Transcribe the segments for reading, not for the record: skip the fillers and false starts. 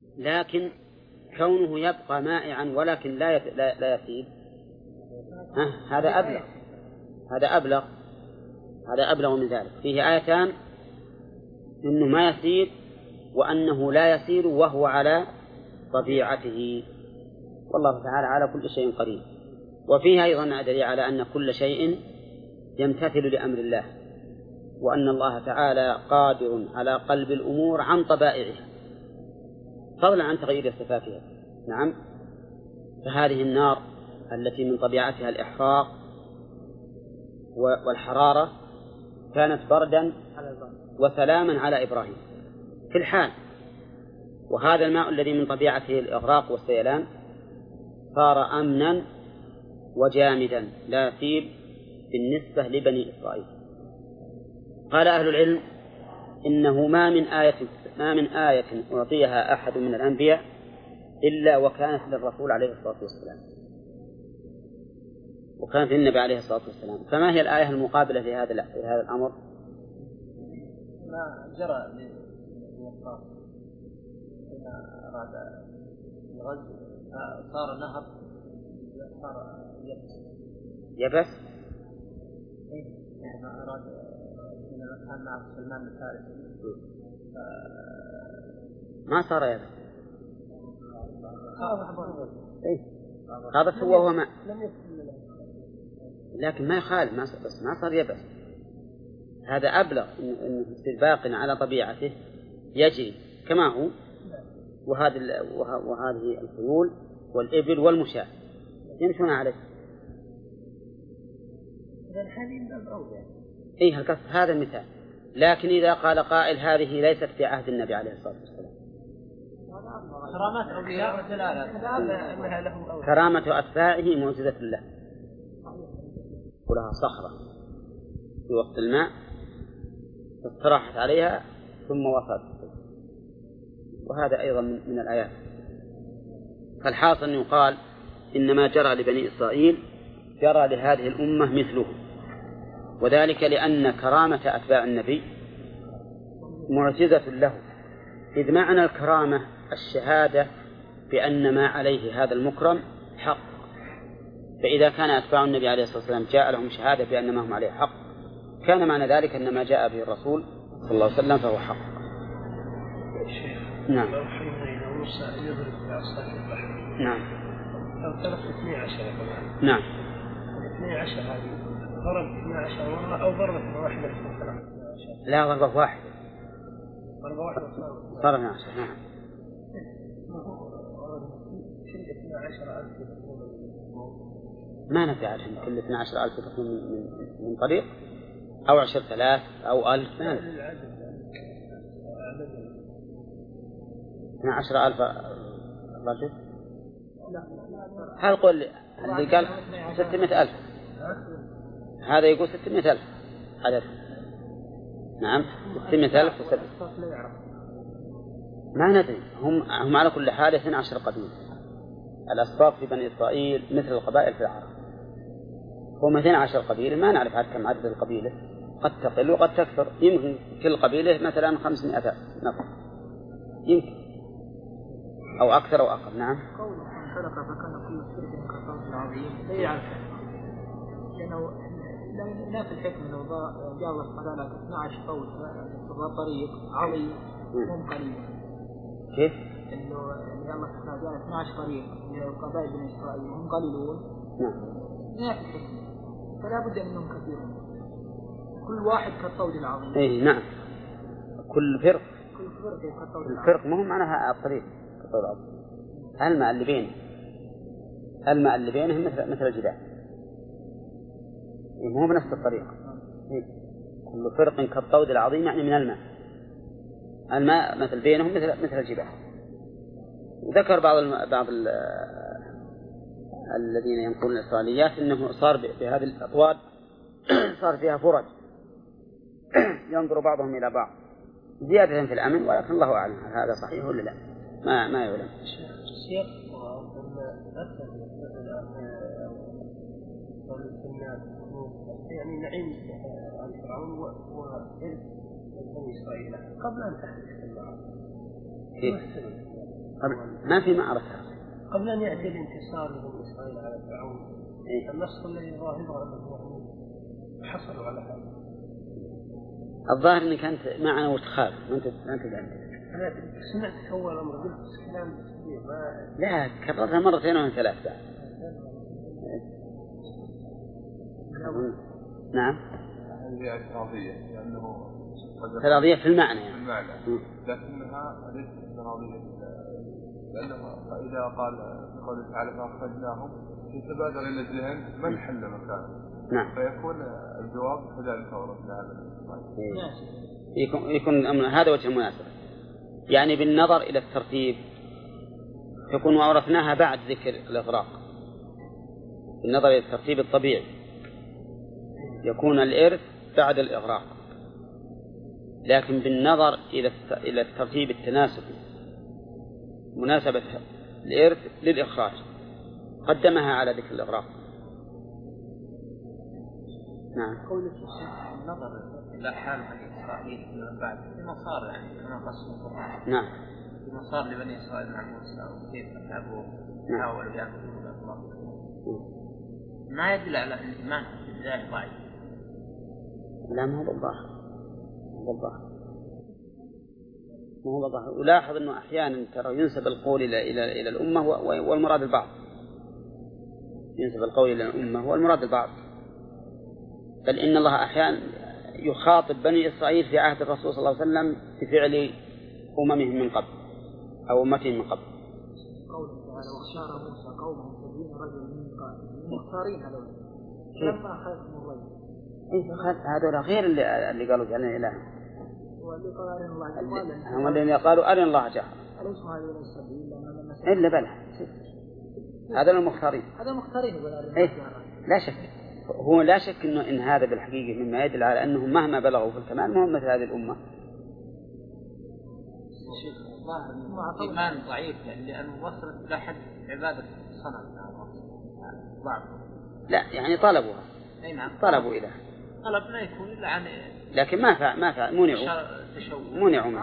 لكن كونه يبقى مائعا ولكن لا يسيل، هذا أبلغ. هذا أبلغ من ذلك. فيه آيتان إنه ما يسيل وأنه لا يسيل وهو على طبيعته، والله تعالى على كل شيء قدير. وفيها أيضا دليل على أن كل شيء يمتثل لأمر الله، وأن الله تعالى قادر على قلب الأمور عن طبائعها فضلا عن تغيير صفاتها. نعم. فهذه النار التي من طبيعتها الإحراق والحرارة كانت بردا وسلاما على إبراهيم في الحال، وهذا الماء الذي من طبيعته الإغراق والسيلان صار أمنا وجامدا لا يسيل بالنسبة لبني إسرائيل. قال أهل العلم إنه ما من آية أعطيها أحد من الأنبياء إلا وكانت للرسول عليه الصلاة والسلام، وكانت للنبي عليه الصلاة والسلام. فما هي الآية المقابلة لهذا الأمر؟ ما جرى للوقاص إذا أراد الغزو صار نهر صار يبس. يعني أراد إن كان مع سلمان الفارسي ما صار يبس. هذا هو ماء، لكن ما يخالف بس ما صار يبس. هذا أبلغ إنه باق على طبيعته يجري كما هو. وهذه الخيول والإبل والمشاة يمشون عليه. هذا المثال. لكن إذا قال قائل هذه ليست في عهد النبي عليه الصلاة والسلام، كرامة أتباعه معجزة له، ولها صخرة في وقت الماء استراحت عليها ثم وصلت، وهذا أيضا من الآيات. فالحاصل يقال إنما جرى لبني إسرائيل جرى لهذه الأمة مثله، وذلك لأن كرامة أتباع النبي معجزة له، إذ معنى الكرامة الشهادة بأن ما عليه هذا المكرم حق. فإذا كان أتباع النبي عليه الصلاة والسلام جاء لهم شهادة بأن ما هم عليه حق، كان معنى ذلك أن ما جاء به الرسول صلى الله عليه وسلم فهو حق. نعم. نعم. لو ترك 12 نعم. 12 هذه ضرب 12 مرة أو ضربة واحدة في الثلاث؟ لا، ضربة واحدة. ضربة واحدة صار 12. نعم. ما نفع عشان كل 12,000 تكون من طريق أو 10,000 أو 1000. ما نفع 12,000 رجل. هل قل اللي قال 600,000 هذا يقول 600,000 عدد. نعم 600,000 ما ندري. هم على كل حال 12 قبيلة. الأسباط في بني إسرائيل مثل القبائل في العرب، هم 12 قبيلة. ما نعرف كم عدد القبيلة، قد تقل وقد تكثر. يمكن كل قبيلة مثلا 500 نفر يمكن، أو أكثر أو أقل. نعم. فكان كل فرد كالصوت العظيم لا يعرف، لأنه لا في الحكم لو جاء الله تعالى 12 قول في طريق عظيم هم قليل. كيف؟ إنه الله تعالى جاء 12 طريق لقبائل بني إسرائيل هم قليلون. نعم. لا في الحكم، فلا بد منهم كثيرون، كل واحد كالطود العظيم. إيه نعم. كل فرق كالطود العظيم. الفرق مهم معناها الطريق كالطود العظيم. الماء اللي بينهم مثل الجبال، مو بنفس الطريقة. كل فرق كالطود العظيم يعني من الماء مثل بينهم مثل الجبال. ذكر بعض الذين ينقلون الإسرائيليات أنه صار بهذه الأطواد صار فيها فرج ينظر بعضهم إلى بعض زيادة في الأمن، ولكن الله أعلم هذا صحيح ولا لا، ما يعلم. الشيخ يعني نعيم عن فرعون وإرث بني إسرائيل قبل أن تحدث المعركة. ما في معركة قبل أن يأتي الانتصار لبني إسرائيل على فرعون. النص الذي ظاهره أنه حصلوا على هذا. الظاهر أنك أنت معنا وتخاف ما أنت أنا سمعت أول أمر قلت كلام كثير لا كررتها مرتين أو ثلاث. نعم. هذه اعتراضية لأنه اعتراضية في المعنى يعني. في المعنى لكنها ليست اعتراضية لأنها إذا قال بقوله تعالى فأخرجناهم يتبادر إلى الذهن من حل مكانه. نعم. فيكون الجواب كذلك ورد هذا. يكون هذا وجه مناسب يعني بالنظر إلى الترتيب يكون وأورثناها بعد ذكر الإغراق. بالنظر إلى الترتيب الطبيعي يكون الإرث بعد الإغراق، لكن بالنظر إلى الترتيب التناسبي مناسبة الإرث للإخراج قدمها على ذكر الإغراق. نعم. قول النظر إلى حال بني إسرائيل من بعد في مسار يعني كما قسم القرآن. نعم. في مسار لبني إسرائيل مع موسى وكيف أتعبوا حاولوا يأخذوا الله ما يدل على الإيمان في البداية ضعيف. لا ما هو بالظاهر ما هو بالظاهر. ولاحظ أنه أحيانا ترى ينسب القول إلى الأمة والمراد البعض. ينسب القول إلى الأمة والمراد البعض. بل إن الله أحيانا يخاطب بني إسرائيل في عهد الرسول صلى الله عليه وسلم بفعل أممهم من قبل أو أمتهم من قبل. قوله تعالى واختار موسى قومه 70 رجلا من مختارين هذول لما أخذهم الرجل. هذول غير اللي قالوا جعلنا إله. واللي قال أرنا الله جهرا. هم الذين قالوا أرنا الله جهرا. أليس هذول السبيل إلا بلى. هذا المختارين. هذا المختارين يقول أرنا إيه لا شك. هو لا شك إن هذا بالحقيقة مما يدل على أنهم مهما بلغوا في الكمال ما هم مثل هذه الأمة. إيمان ضعيف لأنه وصلت إلى حد عبادة الصنم. لا يعني طلبوها. أي نعم. طلبوا إله. طلب لا يكون إلا عن. لكن ما فعل منعوا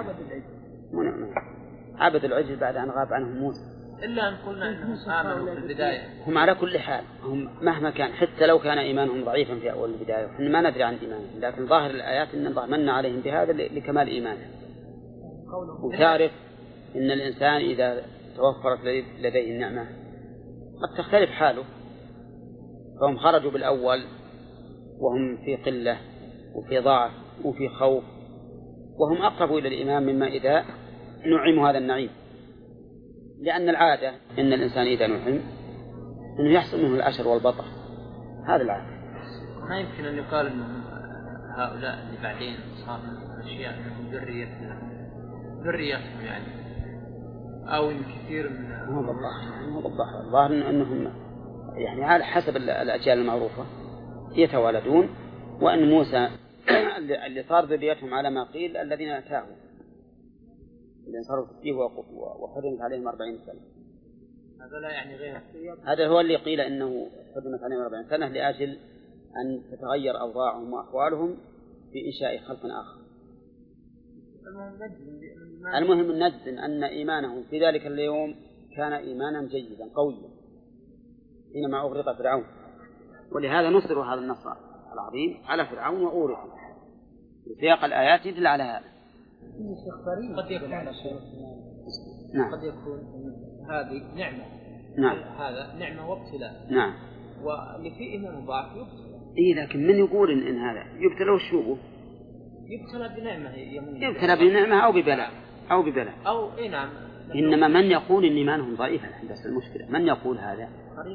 عبد العجل بعد أن غاب عنهم موسى. إلا أن قلنا أنهم آمنوا في البداية. هم على كل حال هم مهما كان حتى لو كان إيمانهم ضعيفا في أول البداية إحنا ما ندري عن إيمانهم، لكن ظاهر الآيات أن الله من عليهم بهذا لكمال إيمانهم. وتعرف إن الإنسان إذا توفرت لديه النعمة قد تختلف حاله. فهم خرجوا بالأول وهم في قلة وفي ضعف وفي خوف وهم أقرب إلى الإيمان مما إذا نعموا هذا النعيم. لأن العادة إن الإنسان إذا نعم إنه يحصل منه العشر والبطر. هذا العادة. ما يمكن أن يقال أن هؤلاء اللي بعدين صار من أشياء من ذريتهم يعني أو من كثير من هو بالله الظاهر أنهم يعني على حسب الأجيال المعروفة يتوالدون، وأن موسى اللي صار ذريتهم على ما قيل الذين أتاهم اللي صاروا فيه وحرمت عليهم 40 سنة. هذا لا يعني غير. هذا هو اللي قيل إنه حرمت عليهم 40 سنة لأجل أن تتغير أوضاعهم وأحوالهم في إنشاء خلق آخر. المهم نجزم أن إيمانهم في ذلك اليوم كان إيمانا جيدا قويا حينما أغرق فرعون، ولهذا نصر هذا النصر العظيم على فرعون وأورثه. سياق الآيات يدل على هذا. قد يكون نعم. قد يكون هذه نعمة. نعم. هذا نعمة وابتلاء. نعم. واللي فيه إيمان ضعف يبتلى. إيه لكن من يقول إن هذا يبتلى وشوبه؟ يبتلى بنعمة يبتلى بنعمة أو ببلاء أو إيه نعم. إنما من يقول إن إيمانهم ضعيفا بس المشكلة من يقول هذا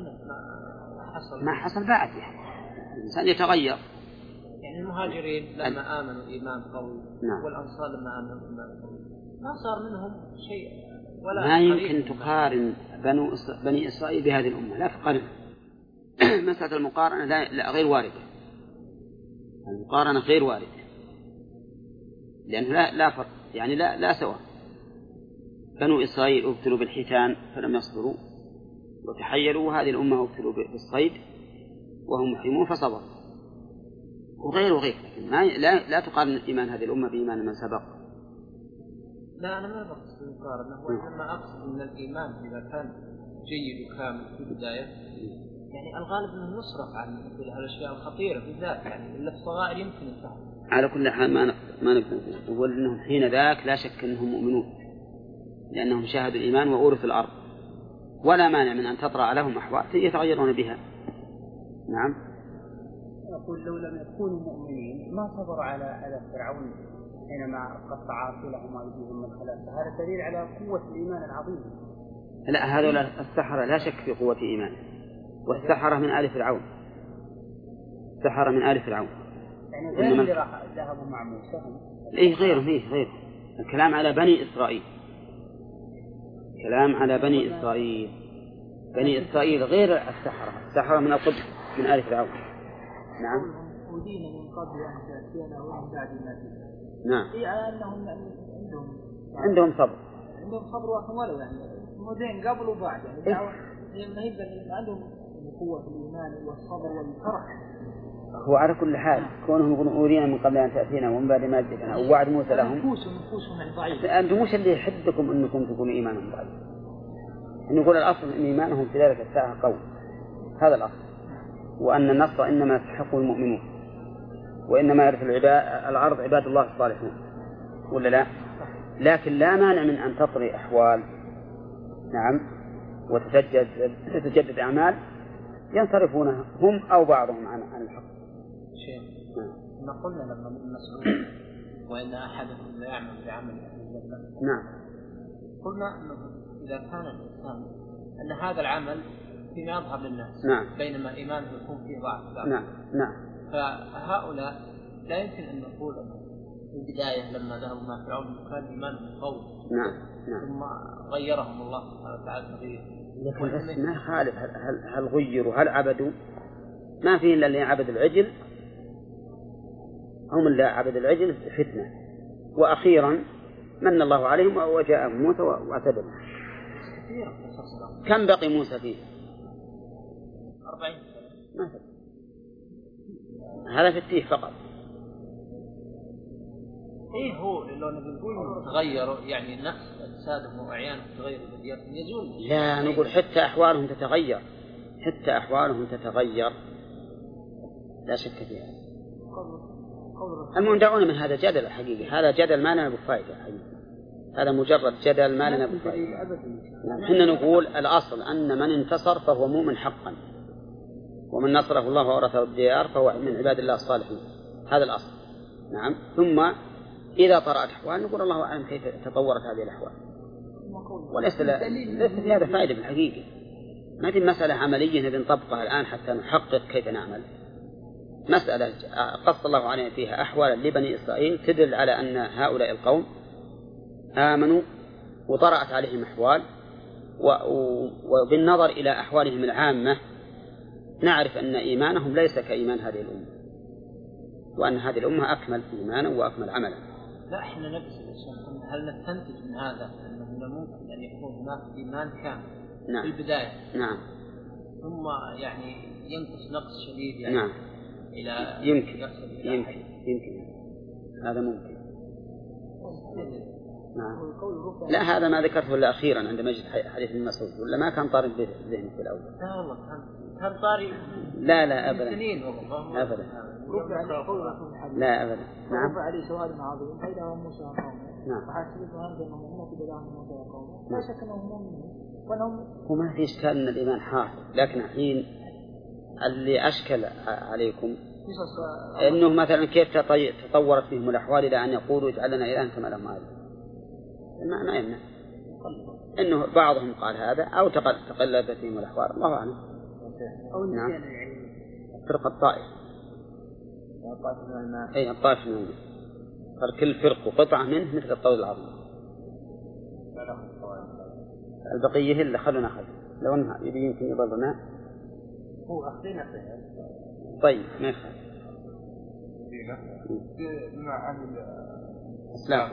ما حصل بعد يعني الإنسان يتغير. يعني المهاجرين لما آمنوا إيمان قوي. نعم. والأنصار لما آمنوا إيمان قوي ما صار منهم شيء ولا. ما يمكن تقارن بني إسرائيل بهذه الأمة، لا تقارن. مسألة المقارنة لا غير واردة. المقارنة غير واردة لأن لا فرق يعني لا سواء. بنو إسرائيل ابتلوا بالحيتان فلم يصبروا وتحيلوا، وهذه الأمة ابتلوا بالصيد وهم محرمون فصبروا. وغير لكن لا تقارن إيمان هذه الأمة بإيمان من سبق. لا أنا ما بقصد المقارنة، وإنما أقصد أن الإيمان إذا كان جيد وكامل في البداية يعني الغالب أنه يصرف عن الأشياء الخطيرة بالذات، يعني إلا الصغائر يمكن الفهم. على كل حال ما نقدر نقول أنهم حين ذاك لا شك أنهم مؤمنون، لأنهم شاهدوا الإيمان وأورثوا الأرض، ولا مانع من أن تطرأ لهم أحوال يتغيرون بها. نعم. يقول لو لم يكونوا مؤمنين ما صبروا على فرعون حينما قطع أرجلهم وأيديهم من خلاف، فهذا دليل على قوة الإيمان العظيم. لا، هذول السحرة لا شك في قوة إيمان، والسحرة من آل فرعون، سحرة من آل فرعون. يعني غير اللي راح ذهبوا مع موسى. إيه غير الكلام على بني إسرائيل، كلام على بني إسرائيل. بني إسرائيل غير السحرة من القبط من آل فرعون. نعم. ودين من قبل أن تأتينا ومن بعد ما تأتينا. نعم. إيه أنهم عندهم صبر. عندهم صبر وحمل، يعني مدين قبل وبعد، يعني دعوة ما يبدأ عندهم قوة الإيمان والصبر والفرح. هو على كل حال كونهم يقولون أورينا من قبل أن تأتينا ومن بعد ما جئتنا ووعد موسى لهم، نفوسهم ضعيفة. أنتم مش اللي يحدكم أنكم تكونوا إيمانهم ضعيف، أن يقول الأصل أن إيمانهم في ذلك الساعة قوي، هذا الأصل، وأن النصر إنما يستحقه المؤمنون، وإنما يرث الأرض عباد الله الصالحون، ولا لا؟ لكن لا مانع من أن تطري أحوال، نعم، وتتجدد أعمال ينصرفونها هم أو بعضهم عن الحق. شيء ما قلنا لما من مسؤول وإن أحدهم لا يعمل بعمل أهل الجنة. نعم. قلنا أنه إذا كان الإنسان أن هذا العمل فيما يظهر للناس، نعم، بينما إيمانه يكون فيه ضعف. نعم. فهؤلاء لا يمكن أن نقول في البداية لما ذهبوا مع فرعون كان إيمانهم قوي. نعم. ثم غيرهم الله سبحانه وتعالى تغيير. لكن بس ما خالف، هل غيروا هل عبدوا؟ ما فيه إلا اللي عبد العجل، هم اللي عبد العجل فتنة، وأخيرا من الله عليهم وجاء موسى واعتدلوا. كم بقي موسى فيه؟ 40 سنة. هذا في التيه فقط. إيه هو لو نقول تغيروا يعني نفس أجسادهم وأعيانهم تغير يزول. لا نقول حتى أحوالهم تتغير، لا شك فيها. المهم دعونا من هذا جدل الحقيقي، هذا جدل ما لنا بفائدة حقيقي، هذا مجرد جدل ما لنا بفائدة. حنا نقول الأصل أن من انتصر فهو مؤمن حقا، ومن نصره الله وورثه الديار فهو من عباد الله الصالحين، هذا الأصل. نعم. ثم إذا طرأت أحوال نقول الله أعلم كيف تطورت هذه الأحوال، وليس في هذا فائدة بالحقيقة. ما في مسألة عملية نبي نطبقها الآن حتى نحقق كيف نعمل. مسألة قص الله علينا فيها أحوال لبني إسرائيل تدل على أن هؤلاء القوم آمنوا وطرأت عليهم أحوال، وبالنظر إلى أحوالهم العامة نعرف أن إيمانهم ليس كإيمان هذه الأمة، وأن هذه الأمة أكمل إيمانا وأكمل عملا. لا إحنا نفس الشيء، هل نستنتج من هذا أنه ممكن أن يكون هناك إيمان كامل نعم. في البداية، نعم، ثم يعني ينقص نقص شديد يعني نعم. إلى يمكن هذا ممكن. نعم. لا هذا ما ذكرته إلا أخيرا عندما جئت حديث ابن مسعود، ولا ما كان طارئ بذهني في الأول؟ لا والله كان طارئ. لا أبدا. سنين والله. أبدا. لا أبدا. نعم. رفع عليه سواد عظيم حيث موسى وقومه. نعم. وحاسبهم أنهم هم في بلاهم موسى وقومه. لا شك أنهم مؤمنون. وما في إشكال أن الإيمان حاصل، لكن الحين اللي أشكل عليكم إنه مثلا كيف تطورت فيهم الأحوال إلى أن يقولوا اجعل لنا إلها كما لهم آلهة. ما يمنع إنه بعضهم قال هذا أو تقلبت فيهم الأحوال، الله أعلم. نعم. فرقة الطائف. أي الطائف من الماء، فكل فرق قطعة منه مثل الطول العظيم. البقية اللي خلونا لو أنها يمكن يضرنا هو أخذنا فيها. طيب ما يخالف. إسلام.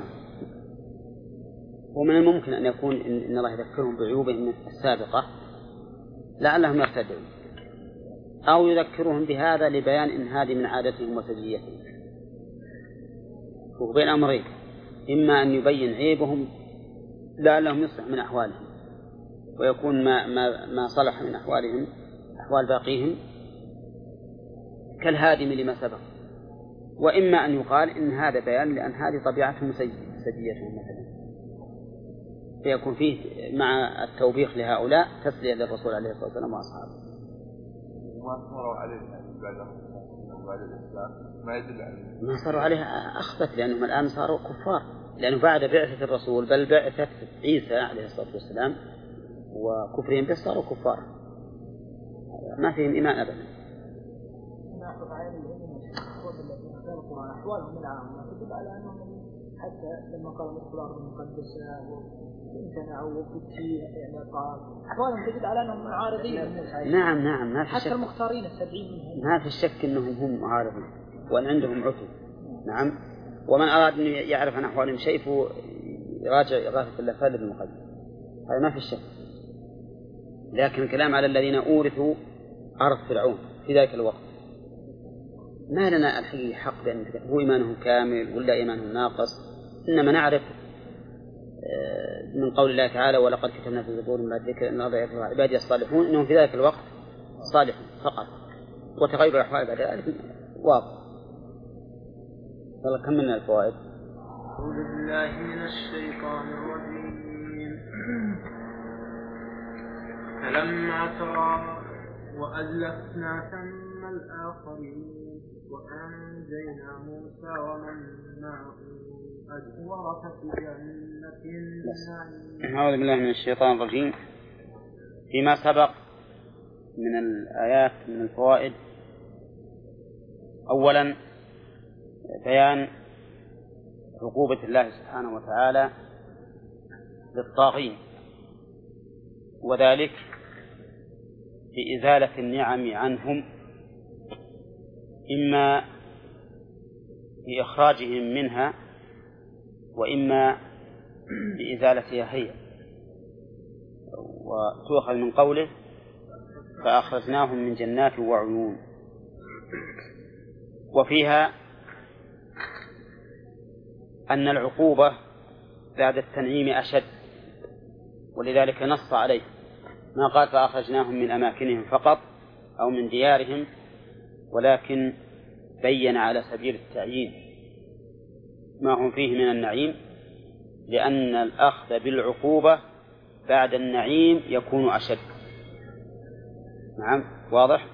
ومن الممكن أن يكون إن الله يذكرهم بعيوبهم السابقة لعلهم يرتدون، أو يذكرهم بهذا لبيان إن هذه من عادتهم وسجيتهم. وبين أمرين، إما أن يبين عيبهم لعلهم يصلح من أحوالهم ويكون ما صلح من أحوالهم أحوال باقيهم كالهادم لما سبق، وإما أن يقال إن هذا بيان لأن هذه طبيعتهم سجيتهم مثلا، فيكون فيه مع التوبيخ لهؤلاء تسلية للرسول عليه الصلاة والسلام وأصحابه. ما صاروا عليه بعد الإسلام ما يدل عليه، ما صاروا عليه أخبث، لأنهم الآن صاروا كفار، لأنه بعد بعثة الرسول بل بعثة عيسى عليه الصلاة والسلام وكفرهم به صاروا كفار ما فيهم إيمان أبدا. نأخذ عين الذين خلقوا أحوالهم من عام تدل على أنهم حتى لما قالوا الأخبار المقدسة وامتنعوا وفتي يعني أحوالهم تدل على أنهم معارضين لموسى. نعم ما في شك، حتى المختارين السبعين منهم ما في شك أنهم هم معارضين وأن عندهم عتو. نعم، ومن أراد أن يعرف عن أحوالهم شيء يراجع إغاثة اللفظ بالمقدس، هذا ما في شك. لكن الكلام على الذين أورثوا أرض فرعون في ذلك الوقت ما لنا الحقيقة حق بأن هو إيمانهم كامل ولا إيمانهم ناقص، إنما نعرف من قول الله تعالى ولقد كتبنا في الزبور من الذكر أن الله يرفع عبادي الصالحون إنهم في ذلك الوقت صالحون فقط، وتغير الأحوال بعد ذلك واضح. والله كم من الفوائد. أعوذ بالله من الشيطان الرجيم. فلما ترى وأزلفنا ثم الآخرين وأنجينا موسى ومن معه ورثة جنة النعيم. أعوذ بالله من الشيطان الرجيم. فيما سبق من الآيات من الفوائد، أولا بيان عقوبة الله سبحانه وتعالى للطاغين، وذلك بإزالة النعم عنهم، إما بإخراجهم منها وإما بإزالتها هي. وتؤخذ من قوله فأخرجناهم من جنات وعيون، وفيها أن العقوبة بعد التنعيم أشد، ولذلك نص عليه ما قال فأخرجناهم من أماكنهم فقط أو من ديارهم، ولكن بين على سبيل التعيين ما هم فيه من النعيم، لأن الأخذ بالعقوبة بعد النعيم يكون أشد. نعم واضح.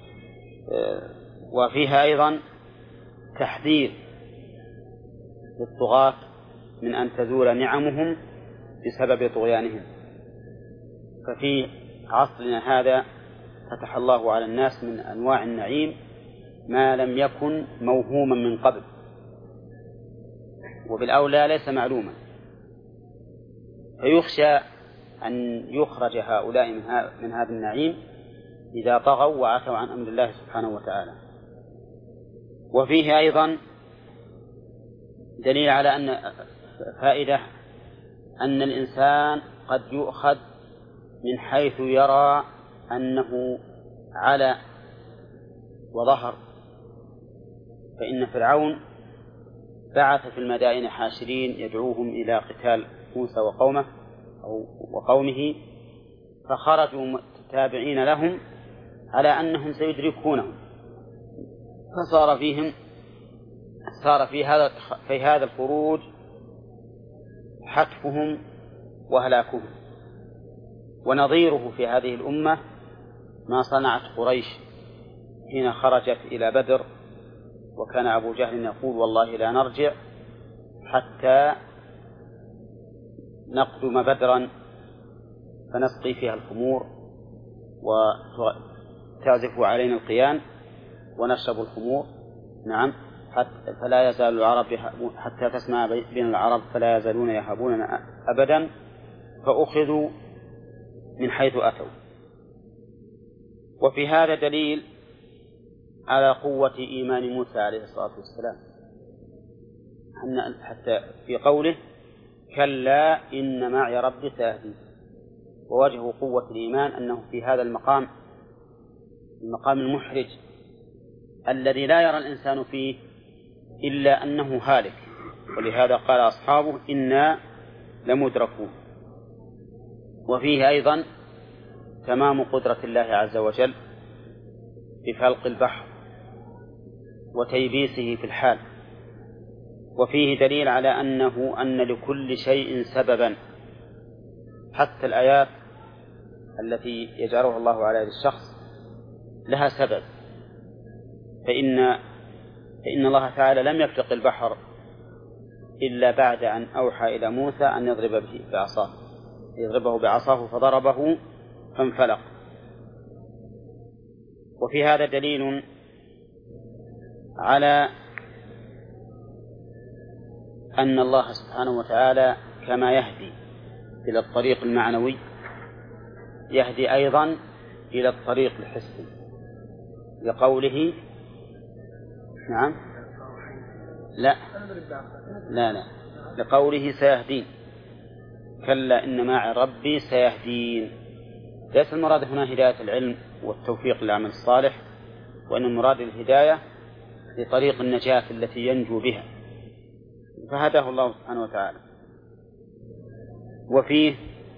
وفيها أيضا تحذير للطغاة من أن تزول نعمهم بسبب طغيانهم. ففي عصرنا هذا فتح الله على الناس من أنواع النعيم ما لم يكن موهوما من قبل، وبالأولى ليس معلوما، فيخشى أن يخرج هؤلاء من هذا النعيم إذا طغوا وعتوا عن أمر الله سبحانه وتعالى. وفيه أيضا دليل على أن فائدة أن الإنسان قد يؤخذ من حيث يرى أنه على وظهر، فإن فرعون بعث في المدائن حاشرين يدعوهم إلى قتال موسى وقومه، فخرجوا تابعين لهم على أنهم سيدركونهم، فصار في هذا الخروج حتفهم وهلاكهم. ونظيره في هذه الأمة ما صنعت قريش حين خرجت إلى بدر، وكان أبو جهل يقول والله لا نرجع حتى نقدم بدرا فنسقي فيها الخمور وتعزف علينا القيان ونشرب الخمور. نعم، فلا يزال العرب حتى تسمع بين العرب فلا يزالون يهابوننا أبدا، فأخذوا من حيث أتوا. وفي هذا دليل على قوة إيمان موسى عليه الصلاة والسلام، حتى في قوله كلا إن معي ربي سيهدين. ووجه قوة الإيمان أنه في هذا المقام المحرج الذي لا يرى الإنسان فيه إلا أنه هالك ولهذا قال أصحابه إنا لمدركون. وفيه أيضا تمام قدرة الله عز وجل بفلق البحر وتيبيسه في الحال. وفيه دليل على أن لكل شيء سببا، حتى الآيات التي يجعلها الله على يد الشخص لها سبب. فإن الله تعالى لم يفلق البحر إلا بعد أن أوحى إلى موسى أن يضربه بعصاه فضربه فانفلق. وفي هذا دليل على أن الله سبحانه وتعالى كما يهدي إلى الطريق المعنوي يهدي أيضا إلى الطريق الحسي، لقوله نعم لا لقوله سيهدين، كلا إن معي ربي سيهدين. ليس المراد هنا هداية العلم والتوفيق للعمل الصالح، وإن المراد الهداية لطريق النجاة التي ينجو بها، فهداه الله سبحانه وتعالى. وفيه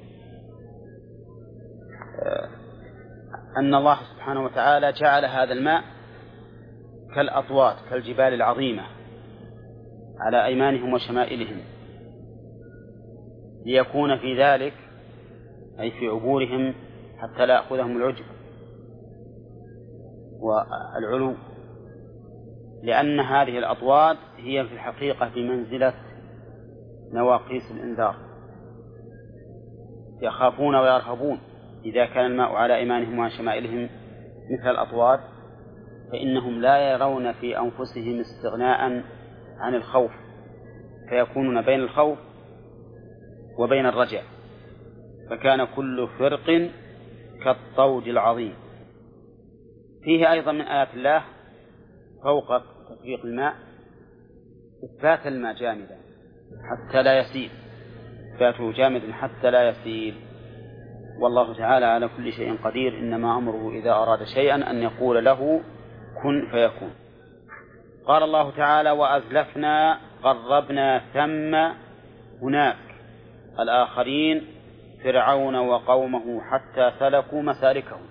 أن الله سبحانه وتعالى جعل هذا الماء كالأطوات كالجبال العظيمة على أيمانهم وشمائلهم، ليكون في ذلك أي في عبورهم حتى لا يأخذهم العجب والعلو، لأن هذه الأطوات هي في الحقيقة بمنزلة نواقيس الإنذار، يخافون ويرهبون. إذا كان الماء على أيمانهم وشمائلهم مثل الأطوات فإنهم لا يرون في أنفسهم استغناء عن الخوف، فيكونون بين الخوف وبين الرجاء، فكان كل فرق كالطود العظيم. فيه أيضا من آيات الله فوق تفريق الماء إثبات الماء جامدا حتى لا يسيل، إثباته جامدا حتى لا يسيل. والله تعالى على كل شيء قدير، إنما أمره إذا أراد شيئا أن يقول له كن فيكون. قال الله تعالى وأزلفنا قربنا ثم هناك الآخرين فرعون وقومه حتى سلكوا مسالكهم.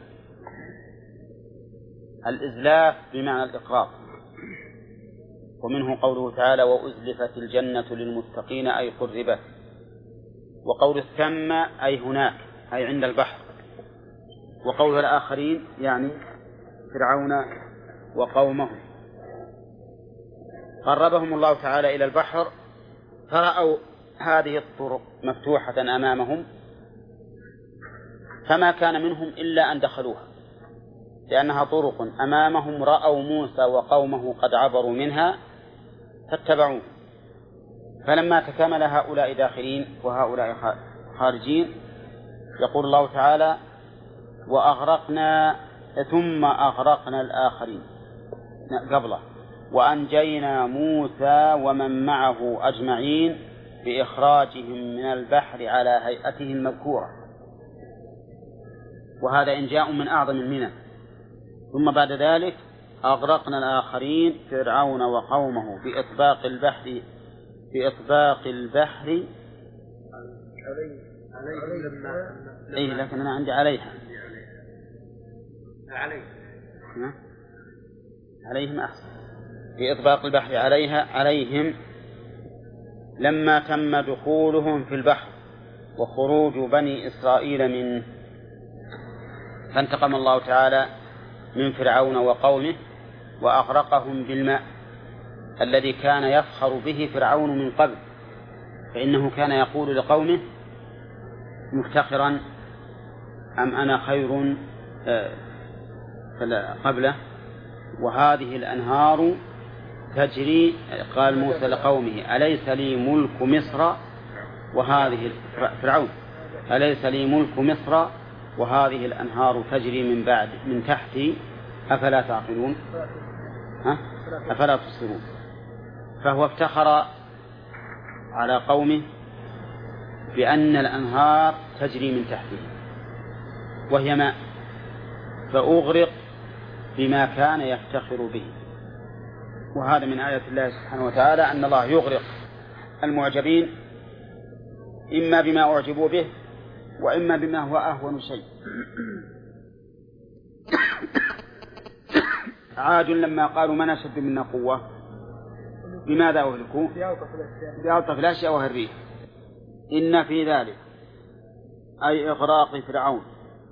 الإزلاف بمعنى الإقرار، ومنه قوله تعالى وأزلفت الجنة للمتقين أي قربت، وقول الثم أي هناك أي عند البحر، وقول الآخرين يعني فرعون وقومه. قربهم الله تعالى إلى البحر فرأوا هذه الطرق مفتوحة أمامهم، فما كان منهم إلا أن دخلوها، لأنها طرق أمامهم. رأوا موسى وقومه قد عبروا منها فاتبعوه، فلما تكامل هؤلاء داخلين وهؤلاء خارجين يقول الله تعالى وأغرقنا ثم أغرقنا الآخرين قبله وأنجينا موسى ومن معه أجمعين بإخراجهم من البحر على هيئته المذكورة. وهذا إنجاء من أعظم المنن. ثم بعد ذلك أغرقنا الآخرين فرعون وقومه بإطباق البحر إيه، لكن أنا عندي عليها عليهم أحسن. بإطباق البحر عليهم لما تم دخولهم في البحر وخروج بني إسرائيل منه، فانتقم الله تعالى من فرعون وقومه وأغرقهم بالماء الذي كان يفخر به فرعون من قبل، فإنه كان يقول لقومه مفتخرا أم أنا خير قبله وهذه الأنهار تجري. قال موسى لقومه أليس لي ملك مصر وهذه فرعون أليس لي ملك مصر وهذه الأنهار تجري من تحتي أفلا تعقلون أفلا تبصرون. فهو افتخر على قومه بأن الأنهار تجري من تحته وهي ماء، فأغرق بما كان يفتخر به. وهذا من آيات الله سبحانه وتعالى أن الله يغرق المعجبين إما بما أعجبوا به وإما بما هو أهون شيء. عاد لما قالوا من أشد منا قوة بماذا أهلكوا؟ بألطف الأشياء وهالريح. إن في ذلك أي إغراق فرعون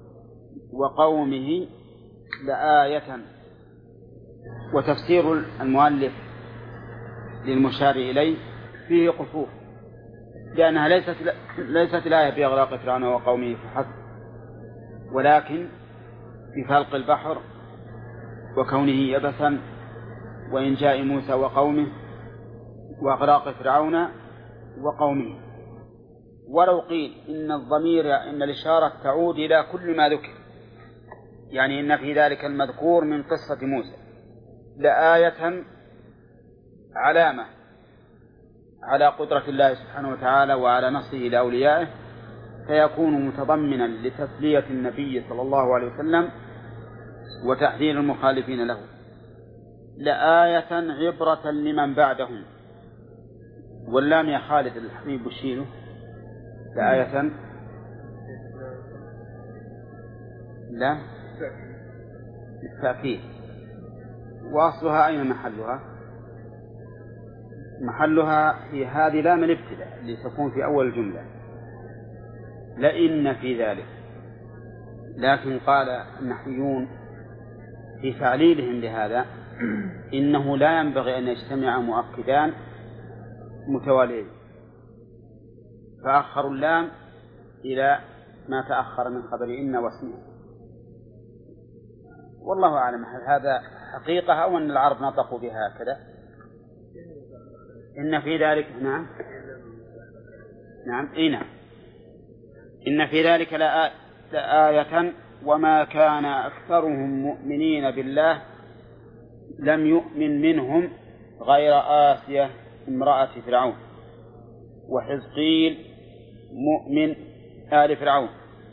وقومه لآية. وتفسير المؤلف للمشار إليه فيه قصور، لأنها ليست الآية في إغراق فرعون وقومه فحسب، ولكن في فلق البحر وكونه يبسا وإنجاء موسى وقومه وإغراق فرعون وقومه. ولو قيل إن الإشارة تعود إلى كل ما ذكر، يعني إن في ذلك المذكور من قصة موسى لآية علامة على قدرة الله سبحانه وتعالى وعلى نصره لأوليائه، فيكون متضمنا لتسلية النبي صلى الله عليه وسلم وتحذير المخالفين له. لآية عبرة لمن بعدهم. واللام يا خالد الحبيب وشيله لآية لا التأكيد. وأصلها أين محلها؟ محلها في هذه لام الابتداء لتكون في أول الجملة لئن في ذلك. لكن قال النحويون في تعليلهم لهذا إنه لا ينبغي أن يجتمع مؤكدان متواليين، فأخروا اللام إلى ما تأخر من خبر إن واسمه. والله أعلم هل هذا حقيقة أو أن العرب نطقوا بها هكذا. إن في ذلك نعم إن في ذلك لآية وما كان أكثرهم مؤمنين بالله لم يؤمن منهم غير آسية امرأة فرعون وحزقيل مؤمن آل فرعون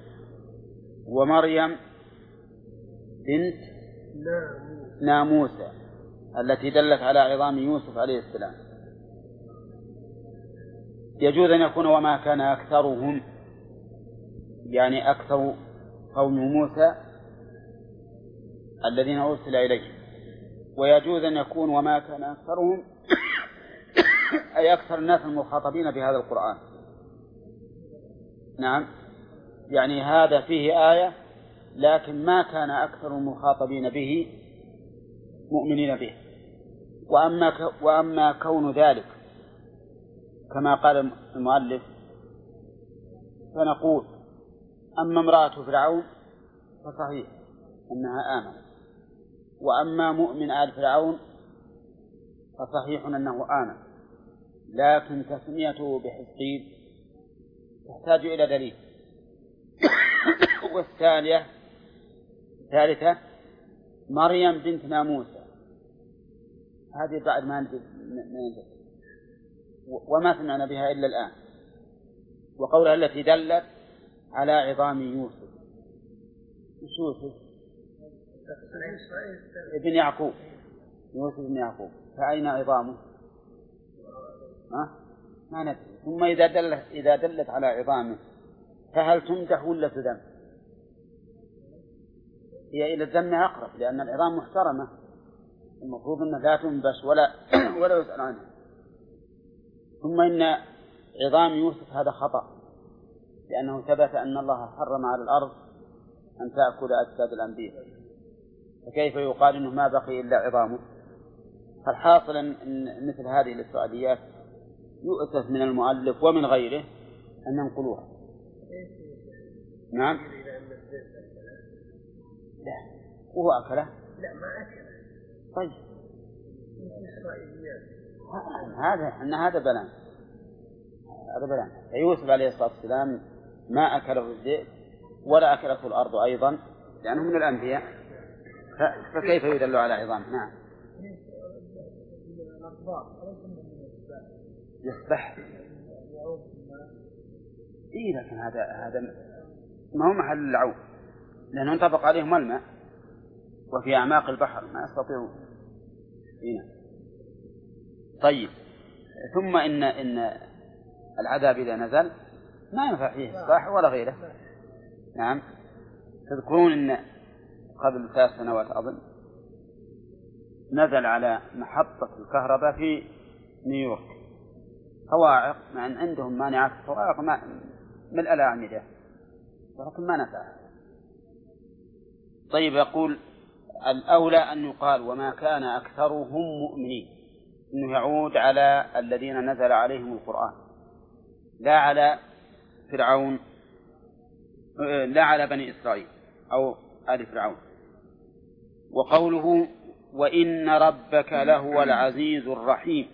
ومريم بنت ناموسى التي دلت على عظام يوسف عليه السلام. يجوز أن يكون وما كان أكثرهم يعني أكثر قوم موسى الذين أرسل إليهم، ويجوز أن يكون وما كان أكثرهم أي أكثر الناس المخاطبين بهذا القرآن. نعم، يعني هذا فيه آية لكن ما كان أكثر المخاطبين به مؤمنين به. وأما كون ذلك كما قال المؤلف فنقول أما امرأة فرعون فصحيح أنها آمنت، وأما مؤمن آل فرعون فصحيح أنه آمن، لكن تسميته بحزقيل تحتاج إلى دليل. والثالثة مريم بنت ناموسى هذه بعد ما ننزل وما سمعنا بها إلا الآن. وقولها التي دلت على عظام يوسف ابن يعقوب يوسف بن يعقوب، فأين عظامه؟ ما ندري. ثم إذا دلت على عظامه فهل تمدح ولا تذم؟ هي إلى الذم أقرب، لأن العظام محترمة المفروض أنها لا تنبش ولا يسأل عنها. ثم إن عظام يوسف هذا خطأ، لأنه ثبت أن الله حرم على الأرض أن تأكل أجساد الأنبياء، فكيف يقال إنه ما بقي إلا عظامه؟ فالحاصل أن مثل هذه الإسرائيليات يؤسف من المؤلف ومن غيره أن ينقلوها. نعم، لا وهو أكله؟ لا ما أكله. طيب هذا بلان. فيوسف عليه الصلاة والسلام ما أكله الذئب ولا أكلته الأرض أيضا لأنه من الأنبياء، فكيف يدل على عظام؟ نعم يسبح. لكن هذا ما هو محل العوم، لأنه انطبق عليهم الماء وفي أعماق البحر ما يستطيعون. طيب ثم إن العذاب إذا نزل ما ينفع فيه إصلاح ولا غيره. نعم. تذكرون إن قبل 3 سنوات أظن نزل على محطة الكهرباء في نيويورك صواعق، مع أن عندهم مانعات الصواعق من الأعمدة، ولكن ما نفع. طيب، يقول الأولى أن يقال وما كان أكثرهم مؤمنين، إنه يعود على الذين نزل عليهم القرآن، لا على فرعون، لا على بني إسرائيل أو آل فرعون. وقوله وإن ربك لهو العزيز الرحيم،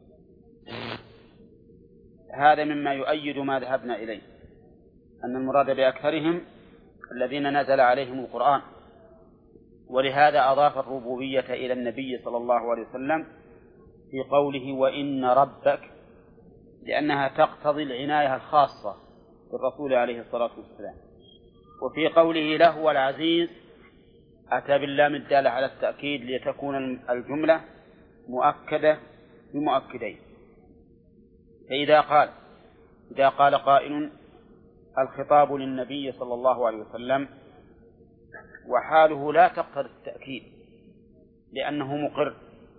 هذا مما يؤيد ما ذهبنا إليه، أن المراد بأكثرهم الذين نزل عليهم القرآن، ولهذا أضاف الربوبية إلى النبي صلى الله عليه وسلم في قوله وإن ربك، لأنها تقتضي العناية الخاصة بالرسول عليه الصلاة والسلام. وفي قوله لهو العزيز أتى باللام الدالة على التأكيد لتكون الجملة مؤكدة بمؤكدين. فإذا قال قائل الخطاب للنبي صلى الله عليه وسلم، وحاله لا تقتضي التأكيد لأنه مقر.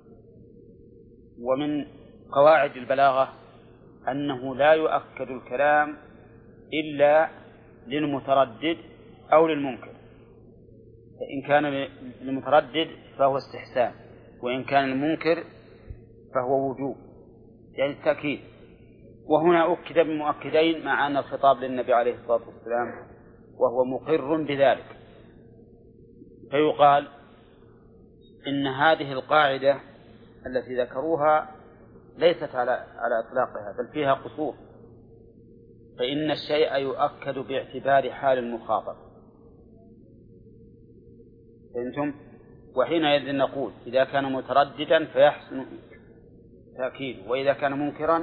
ومن قواعد البلاغة أنه لا يؤكد الكلام إلا للمتردد أو للمنكر، فإن كان للمتردد فهو استحسان، وإن كان المنكر فهو وجوب، يعني التأكيد. وهنا أكد بمؤكدين مع أن الخطاب للنبي عليه الصلاة والسلام وهو مقر بذلك. فيقال إن هذه القاعدة التي ذكروها ليست على إطلاقها، بل فيها قصور، فإن الشيء يؤكد باعتبار حال المخاطب. فهمتم؟ وحينئذ نقول إذا كان مترددا فيحسن تأكيده، وإذا كان منكرا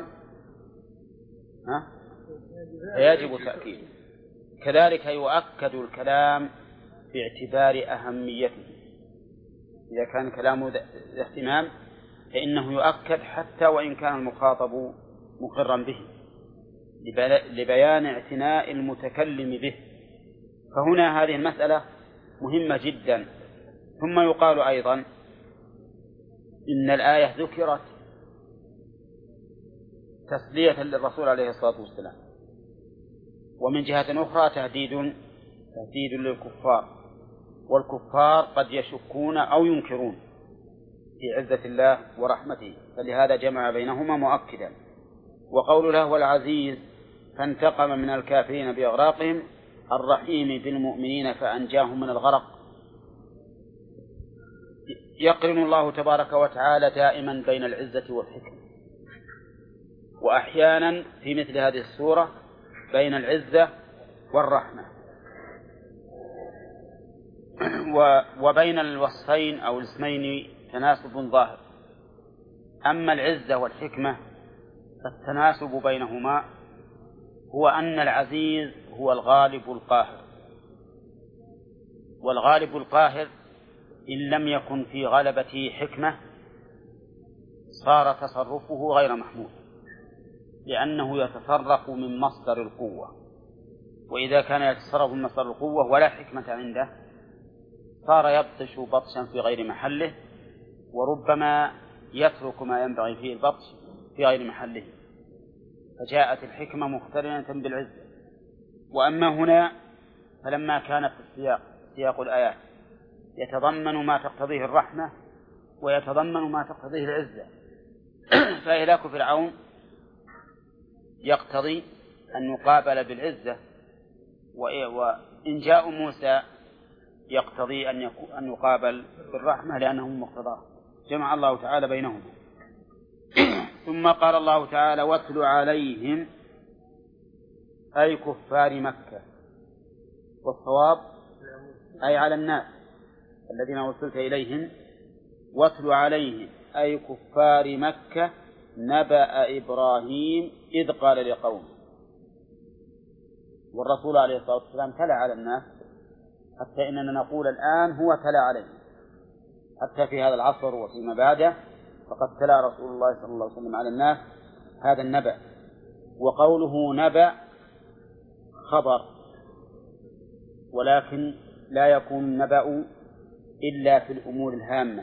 فيجب تأكيده. كذلك يؤكد الكلام باعتبار أهميته، إذا كان كلامه ذا اهتمام فإنه يؤكد حتى وإن كان المخاطب مقرا به، لبيان اعتناء المتكلم به. فهنا هذه المسألة مهمة جدا. ثم يقال أيضا إن الآية ذكرت تسلية للرسول عليه الصلاة والسلام، ومن جهة أخرى تهديد للكفار، والكفار قد يشكون أو ينكرون في عزة الله ورحمته، فلهذا جمع بينهما مؤكدا. وقول له العزيز فانتقم من الكافرين بإغراقهم الرحيم بالمؤمنين فأنجاهم من الغرق. يقرن الله تبارك وتعالى دائما بين العزة والحكمة، وأحيانا في مثل هذه السورة بين العزة والرحمة، وبين الوصفين أو الاسمين تناسب ظاهر. أما العزة والحكمة فالتناسب بينهما هو أن العزيز هو الغالب القاهر، والغالب القاهر إن لم يكن في غلبته حكمة صار تصرفه غير محمود، لأنه يتصرف من مصدر القوة، وإذا كان يتصرف من مصدر القوة ولا حكمة عنده صار يبطش بطشا في غير محله، وربما يترك ما ينبغي فيه البطش في غير محله، فجاءت الحكمة مقترنة بالعزة. وأما هنا فلما كان في سياق الآيات يتضمن ما تقتضيه الرحمة ويتضمن ما تقتضيه العزة، فإهلاك فرعون يقتضي أن يقابل بالعزة، وإنجاء موسى يقتضي أن يقابل بالرحمة لأنه مقتضاه. جمع الله تعالى بينهما. ثم قال الله تعالى واتل عليهم أي كفار مكة، والصواب أي على الناس الذين وصلت إليهم. واتل عليهم أي كفار مكة نبأ إبراهيم إذ قال لقومه. والرسول عليه الصلاة والسلام تلا على الناس، حتى إننا نقول الآن هو تلا عليه، حتى في هذا العصر وفيما بعده فقد تلا رسول الله صلى الله عليه وسلم على الناس هذا النبأ. وقوله نبأ خبر، ولكن لا يكون النبأ إلا في الأمور الهامة،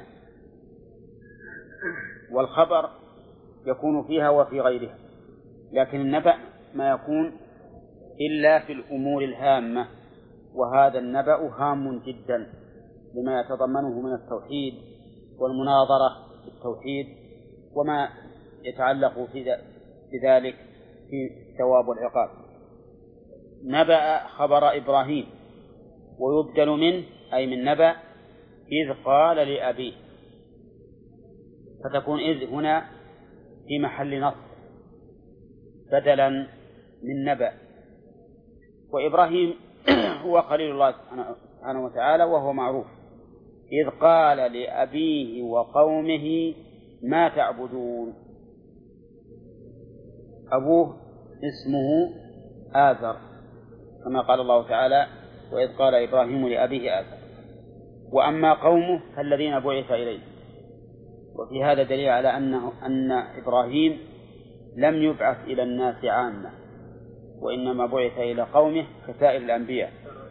والخبر يكون فيها وفي غيرها، لكن النبأ ما يكون إلا في الأمور الهامة، وهذا النبأ هام جدا لما يتضمنه من التوحيد والمناظرة بالتوحيد وما يتعلق بذلك في الثواب والعقاب. نبأ خبر إبراهيم، ويبدل منه أي من نبأ إذ قال لأبيه، فتكون إذ هنا في محل نصب بدلا من نبأ. وإبراهيم هو خليل الله سبحانه وتعالى، وهو معروف. إذ قال لأبيه وقومه ما تعبدون. أبوه اسمه آزر كما قال الله تعالى وإذ قال إبراهيم لأبيه آزر. وأما قومه فالذين بعث إليه. وفي هذا دليل على أن إبراهيم لم يبعث إلى الناس عامة، وإنما بعث إلى قومه كسائر الأنبياء.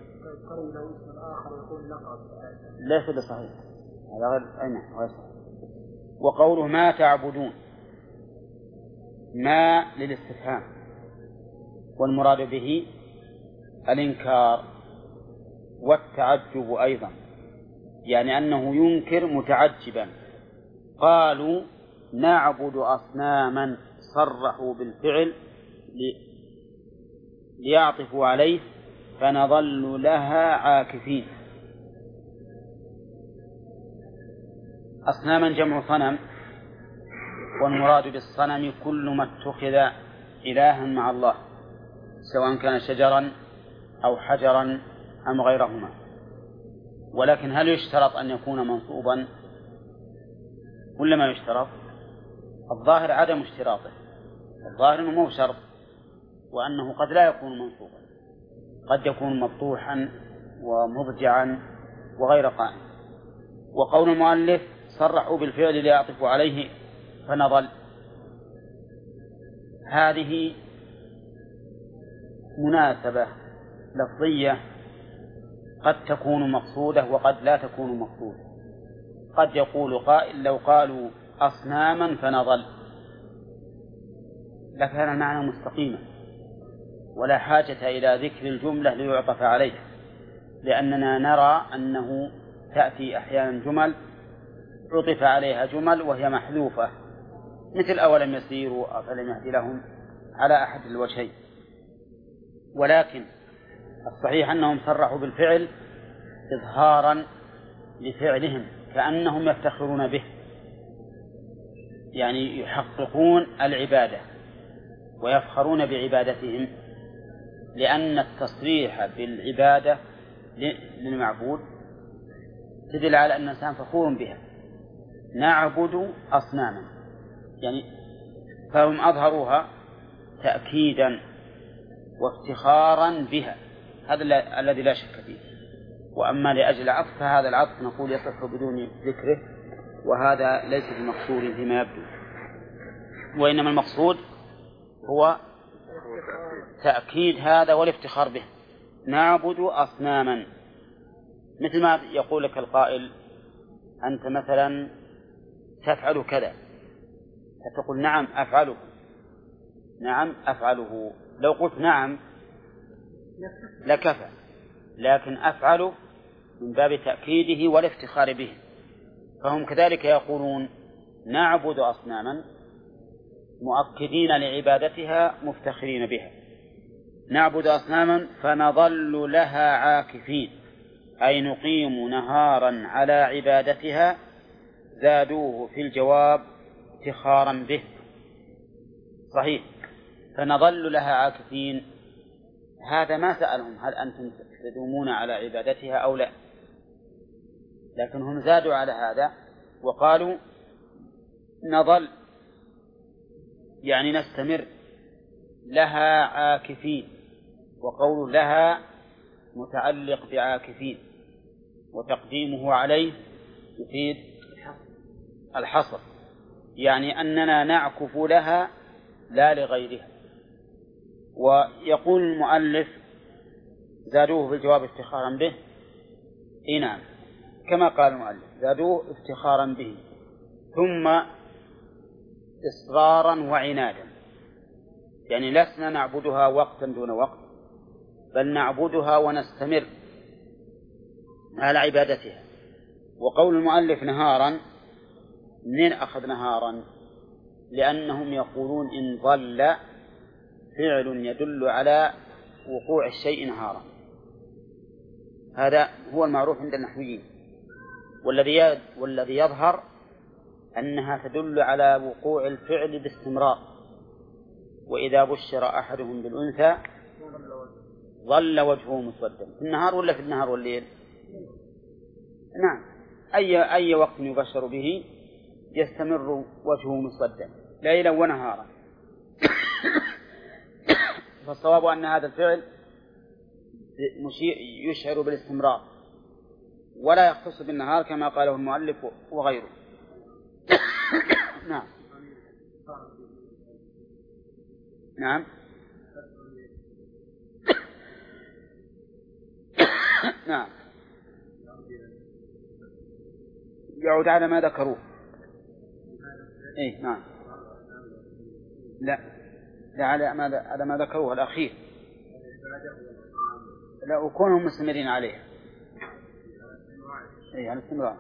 ليس بصحيح، هذا غير صحيح. وقوله ما تعبدون، ما للاستفهام، والمراد به الإنكار والتعجب أيضا، يعني أنه ينكر متعجبا. قالوا نعبد أصناما، صرحوا بالفعل ليعطفوا عليه، فنظل لها عاكفين. أصناما جمع صنم، والمراد بالصنم كل ما اتخذ إلها مع الله، سواء كان شجرا أو حجرا أم غيرهما. ولكن هل يشترط أن يكون منصوبا ولا ما يشترط؟ الظاهر عدم اشتراطه، الظاهر أنه مو شرط، وأنه قد لا يكون منصوبا، قد يكون مفتوحا ومضجعا وغير قائم. وقول المؤلف صرحوا بالفعل ليعطفوا عليه فنظل، هذه مناسبة لفظية قد تكون مقصودة وقد لا تكون مقصودة. قد يقول قائل لو قالوا أصناما فنظل لكان المعنى مستقيما، ولا حاجة إلى ذكر الجملة ليعطف عليها، لأننا نرى أنه تأتي أحيانا جمل عطف عليها جمل وهي محذوفة، مثل أولم يسيروا أفلم يهدي لهم على أحد الوجهين. ولكن الصحيح أنهم صرحوا بالفعل إظهارا لفعلهم، كأنهم يفتخرون به، يعني يحققون العبادة ويفخرون بعبادتهم، لأن التصريح بالعبادة للمعبود تدل على أن الإنسان فخور بها. نعبد أصناما، يعني فهم أظهروها تأكيدا وافتخارا بها، هذا الذي لا شك فيه. وأما لأجل العطف فهذا العطف نقول يصح بدون ذكره، وهذا ليس بمقصود فيما يبدو، وإنما المقصود هو تأكيد هذا والافتخار به. نعبد أصناما، مثل ما يقول لك القائل أنت مثلا تفعل كذا، فتقول نعم أفعله، نعم أفعله. لو قلت نعم لكفى، لكن أفعله من باب تأكيده والافتخار به. فهم كذلك يقولون نعبد أصناما مؤكدين لعبادتها مفتخرين بها. نعبد أصناما فنظل لها عاكفين، أي نقيم نهارا على عبادتها، زادوه في الجواب افتخارا به. صحيح، فنظل لها عاكفين، هذا ما سألهم هل أنتم تدومون على عبادتها أو لا، لكن هم زادوا على هذا وقالوا نظل، يعني نستمر لها عاكفين. وقول لها متعلق بعاكفين، وتقديمه عليه يفيد الحصر، يعني أننا نعكف لها لا لغيرها. ويقول المؤلف زادوه في الجواب افتخارا به. نعم كما قال المؤلف زادوه افتخارا به ثم إصرارا وعنادا، يعني لسنا نعبدها وقتا دون وقت بل نعبدها ونستمر على عبادتها. وقول المؤلف نهارا، منين أخذ نهارا؟ لأنهم يقولون إن ظل فعل يدل على وقوع الشيء نهارا، هذا هو المعروف عند النحويين. والذي يظهر أنها تدل على وقوع الفعل باستمرار. وإذا بشر أحدهم بالأنثى ظل وجهه مسودا، في النهار ولا في النهار والليل؟ نعم أي وقت يبشر به يستمر وجهه مسودا ليلا ونهارا. فالصواب أن هذا الفعل يشعر بالاستمرار ولا يختص بالنهار كما قاله المؤلف وغيره. نعم نعم نعم يعود على ما ذكروه. نعم لا على ما ذكروه الأخير، لا وكونوا مستمرين عليه على الاستمرار.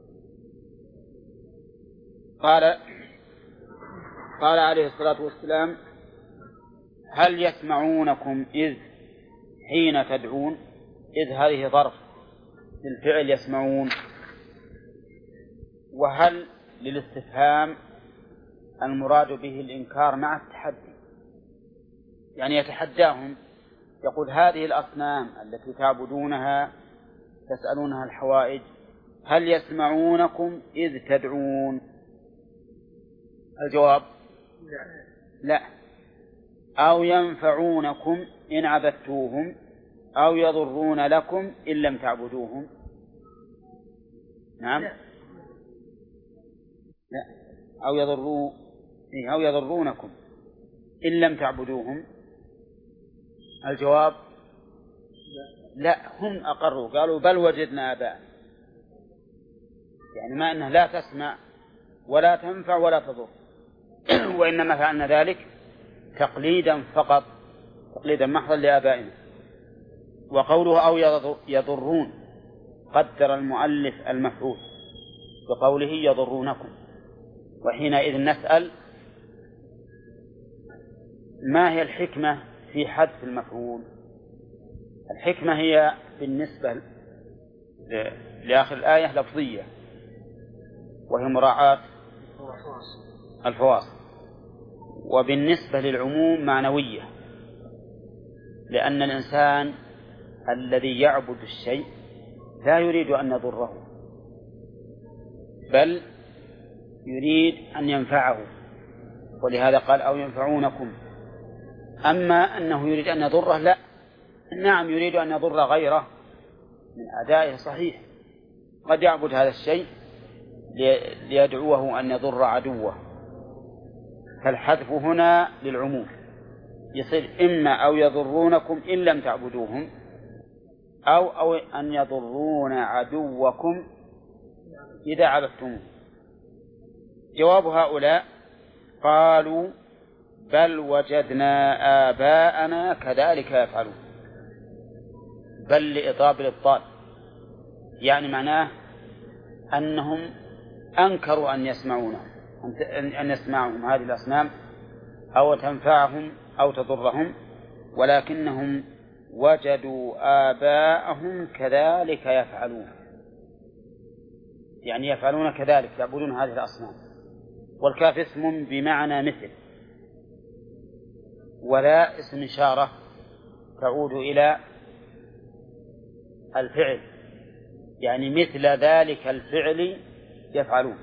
قال عليه الصلاة والسلام هل يسمعونكم إذ حين تدعون؟ إذ هذه ظرف للفعل يسمعون، وهل للاستفهام المراد به الإنكار مع التحدي، يعني يتحداهم يقول هذه الأصنام التي تعبدونها تسألونها الحوائج هل يسمعونكم إذ تدعون؟ الجواب لا. أو ينفعونكم إن عبدتوهم أو يضرون لكم إن لم تعبدوهم. نعم لا. أو يضرونكم إن لم تعبدوهم. الجواب لا، هم أقروا قالوا بل وجدنا آباء، يعني ما أنها لا تسمع ولا تنفع ولا تضر وإنما فعلنا ذلك تقليدا فقط، تقليدا محضا لآبائنا. وقوله أو يضرون قدر المؤلف المفعول بقوله يضرونكم، وحينئذ نسأل ما هي الحكمة في حذف المفعول؟ الحكمة هي بالنسبة لآخر الآية لفظية وهي مراعاة الفواصل، وبالنسبة للعموم معنوية، لأن الإنسان الذي يعبد الشيء لا يريد أن يضره بل يريد أن ينفعه، ولهذا قال أو ينفعونكم. أما أنه يريد أن يضره لا، نعم يريد أن يضر غيره من أعدائه صحيح، قد يعبد هذا الشيء ليدعوه أن يضر عدوه، فالحذف هنا للعموم يصير إما أو يضرونكم إن لم تعبدوهم أو أن يضرون عدوكم إذا عبدتموه. جواب هؤلاء قالوا بل وجدنا آباءنا كذلك يفعلون، بل لإضراب الإبطال، يعني معناه أنهم أنكروا أن يسمعهم هذه الأصنام أو تنفعهم أو تضرهم، ولكنهم وجدوا آباءهم كذلك يفعلون، يعني يفعلون كذلك، يعبدون هذه الأصنام. والكاف اسم بمعنى مثل، ولا اسم إشارة تعود إلى الفعل، يعني مثل ذلك الفعل يفعلون.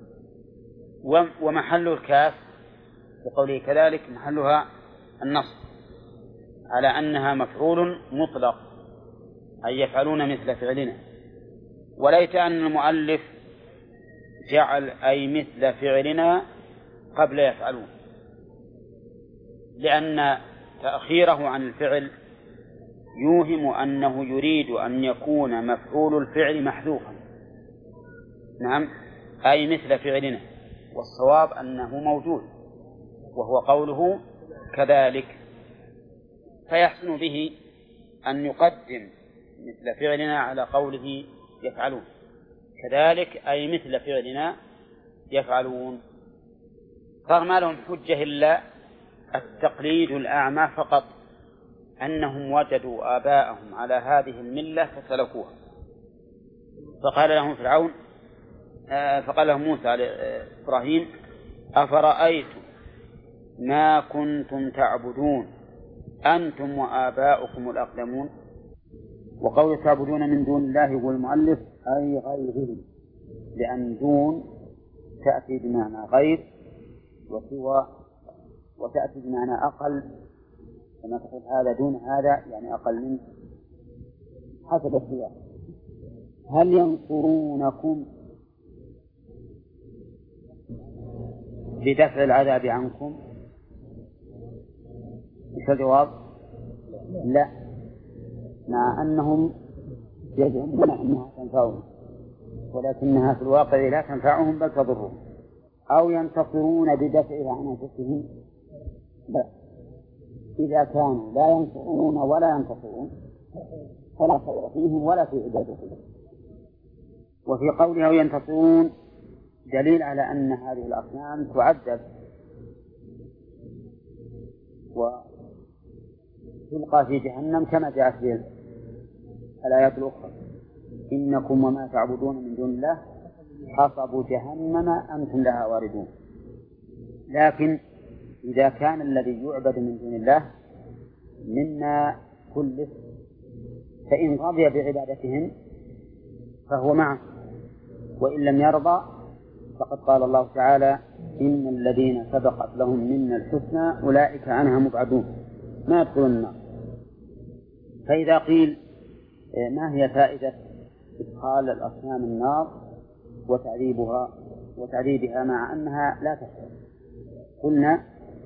ومحل الكاف بقوله كذلك محلها النصب على أنها مفعول مطلق، أي يفعلون مثل فعلنا. وليت أن المؤلف جعل أي مثل فعلنا قبل يفعلون، لأن تأخيره عن الفعل يوهم أنه يريد أن يكون مفعول الفعل محذوفا. نعم، أي مثل فعلنا، والصواب أنه موجود، وهو قوله كذلك، فيحسن به أن يقدم مثل فعلنا على قوله يفعلون. كذلك أي مثل فعلنا يفعلون. صار ما لهم حجة إلا التقليد الأعمى فقط، أنهم وجدوا آباءهم على هذه الملة فسلكوها. فقال لهم موسى إبراهيم: أفرأيتم ما كنتم تعبدون أنتم وآباؤكم الأقدمون. وقول تعبدون من دون الله يقول المؤلف أي غيره، لأن دون تأتي بمعنى غير وسوى، وتأتي بمعنى أقل، كما تقول هذا دون هذا يعني أقل منه حسب السياق. هل ينصرونكم بدفع العذاب عنكم؟ إيش الجواب؟ لا، مع أنهم يزعمون أنها تنفعهم، ولكنها في الواقع لا تنفعهم بل تضرهم. أو ينتصرون بدفعها عن أنفسهم؟ لا، إذا كانوا لا ينصرون ولا ينتصرون فلا خير فيهم ولا في عبادتهم. وفي قوله ينتصرون دليل على أن هذه الأصنام تعذب وتلقى في جهنم كما جاءت به الآيات الأخرى: إنكم وما تعبدون من دون الله حصب جهنم أنتم لها واردون. لكن إذا كان الذي يعبد من دون الله مما كلف فإن رضي بعبادتهم فهو معه، وإن لم يرضى فقد قال الله تعالى: إن الذين سبقت لهم منا الحسنى أولئك عنها مبعدون ما يدخلون النار. فإذا قيل ما هي فائدة إدخال الأصنام النار وتعذيبها مع أنها لا تشعر؟ قلنا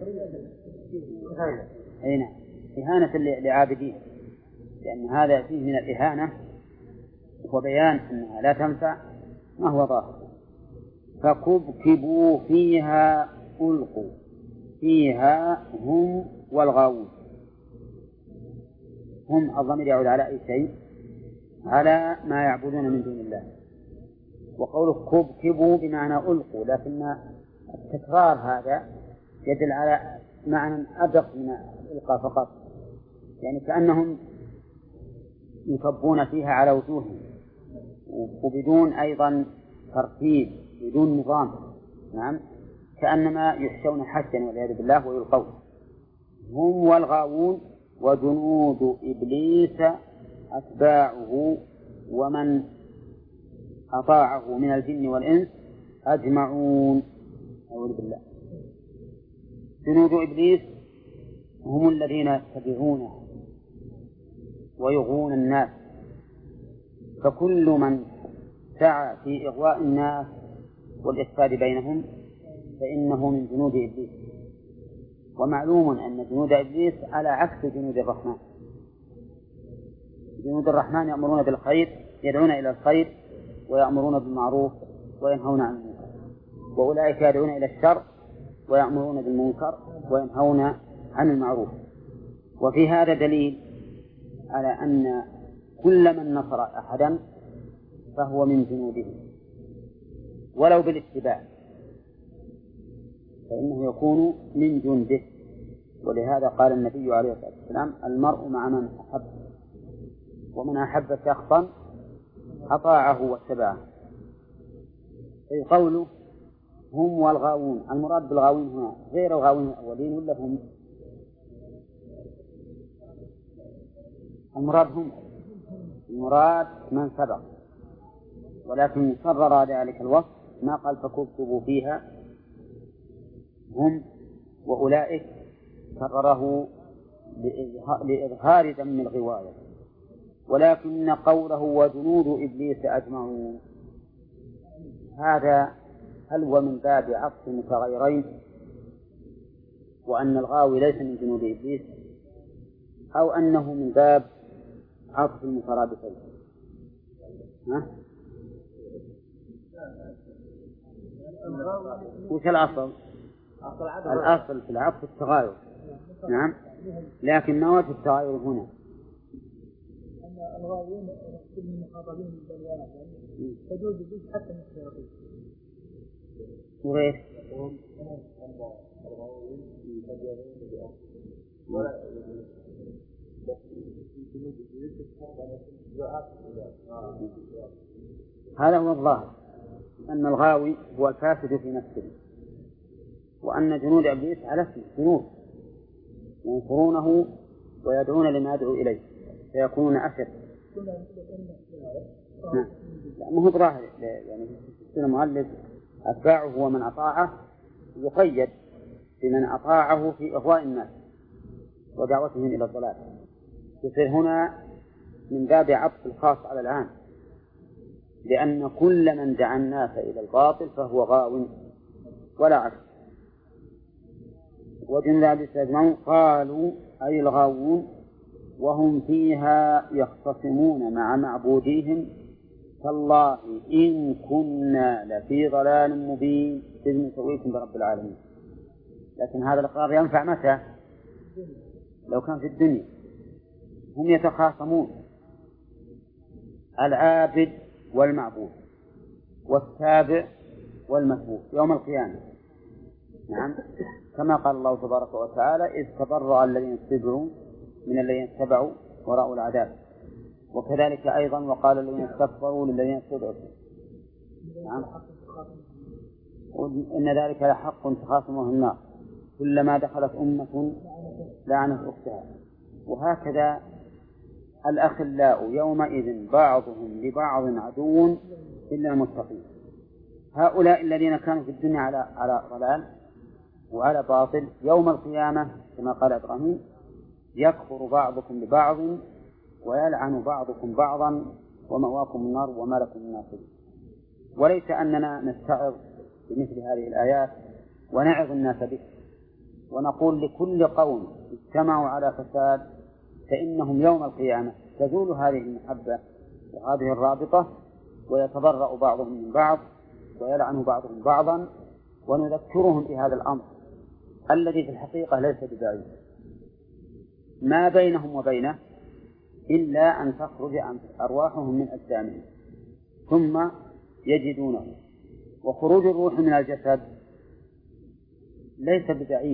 إهانة لعابدين، لأن هذا فيه من الإهانة وبيان أنها لا تنفع ما هو ظاهر. فكبكبوا فيها ألقوا فيها هم والغاوون. هم الضمير يعود على أي شيء؟ على ما يعبدون من دون الله. وقوله كبكبوا بمعنى ألقوا، لكن التكرار هذا يدل على معنى أدق من الإلقاء فقط، يعني كأنهم يكبون فيها على وجوههم وبدون أيضا ترتيب، بدون نظام. نعم، كأنما يحشون حشا والعياذ بالله ويلقون. هم والغاوون وجنود إبليس أتباعه ومن أطاعه من الجن والإنس أجمعون. أعوذ بالله. جنود إبليس هم الذين يتبعونه ويغوون الناس، فكل من سعى في إغواء الناس والإفساد بينهم فإنه من جنود إبليس. ومعلوم أن جنود إبليس على عكس جنود الرحمن. جنود الرحمن يأمرون بالخير، يدعون إلى الخير ويأمرون بالمعروف وينهون عن المنكر، وأولئك يدعون إلى الشر ويأمرون بالمنكر وينهون عن المعروف. وفي هذا دليل على أن كل من نصر أحدا فهو من جنوده ولو بالاتباع فإنه يكون من جنده. ولهذا قال النبي عليه الصلاة والسلام: المرء مع من أحب، ومن أحب شخصا أطاعه واتبعه. أي قوله هم والغاوون، المراد بالغاوين هنا غير الغاوين الأولين ولا هم؟ المراد من سبق، ولكن كرر ذلك الوصف ما قال فكبكبوا فيها هم وأولئك، كرره لإظهار ذم الغواية. ولكن قوله وجنود إبليس أجمعون هذا هل هو من باب عطف متغيرين وأن الغاوي ليس من جنود إبليس، أو أنه من باب عطف المترادفين؟ وش الأصل؟ الأصل في العطف التغاير. نعم، لكن ما وجه التغاير هنا؟ الغاوين من المخاطبين بالبني آدم تجوز به حتى من الشياطين. وغير هذا هو الظاهر، أن الغاوي هو الفاسد في نفسه، وأن جنود إبليس على اسمه جنود ينصرونه ويدعون لما يدعو إليه فيكونون أشد. نعم، ما هو ظاهر يعني في المؤلف أتباعه ومن أطاعه يقيد بمن أطاعه في إغواء الناس ودعوتهم إلى الضلال، يصير هنا من باب عطف الخاص على العام، لأن كل من دعا الناس إلى الباطل فهو غاو ولا عكس. وجنود إبليس أجمعون قالوا أي الغاوون وهم فيها يختصمون مع معبوديهم تالله إن كنا لفي ضلال مبين إذ نسويكم برب العالمين. لكن هذا الإقرار ينفع متى؟ لو كان في الدنيا. هم يتخاصمون العابد والمعبود والتابع والمتبوع يوم القيامة. نعم، كما قال الله تبارك وتعالى إذ تبرأ الذين اتبعوا من الذين اتبعوا ورأوا العذاب. وكذلك أيضا وقال الذين استكبروا للذين اتبعوا. نعم، إن ذلك لحق تخاصمه النار كلما دخلت أمة لعنت أختها. وهكذا الأخلاء يومئذ بعضهم لبعض عدو إلا المتقين. هؤلاء الذين كانوا في الدنيا على ضلال وعلى باطل يوم القيامة كما قال إبراهيم يكفر بعضكم ببعض ويلعن بعضكم بعضا ومأواكم النار وما لكم من ناصرين. وليس أننا نستعظ بمثل هذه الآيات ونعظ الناس به ونقول لكل قوم اجتمعوا على فساد فإنهم يوم القيامة تزول هذه المحبة وهذه الرابطة ويتبرأ بعضهم من بعض ويلعن بعضهم بعضا، ونذكرهم بهذا الأمر الذي في الحقيقة ليس ببعيد ما بينهم وبينه إلا أن تخرج أرواحهم من أجسامهم ثم يجدونه. وخروج الروح من الجسد ليس ببعيد،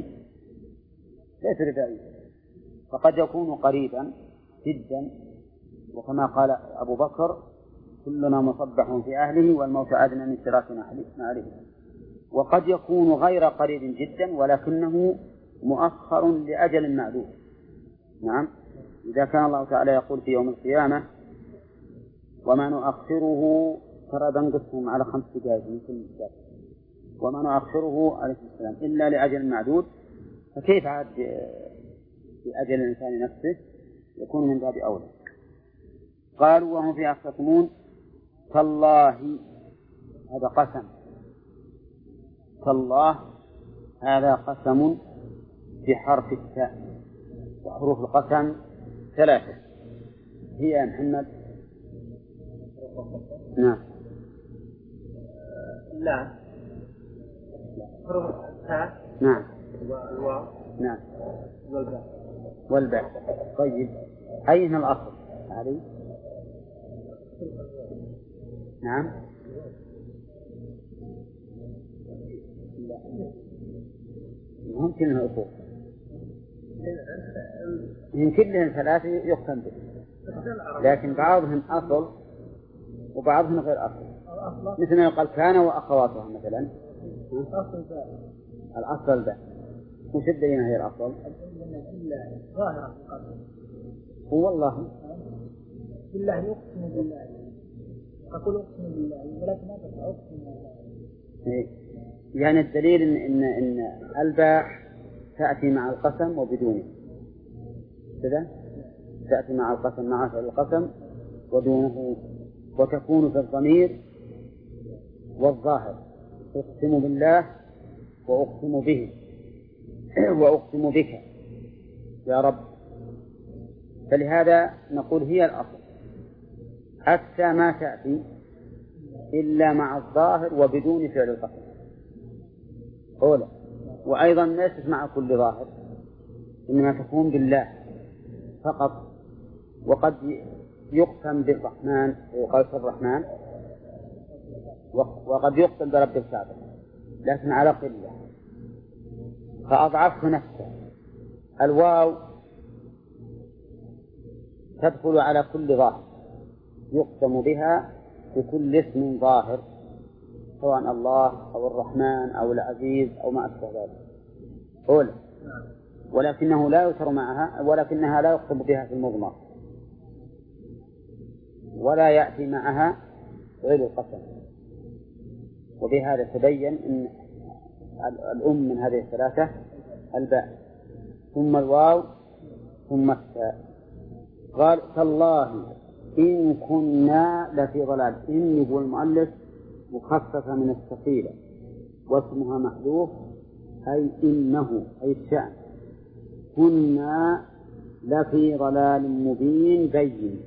فقد يكون قريبا جدا، وكما قال أبو بكر كلنا مصبح في أهله والموت أدنى من شراك نعله. وقد يكون غير قريب جدا ولكنه مؤخر لأجل معدود. نعم، إذا كان الله تعالى يقول في يوم القيامة وما نؤخره ترى بنقسم على 5 دقائق من كل دقائق وما نؤخره عليه السلام إلا لأجل معدود، فكيف عاد بأجل الإنسان نفسه؟ يكون من باب أولى. قالوا وهم فيها يختصمون تالله، هذا قسم، تالله هذا قسم بحرف التاء، وحروف القسم 3 هي يا محمد. نعم، لا حروف التاء نعم والواو نعم والباء. طيب أين الأصل هذه؟ نعم، ممكن الأصول من كلهم 3 يقسم به، لكن بعضهم أصل وبعضهم غير أصل، مثل ما يقال كان وأخواتها مثلا. الأصل ده وش الدليل هي الأصل؟ هو الله بالله يقسم بالله، أقول أقسم بالله ولكن ما أقسم بالله. يعني الدليل إن الباء تأتي مع القسم وبدونه كذا، تأتي مع القسم مع القسم ودونه، وتكون في الضمير والظاهر أقسم بالله وأقسم به وأقسم بك يا رب. فلهذا نقول هي الأصل حتى ما تأتي إلا مع الظاهر وبدون فعل القسم أولى، وأيضا ليست مع كل ظاهر، إنما تكون بالله فقط. وقد يقسم بالرحمن ويقال الرحمن، وقد يقسم برب الكعبة لكن على قلة فأضعفه نفسه. الواو تدخل على كل ظاهر يقسم بها بكل اسم ظاهر سواء الله أو الرحمن أو العزيز أو ما أشبه ذلك أولى، ولكنه لا يذكر معها، ولكنها لا يقسم بها في المضمر ولا يأتي معها غير القسم. وبهذا تبين أن الأم من هذه الثلاثة الباء ثم الواو ثم التاء. قال تالله إن كنا لفي ضلال. إن هو المؤلف مخففة من الثقيلة واسمها محذوف، أي إنه أي الشأن كنا لفي ضلال مبين بين.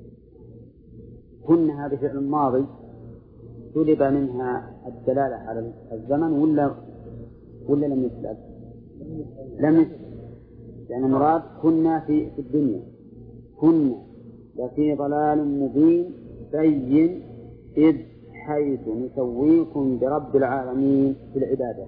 كنا هذا فعل ماضي سلب منها الدلالة على الزمن ولا لم يسلب؟ لم يسلب، يعني مراد كنا في الدنيا كنا لفي ضلال مبين بين إذ حيث نسويكم برب العالمين في العبادة.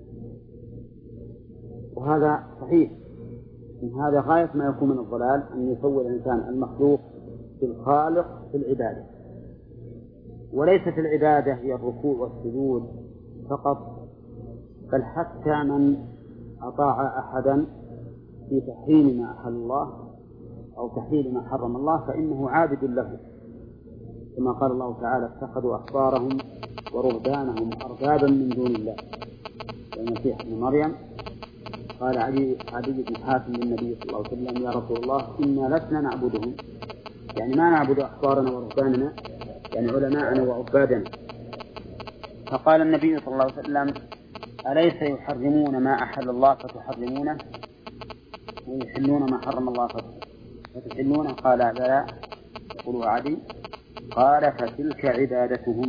وهذا صحيح، إن هذا غاية ما يكون من الضلال أن يسوي الإنسان المخلوق بالخالق في العبادة. وليست العبادة هي الركوع والسجود فقط، بل حتى من أطاع أحدا في تحريم ما أحل الله أو تحليل ما حرم الله فإنه عابد له، كما قال الله تعالى اتخذوا أحبارهم ورهبانهم أربابا من دون الله. والمسيح ابن مريم قال عدي بن حاتم للنبي صلى الله عليه وسلم يا رسول الله إنا لسنا نعبدهم، يعني ما نعبد أحبارنا ورهباننا، يعني علماءنا وعبادنا. فقال النبي صلى الله عليه وسلم أليس يحرمون ما أحل الله فتحرمونه ويحلون ما حرم الله فتحلونه؟ قال بلى. يقول عدي قال فتلك عبادتهم.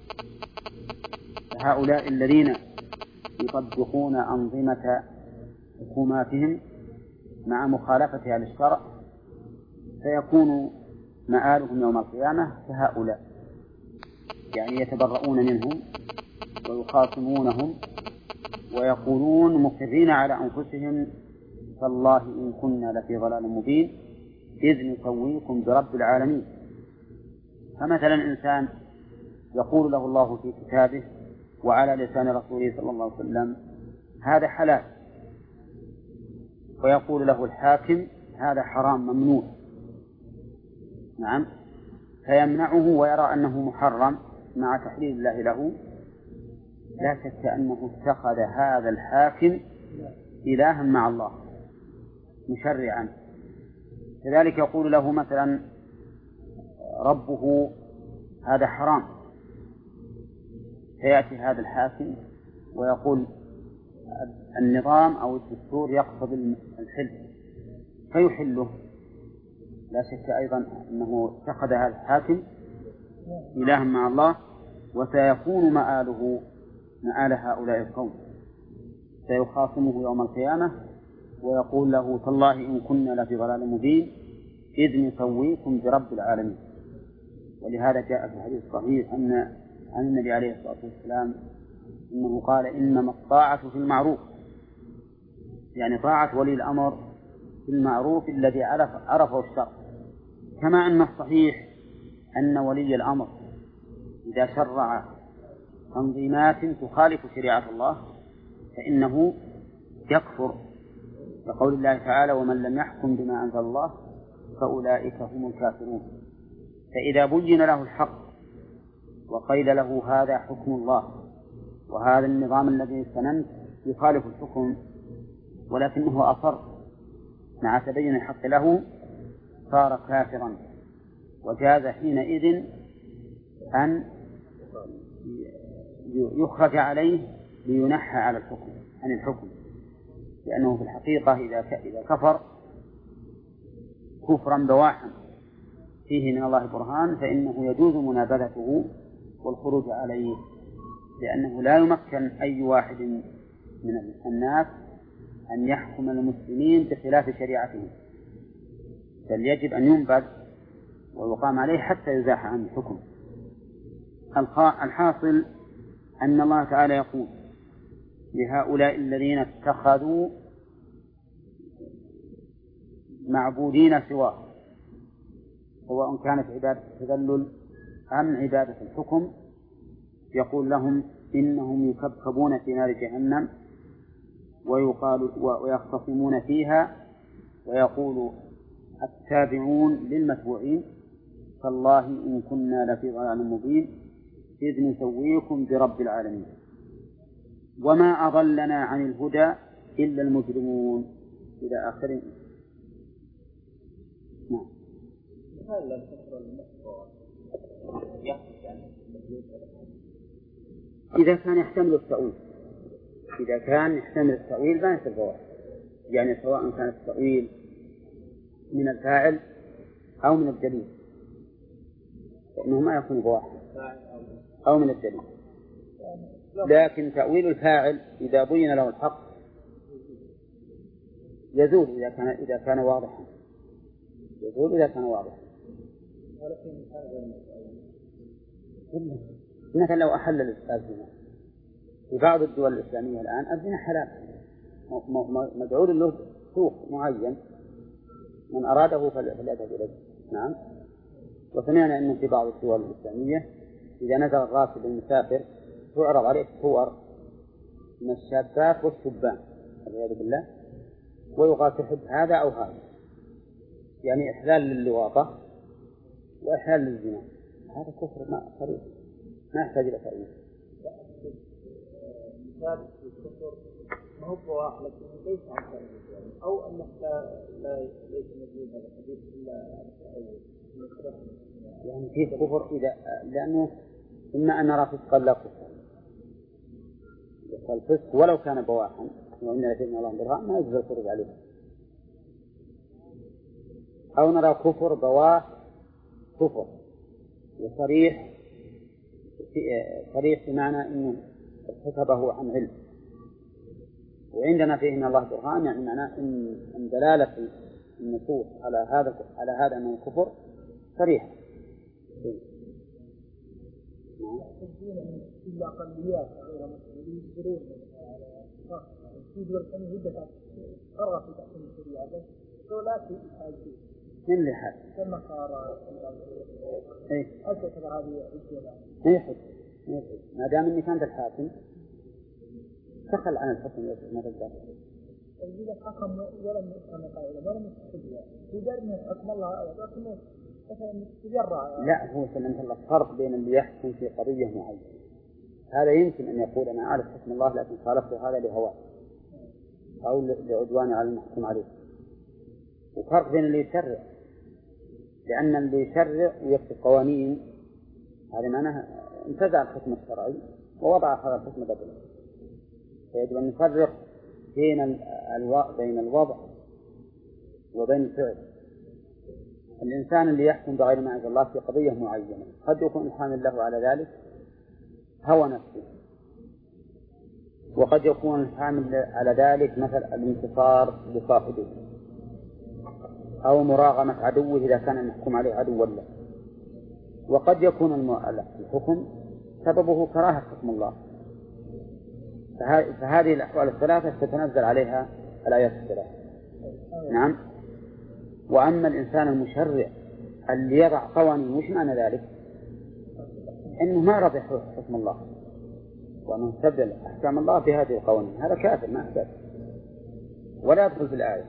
فهؤلاء الذين يطبقون أنظمة حكوماتهم مع مخالفتها للشرع سيكون مآلهم يوم القيامة كهؤلاء، يعني يتبرؤون منهم ويخاصمونهم ويقولون مقرين على أنفسهم فالله إن كنا لفي ضلال مبين إذ نسويكم برب العالمين. فمثلا إنسان يقول له الله في كتابه وعلى لسان رسوله صلى الله عليه وسلم هذا حلال، ويقول له الحاكم هذا حرام ممنوع، نعم، فيمنعه ويرى أنه محرم مع تحليل الله له، لا شك أنه اتخذ هذا الحاكم إلها مع الله مشرعا. كذلك يقول له مثلا ربه هذا حرام، فيأتي هذا الحاكم ويقول النظام أو الدستور يقتضي الحل فيحله. لا شك أيضا أنه اتخذ هذا الحاكم إلها مع الله، وسيكون مآله مآل هؤلاء القوم، سيخاصمه يوم القيامة ويقول له تالله إن كنا لفي ضلال مبين إذ نسويكم برب العالمين. ولهذا جاء في الحديث الصحيح أن النبي عليه الصلاة والسلام إنه قال إنما الطاعة في المعروف، يعني طاعة ولي الأمر في المعروف الذي عرفه الشرع. كما أن الصحيح أن ولي الأمر إذا شرع تنظيمات تخالف شريعة الله فإنه يكفر، لقول الله تعالى ومن لم يحكم بما أنزل الله فأولئك هم الكافرون. فإذا بين له الحق وقيل له هذا حكم الله وهذا النظام الذي سننت يخالف الحكم ولكنه أصر مع تبين الحق له صار كافرا، وجاز حينئذ أن يخرج عليه لينحى على الحكم عن الحكم، لأنه في الحقيقة إذا كفر كفرا بواحا فيه من الله برهان فإنه يجوز منابذته والخروج عليه، لأنه لا يمكن أي واحد من الناس أن يحكم المسلمين بخلاف شريعتهم، بل يجب أن ينبذ ويقام عليه حتى يزاح عن الحكم. الحاصل أن الله تعالى يقول لهؤلاء الذين اتخذوا معبودين سواه، سواء كانت عبادة التذلل أم عبادة الحكم، يقول لهم إنهم يكبكبون في نار جهنم ويختصمون فيها، ويقول التابعون للمتبوعين فالله إن كنا لفي ضلال مبين إذ نسويكم برب العالمين وما أضلنا عن الهدى إلا المجرمون إلى آخره. نعم. إذا كان يحتمل التأويل، إذا كان يحتمل التأويل ما يصير بواحد، يعني سواء كان التأويل من الفاعل أو من الدليل، فإنه ما يكون بواحد أو من الدليل. لكن تأويل الفاعل إذا بين له الحق يزول إذا كان واضحا، يزول إذا كان واضحا. مثلا لو أحل الزنا في بعض الدول الإسلامية الآن الزنا حلال، مدعو له سوق معين من أراده فليذهب إليه. نعم. وسمعنا أن في بعض الدول الإسلامية إذا نزل الراكب المسافر تعرض عليه صور من الشابات والشبان والعياذ بالله، ويقال تحب هذا أو هذا، يعني إحلال للواطة وإحلال للزنا. هذا كفر صريح ما يحتاج إلى تأويل. مثال الكفر ما هو بواح لكن ليس عن تأويل، أو أنه لا ليس موجود هذا الحديث إلا يعني فيه كفر إذا لأنه إما أن نرى فسقا لا كفر، فالفسق ولو كان بواحا وإن لدينا الله برهان ما يجوز الخروج عليه، أو نرى كفر بواح كفر وصريح بمعنى أنه ارتكبه عن علم، وعندنا فيه من الله برهان، يعني معناه أن دلالة النصوص على هذا أنه كفر صريح. إلا أقليات غير مسلمين يجبرون في دول ثانية هدة أرغب في تحكيم الشريعة بس دولات في الحاجة من اللي حال كما صار أكثر هذه الجولة ما دام أني كانت الحاكم تخل عن الحكم ما تقدر إذا حكم ولم يفهم قائلا ولم يستخدمها يدرنا حكم الله لكنه مثلا تجرع. لا هو سلمت الله فرق بين اللي يحكم في قضية معينة، هذا يمكن أن يقول أنا أعرف حكم الله لكن خالفت هذا لهواه أو لعدوان على المحكوم عليه، وفرق بين اللي يشرع، لأن اللي يشرع ويكتب قوانين هذا معناه انتزع الحكم الشرعي ووضع هذا الحكم بدله، فيجب أن نفرق بين الوضع وبين الفعل. الإنسان اللي يحكم بغير ما أنزل الله في قضية معينة قد يكون الحامل له على ذلك هوى نفسه، وقد يكون الحامل على ذلك مثل الانتصار لصاحبه أو مراغمة عدوه إذا كان المحكوم عليه عدوا له، وقد يكون الحكم سببه كراهة حكم الله. فهذه الأحوال الثلاثة تتنزل عليها الآيات الثلاثة. نعم. وأما الإنسان المشرع اللي يضع قوانين وش معنى ذلك؟ إنه ما رضي حكم الله وأنه استبدل أحكام الله بهذه القوانين، هذا كافر ما أحدث ولا يدخل في الآية.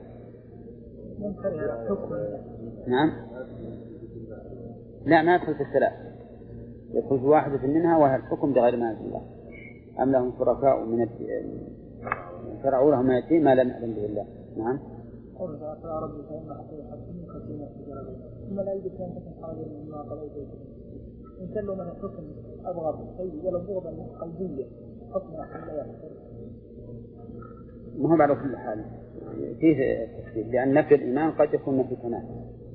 نعم. لا ما يدخل في الثلاث، يدخل في واحدة منها وهي الحكم بغير ما أنزل الله، أم لهم شركاء من شرعوا لهم ما يأتي ما لم يأذن به الله. نعم. قل يا رب فإن حكيم خزينة ثم لا يجب أن تكون حاضر مما قضيت إن كلوا من الحكم أبغض شيء ولا بغضا قلبية حكم لا يحصل ما هو على كل حال فيه تخفيف، لأن نفي الإيمان قد يكون نفي كمال،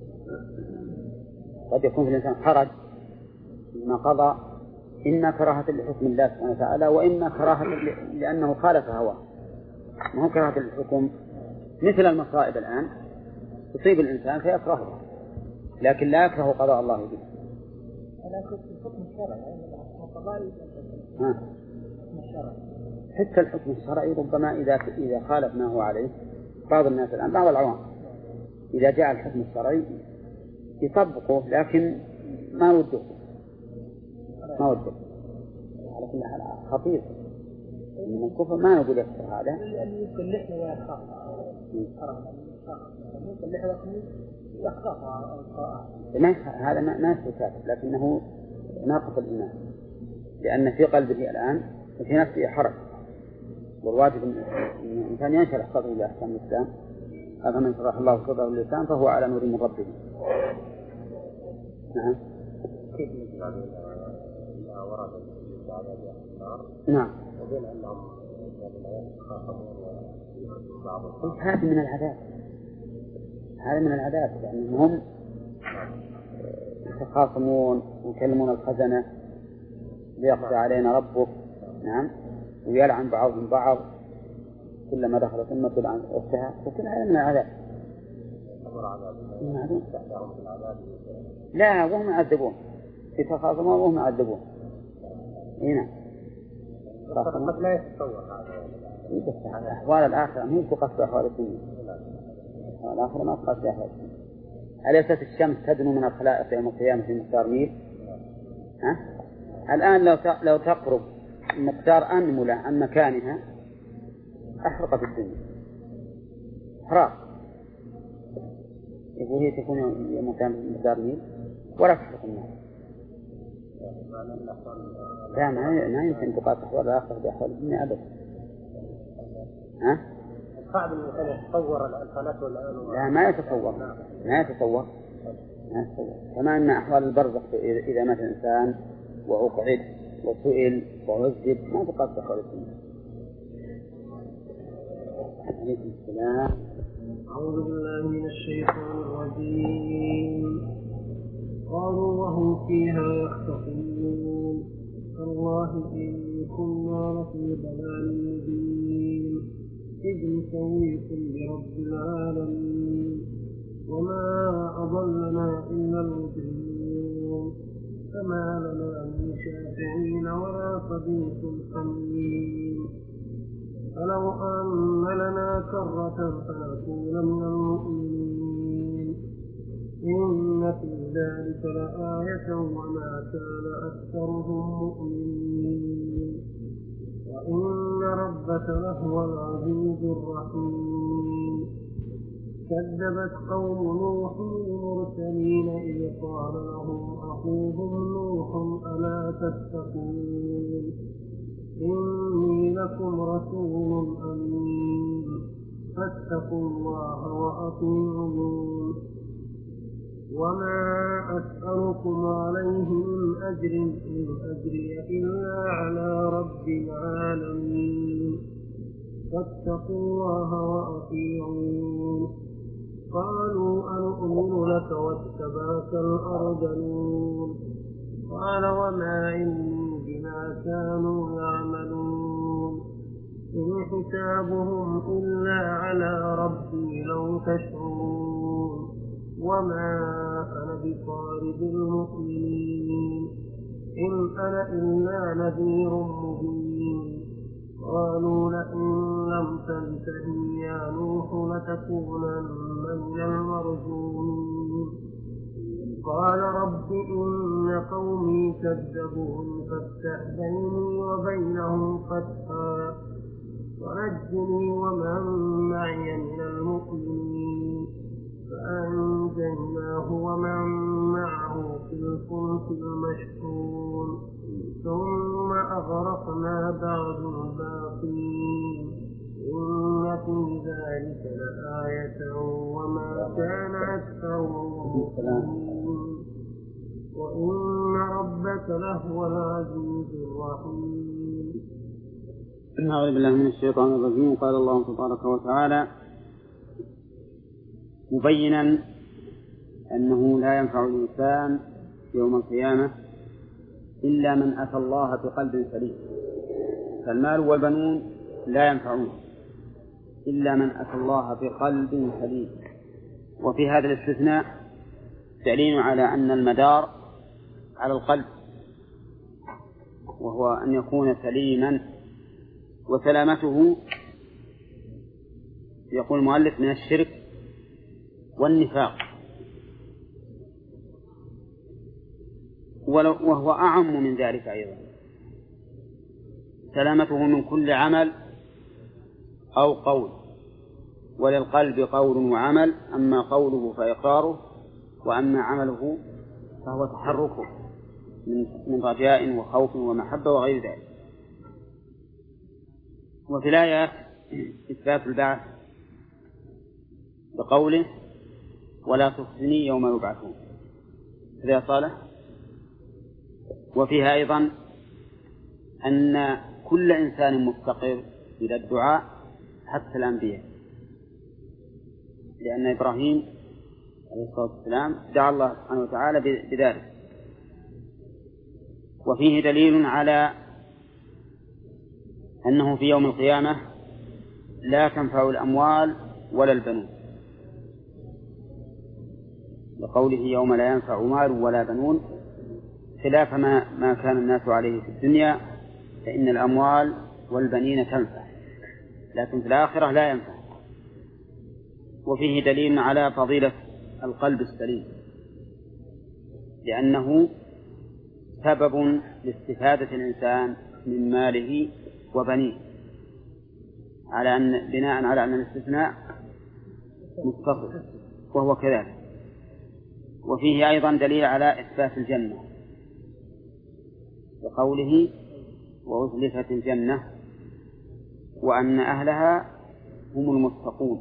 قد يكون في الإنسان حرج ما قضى، إما كراهة لحكم الله سبحانه وتعالى، وإما كراهة لأنه خالف هواه. ما هو كراهة الحكم مثل المصائب الآن تصيب الإنسان فيكرهه، لكن لا يكره قضاء الله به. الحكم الشرعي القضائي حتى الحكم الشرعي ربما إذا خالف ما هو عليه بعض الناس الآن، بعض العوام إذا جاء الحكم الشرعي يطبقه لكن ما وده على كل حال خطير من الكفر. ما نقول يكفر هذا اللي يمكن لحية ويخاف يمكن لحية ويخاف هذا ما يصير كافر، لكنه ناقص الإيمان، لأن في قلبه الآن وفي نفسه حرج، والواجب أن الإنسان ينشرح صدره لأحكام الإسلام. هذا من شرح الله صدره للإسلام فهو على نور من ربه. نعم. كيف يجب علينا ما ورد في عذاب النار؟ نعم. وبين أنهم يخافون ويخافون بعضهم. هذا من العذاب، هذا من العذاب، لأنهم يتخاصمون ويكلمون الخزنة ليقضي علينا ربك. نعم. ويلعن بعضهم بعض كلما دخلت أمة تلعن أختها، وكل هذا من العذاب. لا وهم يعذبون، يتخاصمون وهم يعذبون. هنا لا يتصور هذا. أحوال الآخرة ما تقص بأحوال الدنيا، الآخرة ما تقص بأحوال الدنيا. أليست الشمس تدنو من الخلائق يوم القيامة في مقدار ميل؟ الآن لو تقرب مقدار أنملة عن مكانها أحرقت الدنيا حراق، يقول هي تكون يوم القيامة في مقدار ميل ولا تحرق النار. لا ما يمكن تقاس أحوال الآخرة بأحوال الدنيا أبدا. صعب أن يتصور الفلك والآن. لا ما يتصور. كما أن أحوال البرزخ إذا مات الإنسان وأقعد وسئل وعذب ما تقاس أحوال الدنيا. عليكم السلام. أعوذ بالله من الشيطان الرجيم. قالوا وهم فيها يختصمون تالله إن كنا لفي ضلال مبين إذ نسويكم برب العالمين وما أضلنا إلا المجرمون فما لنا من شافعين ولا صديق حميم فلو أن لنا كرة فنكون من المؤمنين إن في ذلك لآية وما كان أكثرهم مؤمنين وإن ربك لهو العزيز الرحيم كذبت قوم نوح المرسلين إذ قال لهم أخوهم نوح ألا تتقون إني لكم رسول أمين فاتقوا الله وأطيعون وما أسألكم عليه من أجر إن أجري إلا على رب العالمين فاتقوا الله وأطيعون قالوا أنؤمن لك واتبعك الأرذلون قال وما علمي بما كانوا يعملون إن حسابهم إلا على ربي لو تشعرون وما أنا بطارد المؤمنين إن أنا إلا نذير مبين قالوا لئن لم تنته يا نوح لتكونن من المرجومين قال رب إن قومي كذبون فافتح بيني وبينهم فتحا ونجني ومن معي من المؤمنين فأنجيناه ومن معه في الفلك المشحون ثم أغرقنا بعد الباقين إن في ذلك لآية وما كان أكثرهم مؤمنين وإن ربك لهو العزيز الرحيم. أعوذ بالله من الشيطان الرجيم. قال الله تبارك وتعالى مبينا أنه لا ينفع الإنسان يوم القيامة إلا من أتى الله بقلب سليم، فالمال والبنون لا ينفعون إلا من أتى الله بقلب سليم. وفي هذا الاستثناء دليل على أن المدار على القلب، وهو أن يكون سليما، وسلامته يقول المؤلف من الشرك والنفاق، وهو أعم من ذلك أيضا، سلامته من كل عمل أو قول، وللقلب قول وعمل، أما قوله فإقراره، وأما عمله فهو تحركه من رجاء وخوف ومحبة وغير ذلك. وفي الآية إثبات البعث بقوله ولا تخزني يوم يبعثون، هذا صالح. وفيها أيضا أن كل إنسان مفتقر إلى الدعاء حتى الأنبياء، لأن إبراهيم عليه الصلاة والسلام دعا الله سبحانه وتعالى بذلك. وفيه دليل على أنه في يوم القيامة لا تنفع الأموال ولا البنون، لقوله يوم لا ينفع مال ولا بنون، خلاف ما كان الناس عليه في الدنيا، فإن الأموال والبنين تنفع، لكن في الآخرة لا ينفع. وفيه دليل على فضيلة القلب السليم، لأنه سبب لاستفادة الإنسان من ماله وبنيه، بناء على أن الاستثناء متصل، وهو كذلك. وفيه أيضا دليل على إثبات الجنة بقوله وأزلفت الجنة وأن أهلها هم المتقون،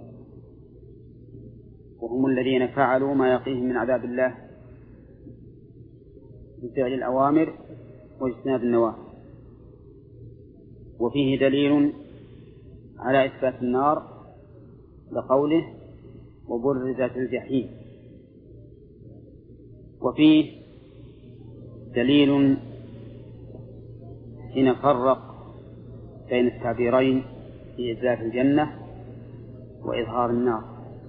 وهم الذين فعلوا ما يقيهم من عذاب الله بفعل الأوامر واجتناب النواهي. وفيه دليل على إثبات النار لقوله وبرزت الجحيم. وفيه دليل حين فرق بين التعبيرين في إزلاف الجنة وإظهار النار،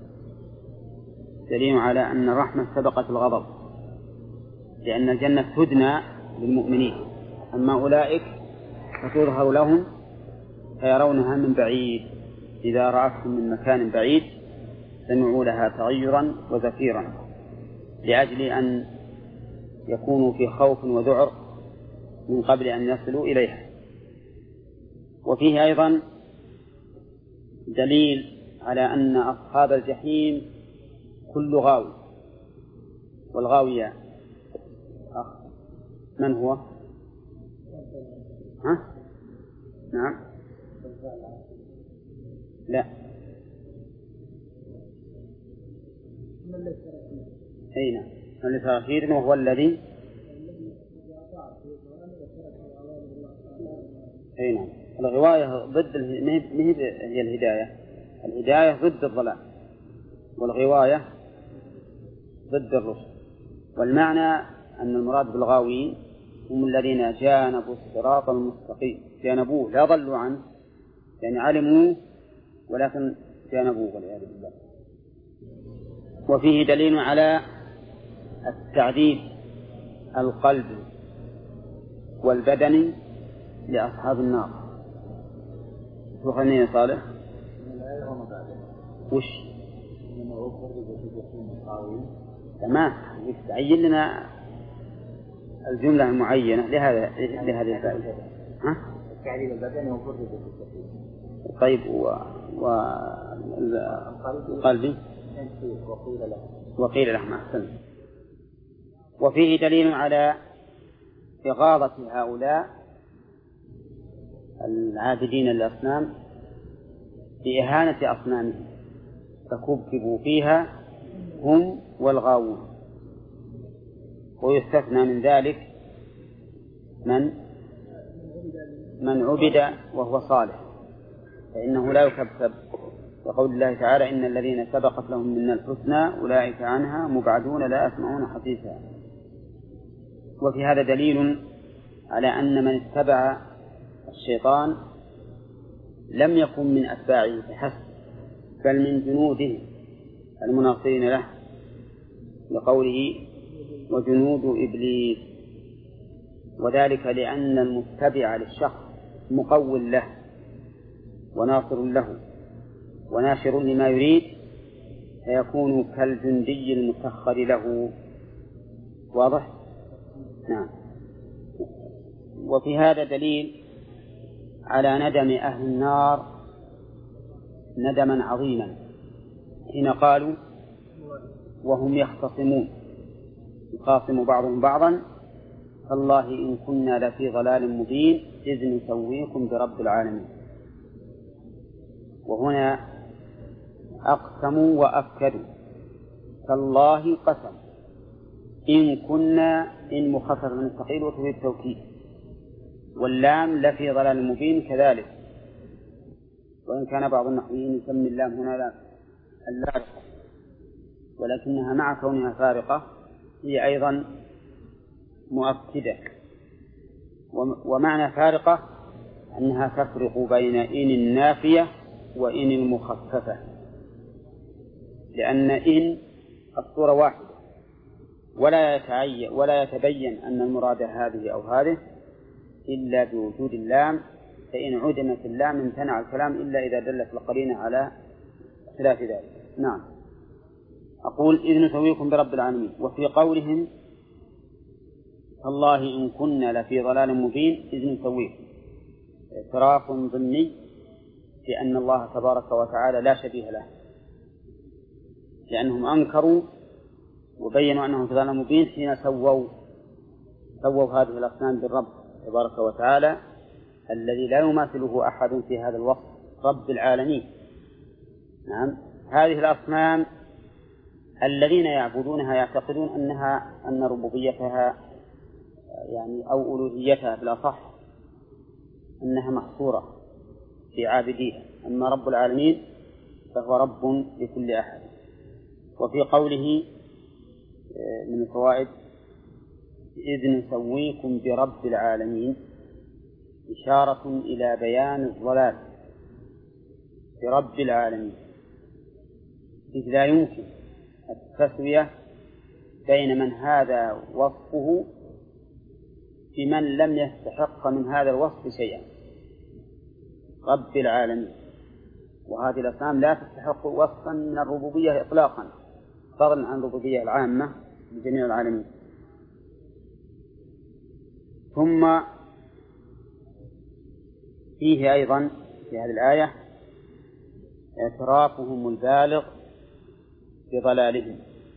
دليل على أن الرحمة سبقت الغضب، لأن الجنة تدنى للمؤمنين، أما أولئك فتظهر لهم فيرونها من بعيد، إذا رأتهم من مكان بعيد سمعوا لها تغيرا وزفيرا، لأجل أن يكونوا في خوف وذعر من قبل أن يصلوا إليها. وفيه أيضا دليل على أن أصحاب الجحيم كل غاوي، والغاوية من هو؟ ها؟ نعم، لا، أين من لتأخير، وهو الذي أين الغواية ضد هي الهداية، الهداية ضد الضلال، والغواية ضد الرشد. والمعنى أن المراد بالغاوين هم الذين جانبوا الصراط المستقيم، جانبوه لا ضلوا عنه، يعني علموه ولكن جانبوه والعياذ بالله. وفيه دليل على التعذيب القلب والبدن لأصحاب النار. وخلني صالح وش تمام يتعين لنا الجملة المعينة لهذه الفائدة. ها؟ التعذيب البدني وفرد بالتسليم. طيب قلبي وقيل له أحسن. وفيه دليل على إغاظة هؤلاء العابدين للأصنام بإهانة أصنامهم، فكبكبوا فيها هم والغاوون. ويستثنى من ذلك من عبد وهو صالح فإنه لا يكذب، وقول الله تعالى إن الذين سبقت لهم منا الحسنى أولئك عنها مبعدون لا يسمعون حديثها. وفي هذا دليل على أن من اتبع الشيطان لم يكن من أتباعه فحسب، بل من جنوده المناصرين له، لقوله وجنود إبليس، وذلك لأن المتبع للشخص مقول له وناصر له وناشر لما يريد، فيكون كالجندي المسخر له. واضح؟ نعم. وفي هذا دليل على ندم أهل النار ندما عظيما حين قالوا وهم يختصمون يخاصم بعضهم بعضا تالله إن كنا لفي ضلال مبين إذ نسويكم برب العالمين. وهنا أقسموا وأكدوا، تالله قسم، إن كنا إن مخفف من الثقيل وتفيد التوكيد، واللام لفي ضلال مبين كذلك، وإن كان بعض النحويين يسمي اللام هنا اللافقة، ولكنها مع كونها فارقة هي أيضا مؤكدة. ومعنى فارقة أنها تفرق بين إن النافية وإن المخففة، لأن إن الصورة واحدة ولا يتبين أن المراد هذه أو هذه إلا بوجود اللام، فإن عدمت اللام امتنع الكلام إلا إذا دلت القرينة على خلاف ذلك. نعم. أقول إذ نسويكم برب العالمين. وفي قولهم تالله إن كنا لفي ضلال مبين إذ نسويكم اعتراف ضمني بأن الله تبارك وتعالى لا شبيه له، لأنهم أنكروا وبينوا أنهم في ضلال مبين حين سووا هذه الأصنام بالرب تبارك وتعالى الذي لا يماثله أحد في هذا الوصف، رب العالمين. نعم. هذه الأصنام الذين يعبدونها يعتقدون أن ربوبيتها يعني أو ألوهيتها بالأصح أنها محصورة في عابديها، أما رب العالمين فهو رب لكل أحد. وفي قوله من الفوائد إذ نسويكم برب العالمين إشارة إلى بيان الضلال برب العالمين، إذ لا يمكن التسوية بين من هذا وصفه بمن لم يستحق من هذا الوصف شيئا، رب العالمين. وهذه الأصنام لا تستحق وصفا من الربوبية إطلاقا، فضلا عن الربوبية العامة لجميع العالمين. ثم فيه أيضا في هذه الآية اعترافهم البالغ بضلالهم،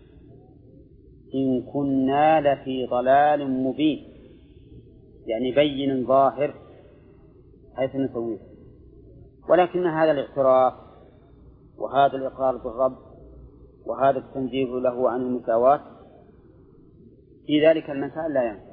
إن كنا لفي ضلال مبين، يعني بين ظاهر حيث نسويه. ولكن هذا الاعتراف وهذا الإقرار بالرب وهذا التنزيه له عن المساواة في ذلك المسائل لا ينفع،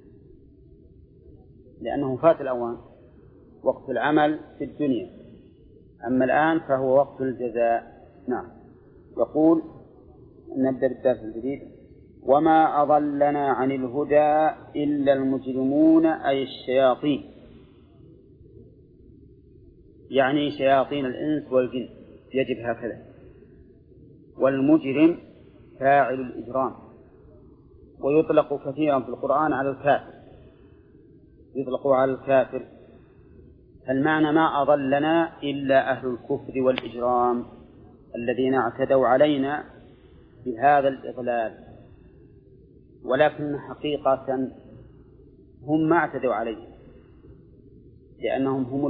لأنه فات الأوان، وقت العمل في الدنيا، أما الآن فهو وقت الجزاء. نعم. يقول نبدأ بالدرس الجديد. وما أضلنا عن الهدى إلا المجرمون أي الشياطين، يعني شياطين الإنس والجن، يجب هكذا. والمجرم فاعل الإجرام، ويطلق كثيرا في القرآن على الكافر، يطلق على الكافر. المعنى ما أضلنا إلا أهل الكفر والإجرام الذين اعتدوا علينا بهذا الإضلال، ولكن حقيقة هم ما اعتدوا عليه، لأنهم هم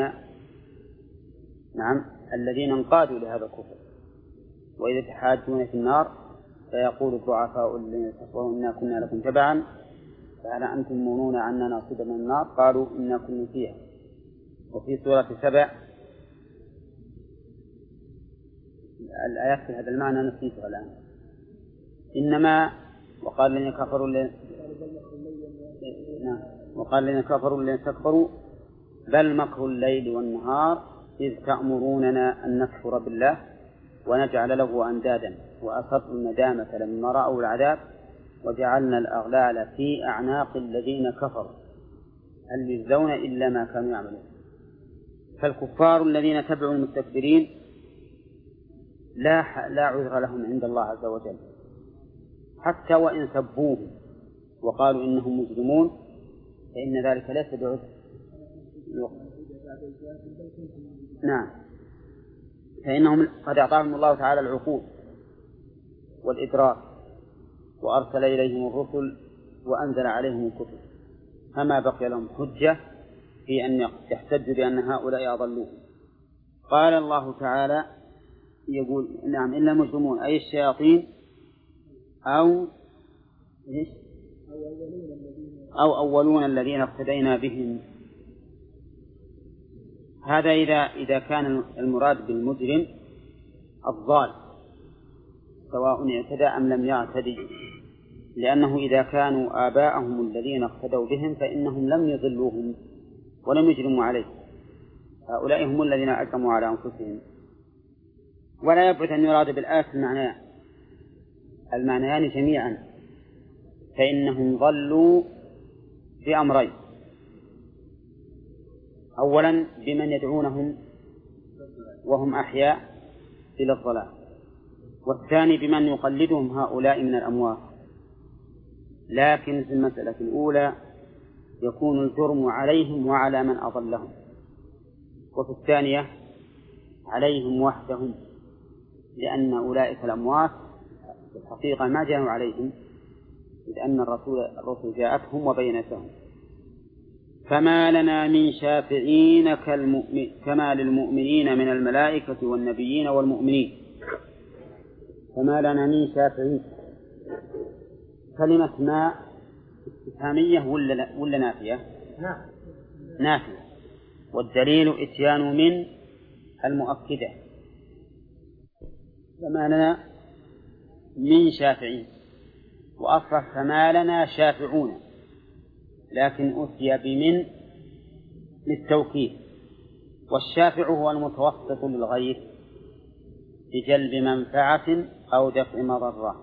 الذين انقادوا لهذا الكفر. وإذا تحاجون في النار فيقول الضعفاء الذين استكبروا إنا كنا لكم تبعا فهل أنتم مغنون عنا نصيبا من النار قالوا إنا كنا فيها. وفي سورة 7 الآيات في هذا المعنى نسيتها الآن. إنما وقال الذين كفروا الذين استكبروا بل مكر الليل والنهار إذ تأمروننا أن نكفر بالله ونجعل له أندادا وأسروا الندامة لما رأوا العذاب وجعلنا الأغلال في أعناق الذين كفروا هل يجزون إلا ما كانوا يعملون. فالكفار الذين تبعوا المستكبرين لا عذر لهم عند الله عز وجل، حتى وإن سبوهم وقالوا إنهم مجرمون فإن ذلك ليس بعذر. نعم، فإنهم قد أعطاهم الله تعالى العقول والإدراك وأرسل إليهم الرسل وأنزل عليهم الكتب، فما بقي لهم حجة في أن يحتجوا بأن هؤلاء أضلوهم. قال الله تعالى يقول نعم إلا المجرمون أي الشياطين أو أولون الذين اقتدينا بهم. هذا إذا كان المراد بالمجرم الضال سواء اعتدى أم لم يعتدي، لأنه إذا كانوا آباءهم الذين اقتدوا بهم فإنهم لم يضلوهم ولم يجرموا عليه، هؤلاء هم الذين أجرموا على أنفسهم. ولا يبعد أن يراد بالآية المعنيان جميعا، فإنهم ضلوا بأمرين: أولا بمن يدعونهم وهم أحياء إلى الضلال، والثاني بمن يقلدهم هؤلاء من الأموات. لكن في المسألة الأولى يكون الجرم عليهم وعلى من أضلهم، وفي الثانية عليهم وحدهم، لأن أولئك الأموات في الحقيقة ما جاءوا عليهم، إذ أن الرسل جاءتهم وبينتهم. فما لنا من شافعين كما للمؤمنين من الملائكة والنبيين والمؤمنين. فما لنا من شافعين، كلمة ما استفهامية ولا نافية؟ نافية، والدليل إتيان من المؤكدة. فما لنا من شافعين، وأصرف فما لنا شافعون، لكن أتي بمن للتوكيد. والشافع هو المتوسط للغير بجلب منفعة أو دفع مضرة.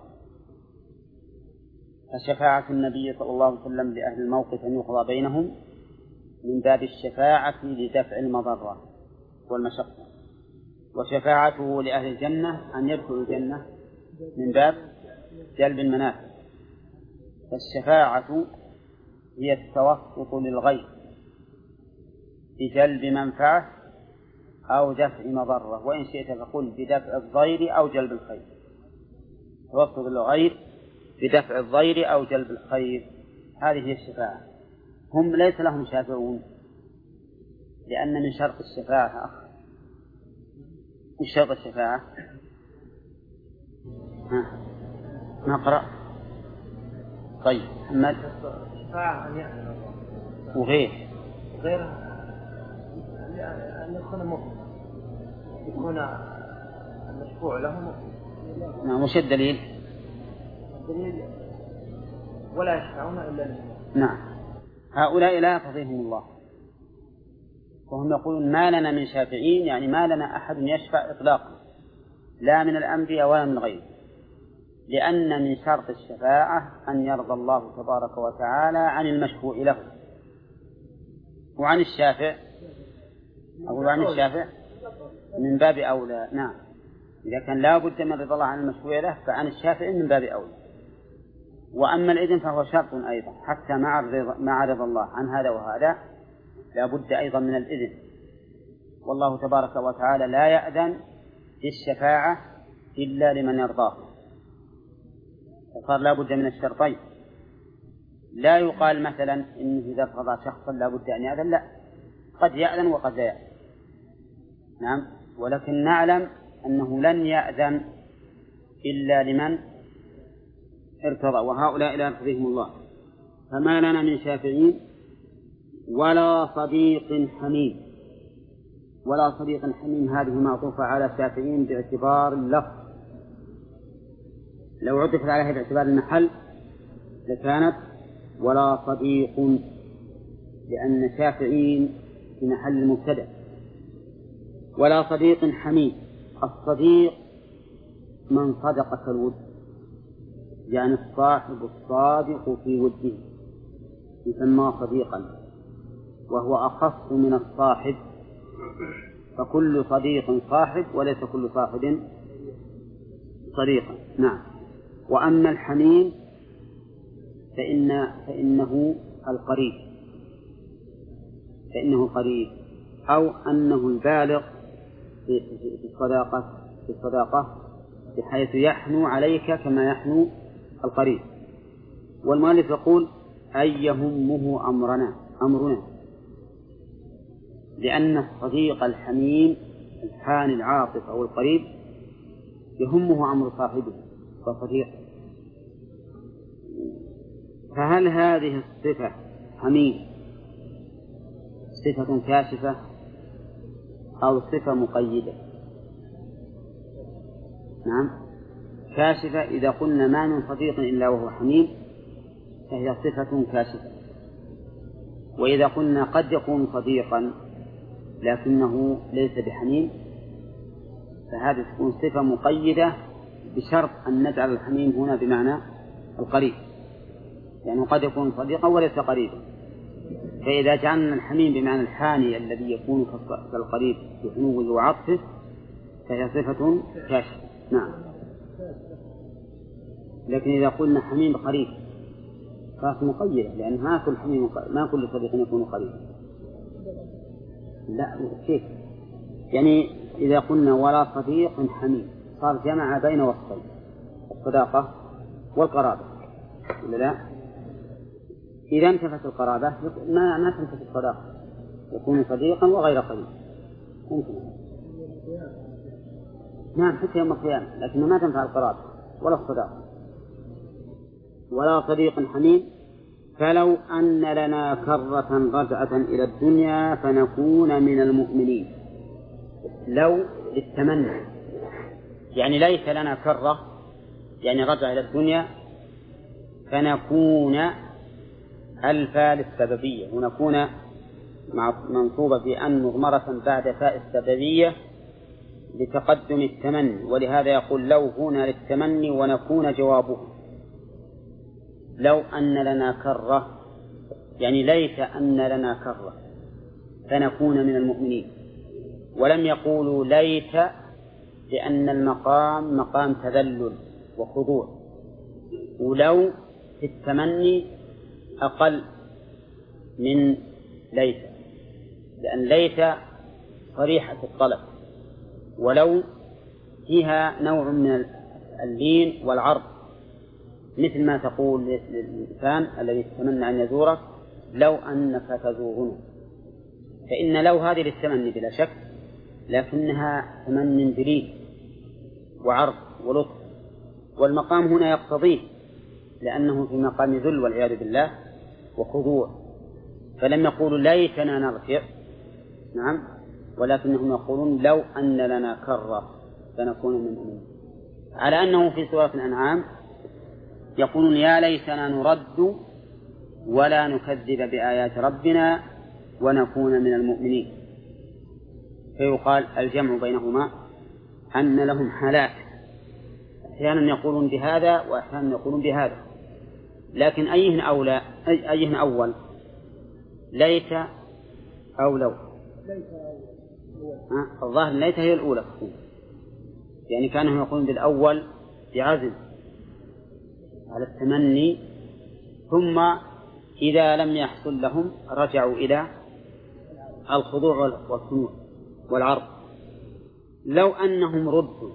فشفاعة النبي صلى الله عليه وسلم لأهل الموقف أن يقضى بينهم من باب الشفاعة لدفع المضرة والمشقة، وشفاعته لأهل الجنة أن يدخلوا الجنة من باب جلب المنافع. فالشفاعة هي التوسط للغير بجلب منفعة أو دفع مضرة، وإن شئت فقل بدفع الضير أو جلب الخير. توسط للغير بدفع الضير أو جلب الخير، هذه هي الشفاعة. هم ليس لهم شافعون، لأن من شرط الشفاعة وش شرط الشفاعة؟ نقرأ. طيب محمد. الشفاعة أن يأذن وغيره أن يكون مؤمن، يكون المشفوع له مؤمن. نعم. وش الدليل؟ الدليل ولا يشفعون إلا لله. نعم، هؤلاء لا يقضيهم الله، وهم يقولون ما لنا من شافعين، يعني ما لنا أحد يشفع إطلاقا، لا من الأنبياء ولا من غيره، لأن من شرط الشفاعة أن يرضى الله تبارك وتعالى عن المشفوع له. وعن الشافع أقول عن الشافع من باب أولى. نعم، إذا كان لا بد من رضا الله عن المشفوع له فعن الشافع من باب أولى. وأما الإذن فهو شرط أيضا، حتى مع رضا الله عن هذا وهذا لا بد أيضا من الإذن، والله تبارك وتعالى لا يأذن بالشفاعة إلا لمن يرضاه، فصار لا بد من الشرطين. لا يقال مثلا إنه إذا قضى شخصا لا بد أن يأذن، لا، قد يأذن وقد لا يأذن. نعم، ولكن نعلم أنه لن يأذن إلا لمن ارتضى، وهؤلاء لا يرتضيهم الله. فما لنا من شافعين ولا صديق حميم. ولا صديق حميم هذه معطوفة على شافعين باعتبار اللفظ، لو عطفت عليها باعتبار المحل لكانت ولا صديق، لأن شافعين في محل المبتدأ. ولا صديق حميم. الصديق من صدق الود، يعني الصاحب الصادق في وده يسمى صديقا، وهو أخص من الصاحب، فكل صديق صاحب وليس كل صاحب صديقا. نعم. وأما الحميم فإنه القريب، أو أنه البالغ في الصداقة بحيث يحنو عليك كما يحنو القريب. والمؤلف يقول أي يهمه أمرنا، لأن الصديق الحميم الحاني العاطف أو القريب يهمه أمر صاحبه وصديقه. فهل هذه الصفة حميم صفة كاشفة أو صفة مقيدة؟ نعم، كاشفة. إذا قلنا ما من صديق إلا وهو حميم فهي صفة كاشفة. وإذا قلنا قد يكون صديقا لكنه ليس بحميم فهذه تكون صفة مقيدة بشرط أن نجعل الحميم هنا بمعنى القريب، يعني قد يكون صديقا وليس قريبا. فإذا جعلنا الحميم بمعنى الحاني الذي يكون كالقريب بحنوه وعطفه فهي صفة كاشفة. نعم. لكن إذا قلنا حميم قريب فهي مقيدة، لأن ما كل صديق يكون قريبا. لا كيف؟ يعني إذا قلنا ولا صديق حميم صار جمع بين وصفين، الصداقة والقرابة، ولا لا؟ إذا انتفت القرابة ما تنتفت الصداقة، يكون صديقا وغير قريب. ممكن. نعم، حتى يوم القيامة، لكن ما تنفع القرابة ولا الصداقة. ولا صديق حميم. فلو أن لنا كرة رجعة إلى الدنيا فنكون من المؤمنين. لو للتمني، يعني ليس لنا كرة يعني رجع إلى الدنيا، فنكون الفاء للسببية، ونكون منصوبة بأن مضمرة بعد فاء السببية لتقدم التمني، ولهذا يقول لو هنا للتمني ونكون جوابه. لو أن لنا كرة يعني ليس أن لنا كرة فنكون من المؤمنين. ولم يقولوا ليت لأن المقام مقام تذلل وخضوع، ولو في التمني أقل من ليت، لأن ليت صريحة الطلب، ولو فيها نوع من اللين والعرض، مثل ما تقول للإنسان الذي يتمنى أن يزورك لو أنك تزورنا. فإن لو هذه للتمني بلا شك، لكنها تمن بلين وعرض ولطف، والمقام هنا يقتضيه لأنه في مقام ذل والعياذ بالله وخضوع. فلم يقولوا ليتنا نرجع، نعم، ولكنهم يقولون لو أن لنا كرة فنكون من المؤمنين. على أنه في سورة الأنعام يقولون يا ليتنا نرد ولا نكذب بآيات ربنا ونكون من المؤمنين. فيقال الجمع بينهما أن لهم حالات، أحيانا يقولون بهذا وأحيانا يقولون بهذا، لكن أيهن أول، ليت أو لو؟ الظاهر ليت هي الأولى، يعني كانوا يقولون بالأول بعزم على التمني، ثم إذا لم يحصل لهم رجعوا إلى الخضوع والخنوع والعرض. لو أنهم ردوا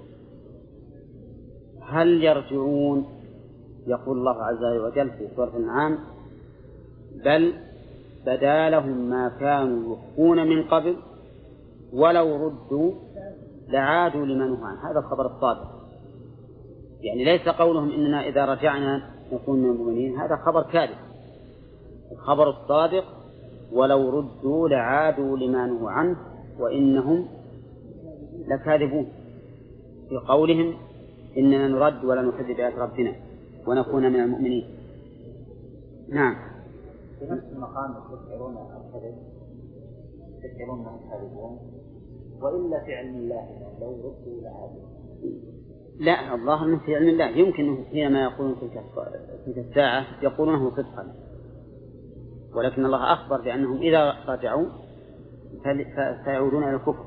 هل يرجعون؟ يقول الله عز وجل في سورة الأنعام بل بدا لهم ما كانوا يخفون من قبل ولو ردوا لعادوا لما نهوا عنه. هذا الخبر الصادق، يعني ليس قولهم إننا إذا رجعنا نكون من المؤمنين، هذا خبر كاذب. الخبر الصادق ولو ردوا لعادوا لما نهوا عنه وإنهم لكاذبون في قولهم إننا نرد ولا نكذب بآيات ربنا ونكون من المؤمنين. نعم. في نفس المقام تشعرون الكذب تذكرون أنهم خالدون وإلا في علم الله لو ردوا لعادوا. لا، الظاهر أنه في علم الله، يمكن حينما يقولون تلك الساعة يقولونه صدقا، ولكن الله أخبر بأنهم إذا رجعوا سيعودون إلى الكفر،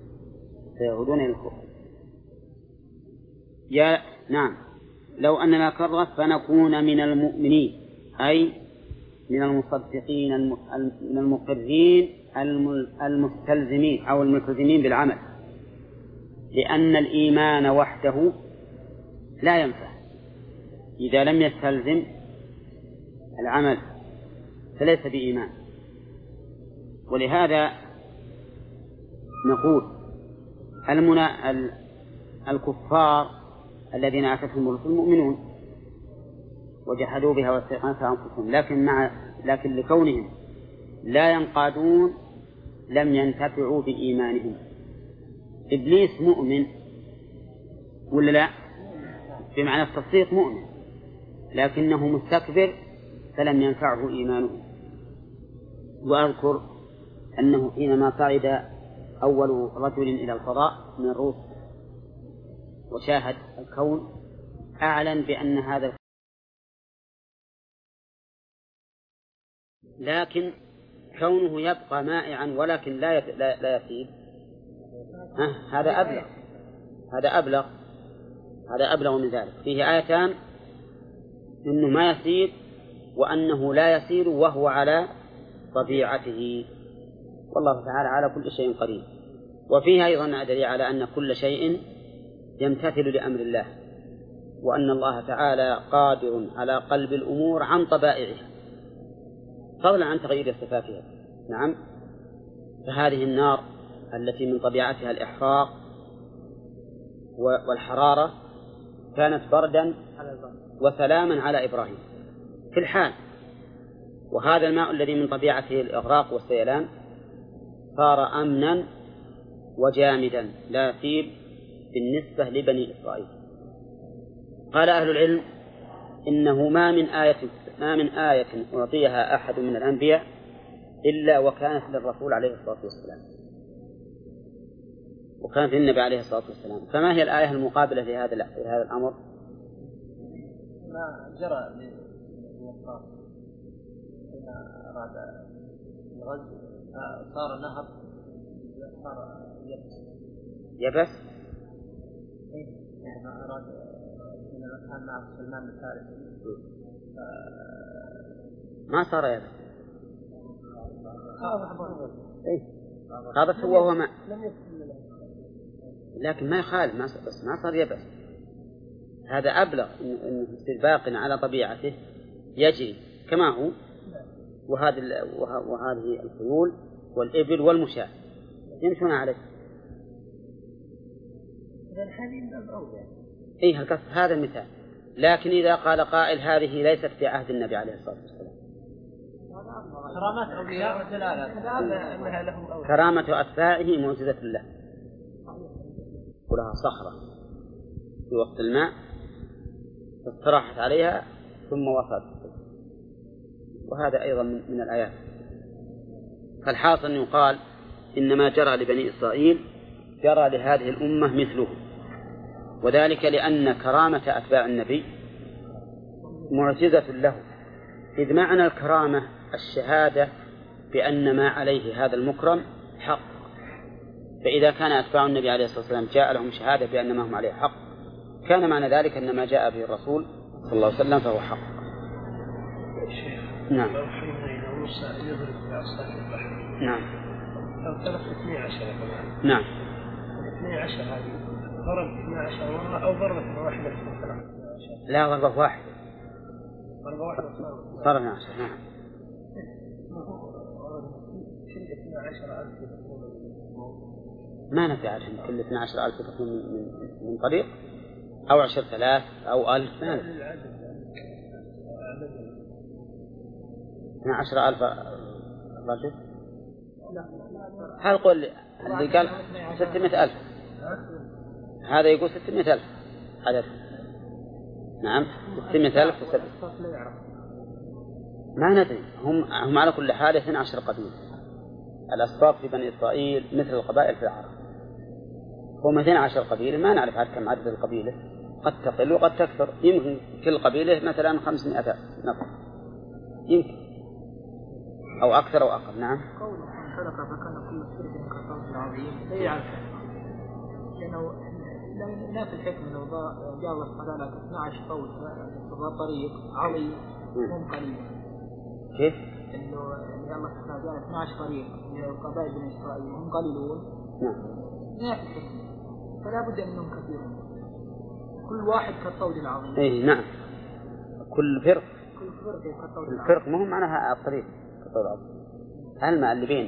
نعم. لو أننا كرة فنكون من المؤمنين، أي من المصدقين من المقرين المستلزمين أو الملتزمين بالعمل، لأن الإيمان وحده لا ينفع إذا لم يستلزم العمل، فليس بإيمان. ولهذا نقول الكفار الذين أتتهم الرسل مؤمنون وجحدوا بها واستيقنتها أنفسهم، لكن لكونهم لا ينقادون لم ينتفعوا بإيمانهم. إبليس مؤمن ولا لا؟ بمعنى التصديق مؤمن، لكنه مستكبر فلم ينفعه إيمانه. وأذكر أنه حينما صعد أول رجل إلى الفضاء من الروس وشاهد الكون أعلن بأن هذا، لكن كونه يبقى مائعا ولكن لا يسيل، هذا أبلغ من ذلك. فيه آيتان: إنه ما يسير، وأنه لا يسير وهو على طبيعته، والله تعالى على كل شيء قدير. وفيها أيضا دليل على أن كل شيء يمتثل لأمر الله، وأن الله تعالى قادر على قلب الأمور عن طبائعها فضلا عن تغيير صفاتها. نعم. فهذه النار التي من طبيعتها الإحراق والحرارة كانت بردا وسلاما على إبراهيم في الحال، وهذا الماء الذي من طبيعته الإغراق والسيلان صار أمنا وجامدا لا يسيل بالنسبة لبني إسرائيل. قال أهل العلم إنه ما من آية أعطيها أحد من الأنبياء إلا وكانت للرسول عليه الصلاة والسلام، وكانت للنبي عليه الصلاة والسلام. فما هي الآية المقابلة لهذا الأمر؟ ما جرى للوقاص حين أراد الغزو صار نهر، صار يبس. يعني ما أراد حين كان مع سلمان الفارسي ما صار يبس. هذا هو ماء، لكن ما يخالف، بس ما صار يبس. هذا أبلغ إنه باق على طبيعته يجري كما هو، وهذه الخيول والإبل والمشاة يمشون عليه. إيه القصد هذا المثال. لكن إذا قال قائل هذه ليست في عهد النبي عليه الصلاة والسلام، كرامات أولياء ودلالة، كرامة أتباعه معجزة له، ولها صخرة في وقت الماء استراحت عليها ثم وصلت، وهذا أيضا من الآيات. فالحاصل أن يقال إنما جرى لبني إسرائيل جرى لهذه الأمة مثله، وذلك لأن كرامة أتباع النبي معجزة له، إذ معنى الكرامة الشهادة بأن ما عليه هذا المكرم حق. فإذا كان أتباع النبي عليه الصلاة والسلام جاء لهم شهادة بأن ما هم عليه حق، كان معنى ذلك أن ما جاء به الرسول صلى الله عليه وسلم فهو حق. نعم. نعم. لو كانت 12 كمان. نعم. 12 هذه ضرب 12 مرة أو ضربة واحدة في الثلاث؟ لا، ضربة واحدة. ضربة واحدة صار 12. نعم. ما نفع عشان كل 12,000 تكون من طريق أو 10,000 أو 1000. ما نفع 12,000 رجل. هل قل اللي قال 600,000 هذا يقول 600,000 عدد. نعم 600,000 ما ندري. هم على كل حال 12 قبيلة الأسباط في بني إسرائيل مثل القبائل في العرب، هو 12 قبيلة، ما نعرف كم عدد القبيلة، قد تقل وقد تكثر، يمكن كل قبيلة مثلا 500 نفر يمكن، أو أكثر أو أقل. نعم. قوله انطلق فكان كل فرد كالطود العظيم لا يعرف، لأنه لا في الحكم لو جاء الله سبحانه وتعالى 12 طود في طريق عظيم هم قليل. كيف؟ إنه الله سبحانه وتعالى 12 طريق لقبائل بني إسرائيل هم قليلون. نعم. لا في الحكم، فلا بد أنهم كثيرون، كل واحد كالطود العظيم. إيه نعم. كل فرق كالطود العظيم. الفرق مهم معناها الطريق كالطود العظيم. الماء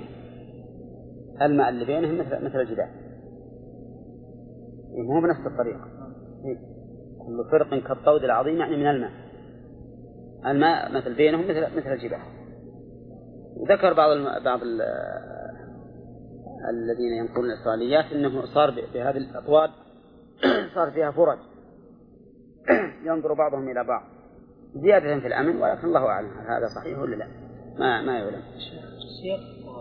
اللي بينه مثل الجبال، مو بنفس الطريقة. كل فرق كالطود العظيم يعني من الماء مثل بينهم مثل الجبال. ذكر بعض الذين ينقلون الإسرائيليات أنه صار بهذه الأطواد صار فيها فرج ينظر بعضهم إلى بعض زيادة في الأمن، ولكن الله أعلم هذا صحيح ولا لا، ما يعلم. الشيخ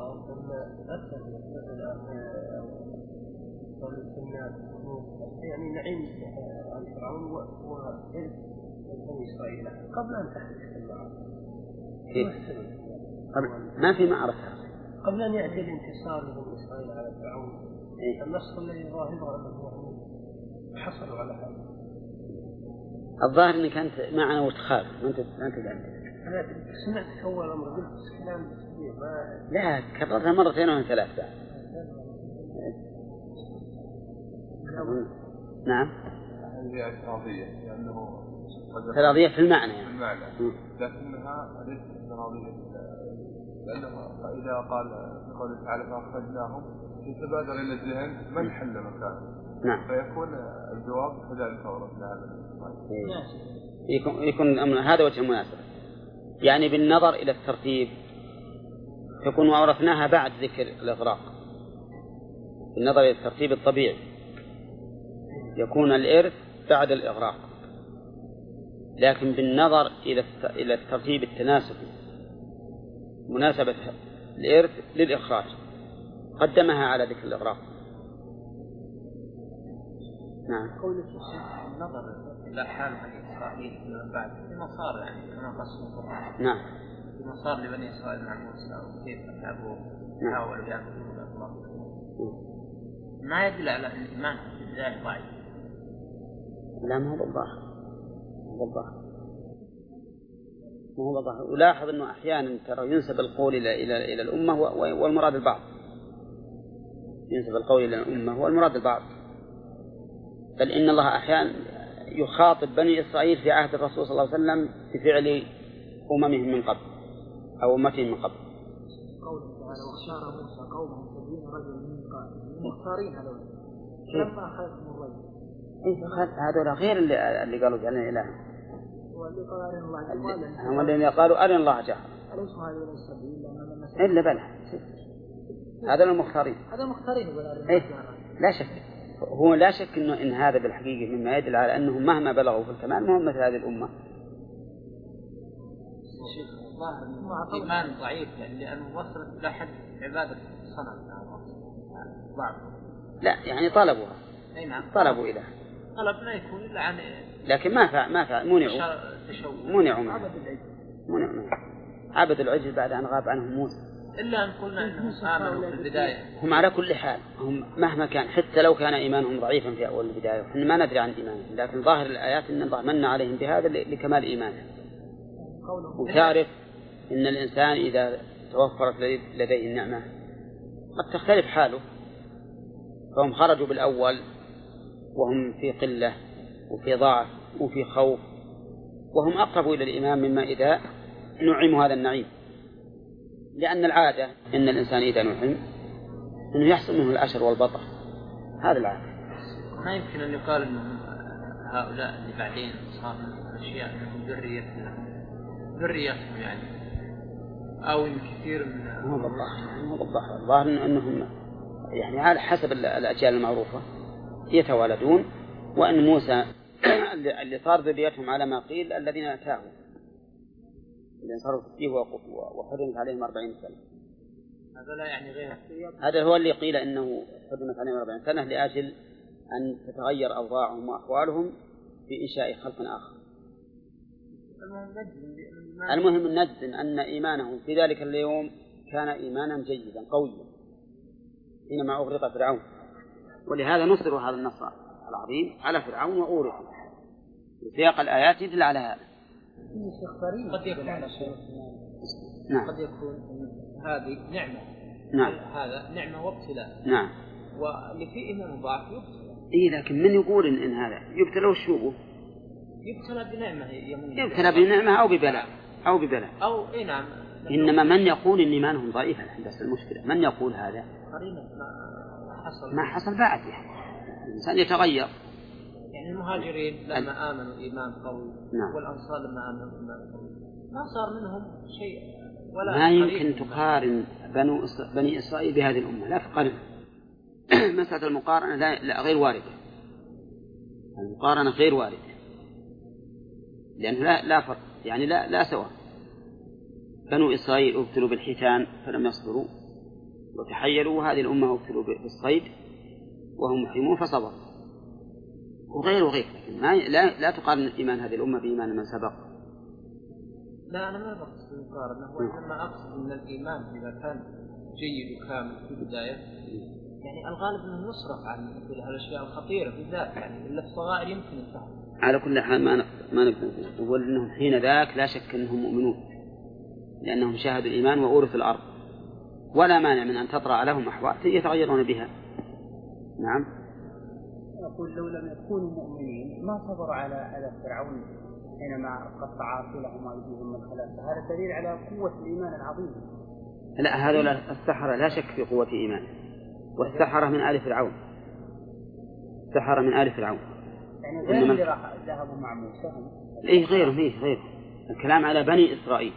يعني نعيم عن فرعون وإرث بني إسرائيل قبل أن تحدث المعركة. ما في معركة قبل أن يأتي الانتصار لبني إسرائيل على فرعون. النص الذي ظاهره أنه حصلوا على هذا. الظاهر أنك أنت معنا وتخاف ما أنت أنا سمعت أول أمر قلت كلام لا كررتها مرتين أو ثلاثة. نعم. هذه اعتراضية لأنه اعتراضية في المعنى يعني. في المعنى، لكنها ليست اعتراضية لأنه إذا قال بقوله تعالى فأخرجناهم يتبادر إلى الذهن من حل مكانه. نعم. فيكون الجواب كذلك ورثنا هذا. يكون هذا وجه المناسبة، يعني بالنظر إلى الترتيب يكون وأورثناها بعد ذكر الإغراق. بالنظر إلى الترتيب الطبيعي يكون الإرث بعد الإغراق، لكن بالنظر إلى الترتيب التناسبي مناسبة الإرث للإخراج قدمها على ذكر الإغراق. نعم. قول الشيخ النظر إلى حال بني إسرائيل من بعد فيما صار يعني كما قصوا القرآن. نعم. فيما صار لبني إسرائيل مع موسى وكيف أتعبوا حاولوا يعبدون الله، ما يدل على أن الإيمان بالله ضعيف. لا ما هو بالظاهر، ما هو بالظاهر. ولاحظ أنه أحيانا ترى ينسب القول إلى الأمة والمراد البعض، ينسب القول إلى الأمة والمراد البعض، بل إن الله أحيانا يخاطب بني إسرائيل في عهد الرسول صلى الله عليه وسلم بفعل أممهم من قبل أو أمتهم من قبل. قوله تعالى واختار موسى قومه 70 رجلا من مختارين هذول لما أخذهم الرجل. هذول غير اللي قالوا جعلنا إله، واللي قالوا أرنا الله جهرا، هم الذين قالوا أرنا الله جهرا. أليس هذول السبيل إلا بلى هذا المختارين. هذا مختارين لا شك، هو لا شك إن هذا بالحقيقة مما يدل على أنهم مهما بلغوا في الكمال مهم مثل هذه الأمة. إيمان ضعيف لأنه وصلت إلى حد عبادة الصنم ضعف. لا يعني طلبوها. نعم. طلبوا إله. طلب لا يكون إلا عن لكن ما فعل منعوا عبد العجل بعد أن غاب عنهم موسى. إلا أن قلنا أنهم آمنوا في البداية. هم على كل حال هم مهما كان حتى لو كان إيمانهم ضعيفا في أول البداية، إحنا ما ندري عن إيمانهم، لكن ظاهر الآيات أن الله من عليهم بهذا لكمال إيمانهم. وتعرف إن الإنسان إذا توفرت لديه النعمة قد تختلف حاله، فهم خرجوا بالأول وهم في قلة وفي ضعف وفي خوف، وهم أقرب إلى الإيمان مما إذا نعموا هذا النعيم، لأن العادة إن الإنسان إذا نعم إنه يحصل منه العشر والبطر، هذا العادة. ما يمكن أن يقال أن هؤلاء اللي بعدين صار أشياء من ذريتهم يعني، أو من كثير من هو بالظاهر الظاهر أنهم يعني على حسب الأجيال المعروفة يتوالدون، وأن موسى اللي صار ذريتهم على ما قيل الذين تاهوا اللي انصروا فيه وحرمت عليهم 40 سنة. هذا لا يعني غير. هذا هو اللي قيل إنه حرمت عليهم 40 سنة لأجل أن تتغير أوضاعهم وأحوالهم في إنشاء خلق آخر. المهم نجزم أن إيمانهم في ذلك اليوم كان إيمانا جيدا قويا حينما أغرق فرعون، ولهذا نصر هذا النصر العظيم على فرعون وأورثه. سياق الآيات يدل على هذا. قد يكون نعم. قد يكون هذه نعمة. نعم. هذا نعمة وابتلاء. نعم. واللي فيه إيمان ضعف يبتلى. إيه لكن من يقول إن هذا يبتلى وشوبه؟ يبتلى بنعمة يبتلى بنعمة أو ببلاء أو ببلاء. أو إيه نعم. إنما من يقول إن إيمانهم ضعيف بس المشكلة من يقول هذا؟ ما حصل بعد يعني. الإنسان يتغير. يعني المهاجرين لما آمنوا إيمان قوي. نعم. والأنصار لما آمنوا إيمان قوي ما صار منهم شيء ولا. ما يمكن تقارن بني إسرائيل بهذه الأمة، لا تقارن. مسألة المقارنة لا غير واردة. المقارنة غير واردة لأنه لا فرق يعني لا سواء. بنو إسرائيل ابتلوا بالحيتان فلم يصبروا وتحيلوا، وهذه الأمة ابتلوا بالصيد وهم محرمون فصبروا، وغير لكن لا تقارن إيمان هذه الأمة بإيمان من سبق. لا أنا ما بقصد المقارنة، وإنما أقصد أن الإيمان إذا كان جيد وكامل في البداية يعني الغالب أنه يصرف عن الأشياء الخطيرة بالذات، يعني إلا الصغائر يمكن الفهم. على كل حال ما نقدر نقول أنهم حين ذاك لا شك أنهم مؤمنون لأنهم شاهدوا الإيمان وأورثوا الأرض، ولا مانع من أن تطرأ لهم أحوال يتغيرون بها. نعم. أقول لو لم يكونوا مؤمنين ما صبروا على فرعون حينما قطع أرجلهم وأيديهم من خلافه. هذا دليل على قوة الإيمان العظيم. لا هذول السحرة لا شك في قوة إيمان، والسحرة من آل فرعون. السحرة من آل فرعون يعني غير اللي ذهبوا مع موسى. إيه غيرهم. الكلام على بني إسرائيل.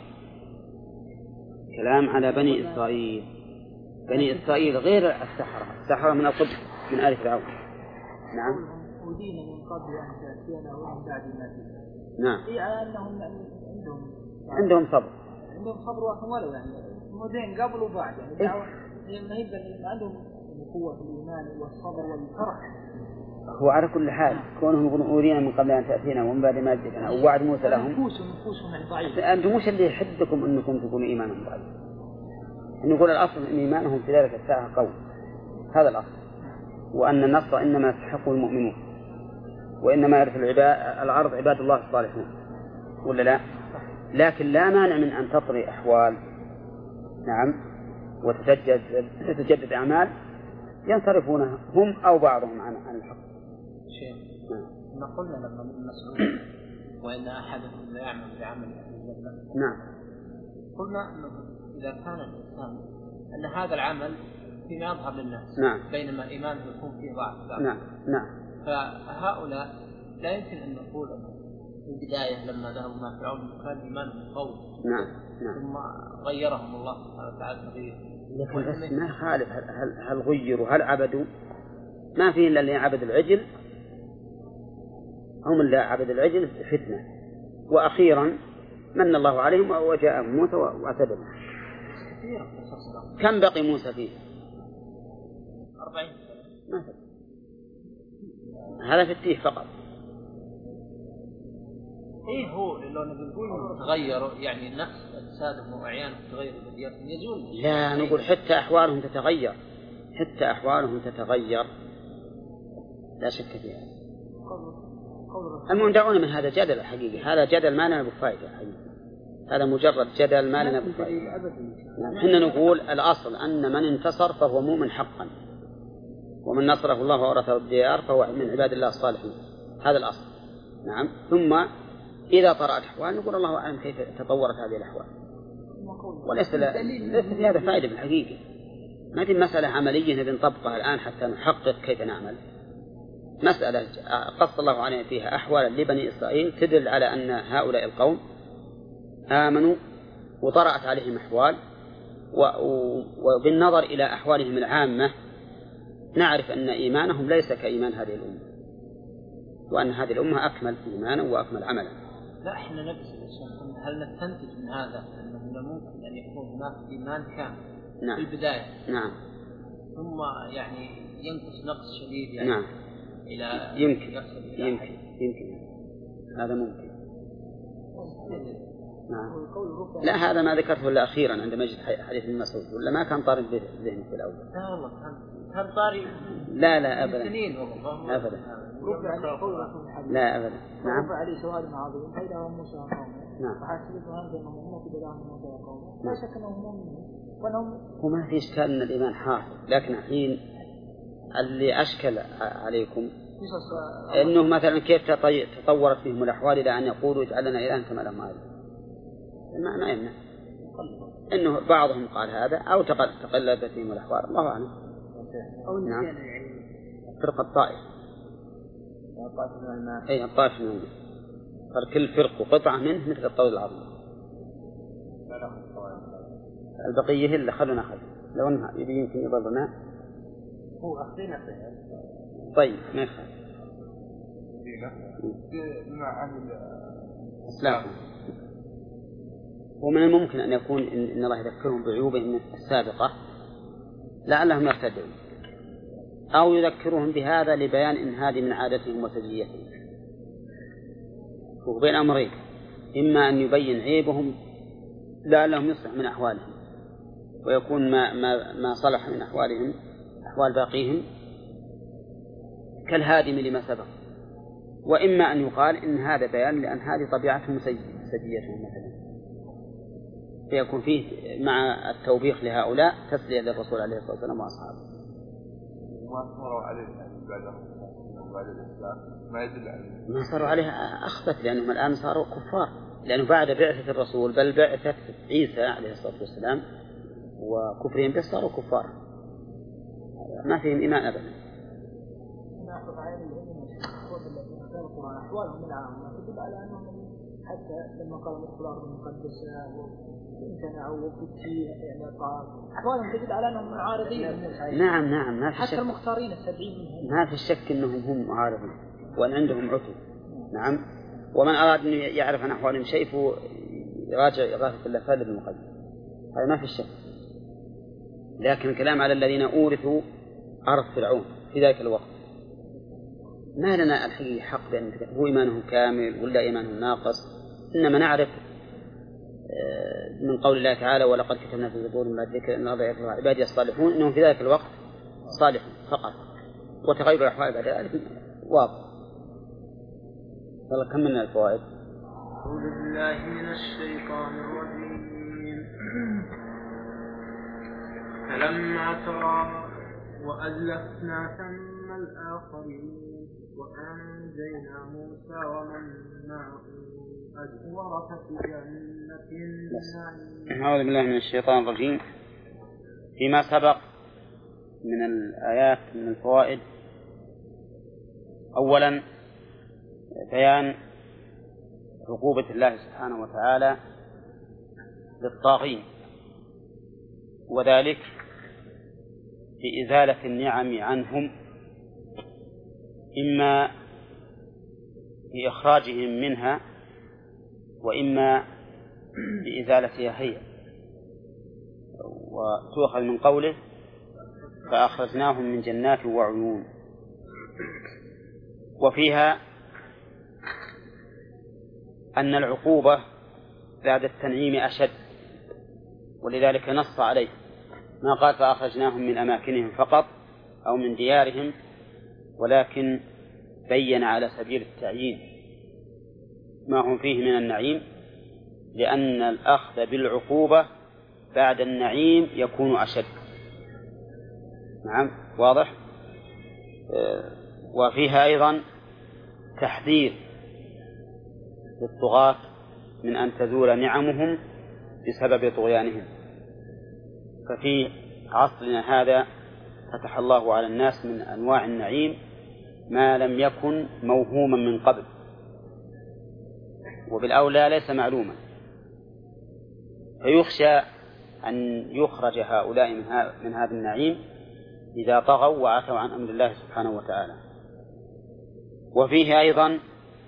كلام على بني إسرائيل. بني إسرائيل غير السحرة من القبط من آل فرعون. نعم. ودين من قبل أن تأتينا ومن بعد ما تأتينا. نعم. إيه أنهم عندهم صبر. عندهم صبر وحمل يعني مودين قبل وبعد يعني ما يبدأ عندهم قوة الإيمان والصبر والفرح. هو على كل حال كونهم يقولون أورينا من قبل أن تأتينا ومن بعد ما جئتنا أو وعد موسى لهم. نفوسهم يعني ضعيف. أنتم مش اللي يحدكم أنكم تكونوا إيمانهم ضعيف. أن يقول الأصل أن إيمانهم في ذلك الساعة قوي، هذا الأصل، وأن النصر إنما يستحقه المؤمنون، وإنما يرث العرض عباد الله الصالحون، ولا لا؟ لكن لا مانع من أن تطري أحوال. نعم. وتتجدد أعمال ينصرفونها هم أو بعضهم عن الحق. شيء ما قلنا لما من مسعود وإن أحدكم لا يعمل بعمل أهل الجنة. نعم. قلنا أنه إذا كان الإنسان أن هذا العمل فيما يظهر للناس. نعم. بينما إيمانه يكون فيه ضعف. نعم. فهؤلاء لا يمكن أن نقول أنه في البداية لما ذهبوا مع فرعون كان إيمانهم قوي. نعم. ثم غيرهم الله سبحانه وتعالى تغيير. لكن بس ما خالف هل غيروا هل عبدوا؟ ما فيه إلا اللي عبد العجل، هم اللي عبد العجل فتنة، وأخيرا من الله عليهم وجاء موسى واعتدل. كم بقي موسى فيه؟ 40 سنة. هذا في التيه فقط. إيه هو لو نقول تغيروا يعني نفس أجسادهم وأعيانهم تغير بدياتهم يزول. لا نقول حتى أحوالهم تتغير، لا شك فيها. المهم دعونا من هذا جدل حقيقي، هذا جدل ما لنا بفائدة حقيقي، هذا مجرد جدل ما لنا بفائدة. إحنا نقول الأصل أن من انتصر فهو مؤمن حقا، ومن نصره الله وورثه الديار فهو من عباد الله الصالحين، هذا الأصل. نعم. ثم إذا طرأت أحوال نقول الله أعلم كيف تطورت هذه الأحوال، وليس في هذا فائدة بالحقيقة. ما في مسألة عملية نبي نطبقها الآن حتى نحقق كيف نعمل. مسألة قص الله علينا فيها أحوالا لبني إسرائيل تدل على أن هؤلاء القوم آمنوا وطرأت عليهم أحوال، وبالنظر إلى أحوالهم العامة نعرف أن إيمانهم ليس كإيمان هذه الأمة، وأن هذه الأمة أكمل إيمانا وأكمل عملا. لا إحنا نبي هل نستنتج من هذا أنه ممكن أن يكون هناك إيمان كامل في البداية. نعم. ثم يعني ينقص نقص شديد يعني. نعم. إلى يمكن هذا ممكن. نعم. لا هذا ما ذكرته إلا أخيرا عندما جئت حديث ابن مسعود ولا ما كان طارئ بذهني في الأول؟ لا والله كان طارئ. لا أبدا. سنين والله. أبدا. لا أبدا. نعم. رفع عليه سؤال عظيم فإذا موسى قومه. نعم. فحسبت أنهم هم في دلهم موسى قومه. لا شك أنهم مؤمنون. وما في إشكال أن الإيمان حاصل، لكن الحين اللي أشكل عليكم إنه مثلا كيف تطورت فيهم الأحوال إلى أن يقولوا اجعل لنا إلها كما لهم هذا. ما يمنع إنه بعضهم قال هذا أو تقلبت فيهم الأحوال، الله أعلم. نعم. فرقة الطائف. أي الطائف منه. فكل فرق قطعة منه مثل الطول العظيم. البقية اللي خلونا خلو لو أنها يمكن يضرنا. هو أخذنا طيب ما يخالف. إسلام. ومن الممكن أن يكون إن الله يذكرهم بعيوبهم السابقة لعلهم يرتدعون، أو يذكرهم بهذا لبيان إن هذه من عادتهم وسجيتهم. وبين أمرين، إما أن يبين عيبهم لعلهم يصلح من أحوالهم ويكون ما صلح من أحوالهم أحوال باقيهم كالهادم لما سبق، وإما أن يقال إن هذا بيان لأن هذه طبيعتهم سجيتهم مثلا، فيكون فيه مع التوبيخ لهؤلاء تسلية للرسول عليه الصلاة والسلام وأصحابه. ما صاروا عليه بعد الإسلام ما يدل عليه. ما صاروا عليه أخبث لأنهم الآن صاروا كفار، لأنه بعد بعثة الرسول بل بعثة عيسى عليه الصلاة والسلام وكفرهم به صاروا كفار ما فيهم إيمان أبدا. أحوالهم العامة تدل على أنهم حتى لما قالوا ادخل الأرض المقدسة وامتنعوا وفتشوا يعني أحوالهم تدل على أنهم معارضين. نعم ما في حتى شك. المختارين السبعين منهم ما في شك أنهم هم معارضين وأن عندهم عتو. نعم. ومن أراد أن يعرف عن أحوالهم شيء يراجع إغاثة اللفظ المقدس، هذا ما في شك. لكن الكلام على الذين أورثوا أرض فرعون في ذلك الوقت ما لنا الحقيقة حق بأن هو إيمانهم كامل ولا إيمانهم ناقص، إنما نعرف من قول الله تعالى ولقد كتبنا في الزبور من الذكر أن الله يغفر عبادي الصالحون إنهم في ذلك الوقت صالحون فقط، وتغير الأحوال بعد ذلك واضح. يلا كملنا الفوائد. أعوذ بالله من الشيطان الرجيم. فلما ترى وأزلفنا ثم الآخرين وأنجينا موسى ومن معه ورثة جنة النعيم. أعوذ بالله من الشيطان الرجيم. فيما سبق من الآيات من الفوائد، أولا بيان عقوبة الله سبحانه وتعالى للطاغين، وذلك بإزالة النعم عنهم، إما بإخراجهم منها وإما بإزالتها هي. وتؤخذ من قوله فأخرجناهم من جنات وعيون، وفيها أن العقوبة بعد التنعيم أشد، ولذلك نص عليه ما قال فأخرجناهم من أماكنهم فقط أو من ديارهم، ولكن بين على سبيل التعيين ما هم فيه من النعيم، لأن الأخذ بالعقوبة بعد النعيم يكون أشد. نعم واضح. وفيها أيضا تحذير للطغاة من أن تزول نعمهم بسبب طغيانهم. ففي عصرنا هذا فتح الله على الناس من أنواع النعيم ما لم يكن موهوما من قبل، وبالأولى ليس معلوما، فيخشى أن يخرج هؤلاء من هذا النعيم إذا طغوا وعتوا عن أمر الله سبحانه وتعالى. وفيه أيضا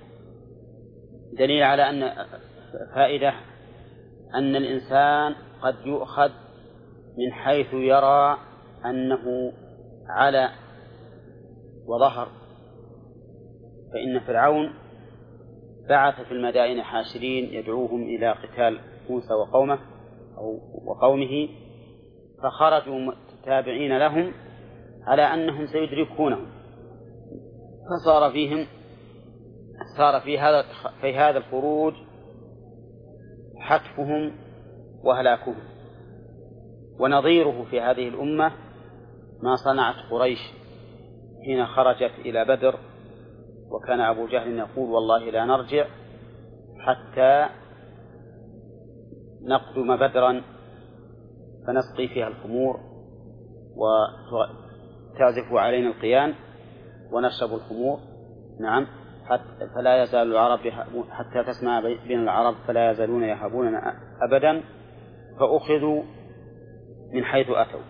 دليل على أن فائدة أن الإنسان قد يؤخذ من حيث يرى أنه على وظهر. فإن فرعون بعث في المدائن حاشرين يدعوهم إلى قتال موسى وقومه، فخرجوا تابعين لهم على أنهم سيدركونهم، فصار في هذا الخروج حتفهم وهلاكهم. ونظيره في هذه الأمة ما صنعت قريش حين خرجت إلى بدر، وكان أبو جهل يقول والله لا نرجع حتى نقدم بدرا فنسقي فيها الخمور وتعزف علينا القيان ونشرب الخمور. نعم، فلا يزال العرب حتى تسمع بين العرب فلا يزالون يهابوننا أبدا، فأخذوا من حيث أتوا.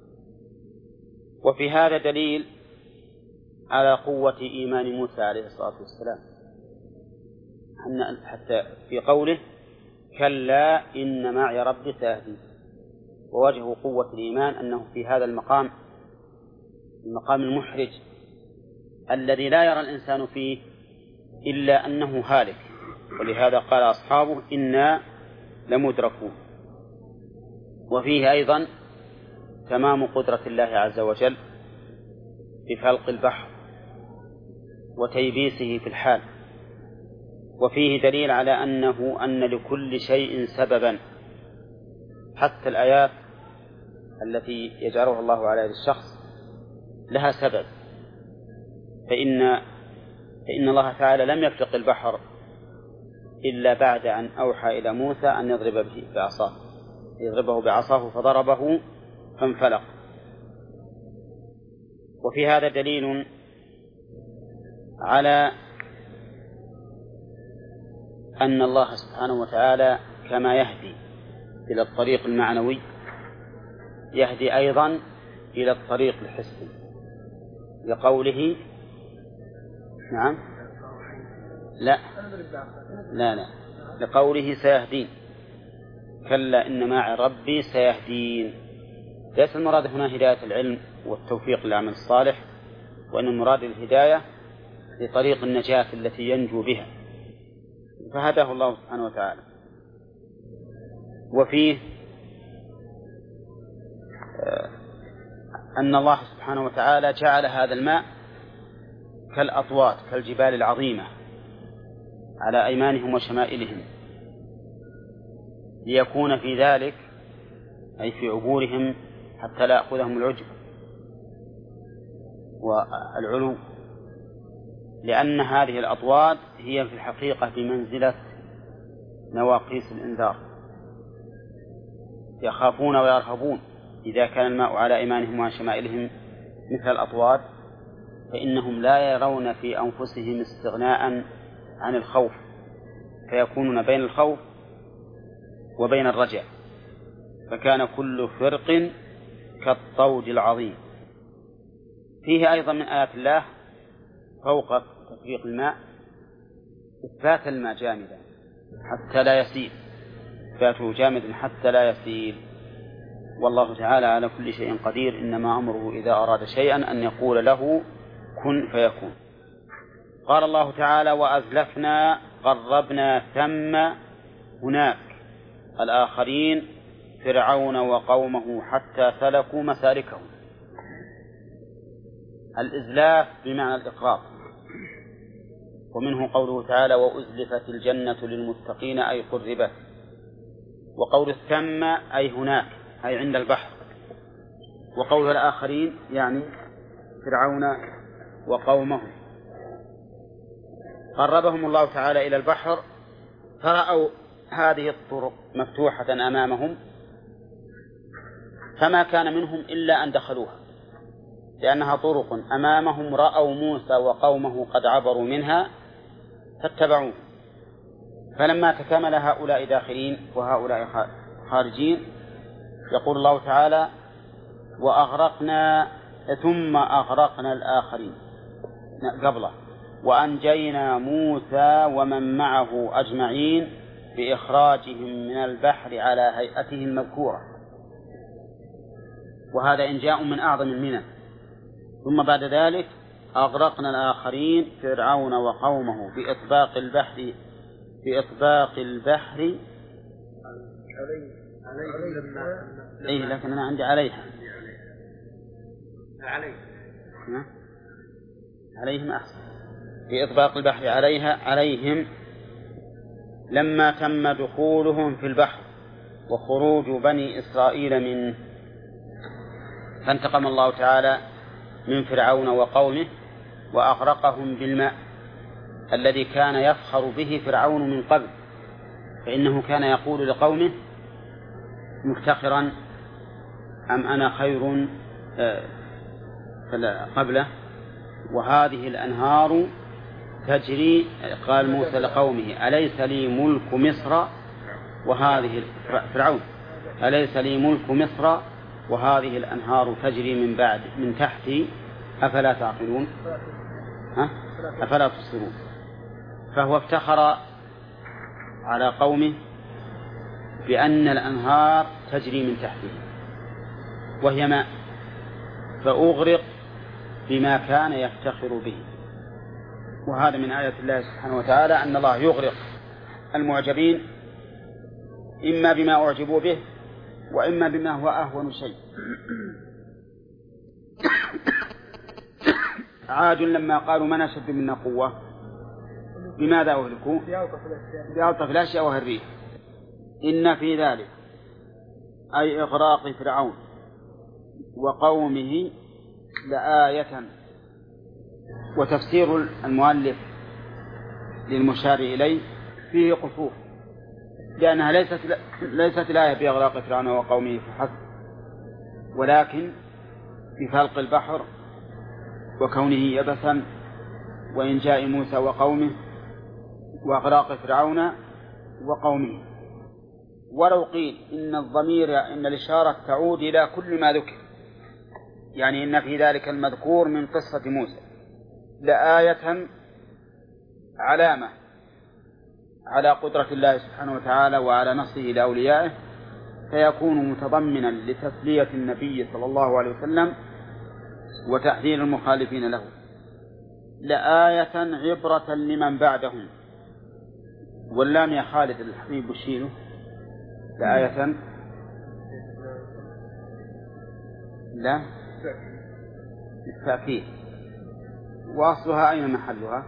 وفي هذا دليل على قوة إيمان موسى عليه الصلاة والسلام، حتى في قوله كلا إن معي ربي سيهدين. ووجه قوة الإيمان أنه في هذا المقام المحرج الذي لا يرى الإنسان فيه إلا أنه هالك، ولهذا قال أصحابه إنا لمدركون. وفيه أيضا تمام قدرة الله عز وجل بفلق البحر وتيبيسه في الحال. وفيه دليل على أن لكل شيء سببا، حتى الآيات التي يجعلها الله على يد الشخص لها سبب. فإن الله تعالى لم يفلق البحر إلا بعد أن أوحى إلى موسى أن يضربه بعصاه فضربه فانفلق. وفي هذا دليل على أن الله سبحانه وتعالى كما يهدي إلى الطريق المعنوي يهدي أيضا إلى الطريق الحسي، لقوله نعم لا لقوله سيهدين، كلا إن معي ربي سيهدين. ليس المراد هنا هداية العلم والتوفيق للعمل الصالح، وإن المراد الهداية لطريق النجاة التي ينجو بها، فهداه الله سبحانه وتعالى. وفيه أن الله سبحانه وتعالى جعل هذا الماء كالأطوات كالجبال العظيمة على أيمانهم وشمائلهم، ليكون في ذلك أي في عبورهم حتى لا يأخذهم العجب والعلو، لأن هذه الأطوات هي في الحقيقة بمنزلة نواقيس الإنذار، يخافون ويرهبون. إذا كان الماء على أيمانهم وشمائلهم مثل الأطوات فإنهم لا يرون في أنفسهم استغناء عن الخوف، فيكونون بين الخوف وبين الرجاء، فكان كل فرق كالطود العظيم. فيه أيضا من آيات الله فوق تفريق الماء إثبات الماء جامدا حتى لا يسيل، إثباته جامدا حتى لا يسيل. والله تعالى على كل شيء قدير، إنما أمره إذا أراد شيئا أن يقول له كن فيكون. قال الله تعالى وأزلفنا قربنا ثم هناك الآخرين فرعون وقومه حتى سلكوا مسالكهم. الإزلاف بمعنى الإقرار، ومنه قوله تعالى وأزلفت الجنة للمتقين أي قربت. وقول الثم أي هناك أي عند البحر. وقول الآخرين يعني فرعون وقومه. قربهم الله تعالى إلى البحر فرأوا هذه الطرق مفتوحة أمامهم، فما كان منهم إلا أن دخلوها، لأنها طرق أمامهم. رأوا موسى وقومه قد عبروا منها فاتبعوه، فلما تكامل هؤلاء داخلين وهؤلاء خارجين يقول الله تعالى وأغرقنا ثم أغرقنا الآخرين قبله وأنجينا موسى ومن معه أجمعين بإخراجهم من البحر على هيئته المذكورة. وهذا إنجاء من أعظم المنن. ثم بعد ذلك أغرقنا الآخرين فرعون وقومه بإطباق البحر إيه، لكن أنا عندي عليها عليهم أحسن. بإطباق البحر عليهم لما تم دخولهم في البحر وخروج بني إسرائيل منه. فانتقم الله تعالى من فرعون وقومه وأغرقهم بالماء الذي كان يفخر به فرعون من قبل، فإنه كان يقول لقومه مفتخرا أم أنا خير قبله وهذه الأنهار تجري. قال موسى لقومه أليس لي ملك مصر وهذه فرعون أليس لي ملك مصر وهذه الأنهار تجري من تحتي أفلا تعقلون أفلا تبصرون. فهو افتخر على قومه بأن الأنهار تجري من تحته وهي ماء، فأغرق بما كان يفتخر به. وهذا من آيات الله سبحانه وتعالى أن الله يغرق المعجبين إما بما أعجبوا به وإما بما هو أهون شيء. عاد لما قالوا من أشد منا قوة بماذا أهلكوا؟ بألطف الأشياء وهي الريح. إن في ذلك أي إغراق فرعون وقومه لآية. وتفسير المؤلف للمشار إليه فيه قصور، لأنها ليست الآية بإغراق فرعون وقومه فحسب، ولكن بفلق البحر وكونه يبسا وإنجاء موسى وقومه وإغراق فرعون وقومه. ولو قيل إن الإشارة تعود إلى كل ما ذكر، يعني إن في ذلك المذكور من قصة موسى لآية علامة على قدرة الله سبحانه وتعالى وعلى نصره لأوليائه، فيكون متضمنا لتسلية النبي صلى الله عليه وسلم وتحذير المخالفين له. لآية عبرة لمن بعدهم. واللام يا خالد الحبيب وشيله لآية لا التأكيد. وأصلها أين محلها؟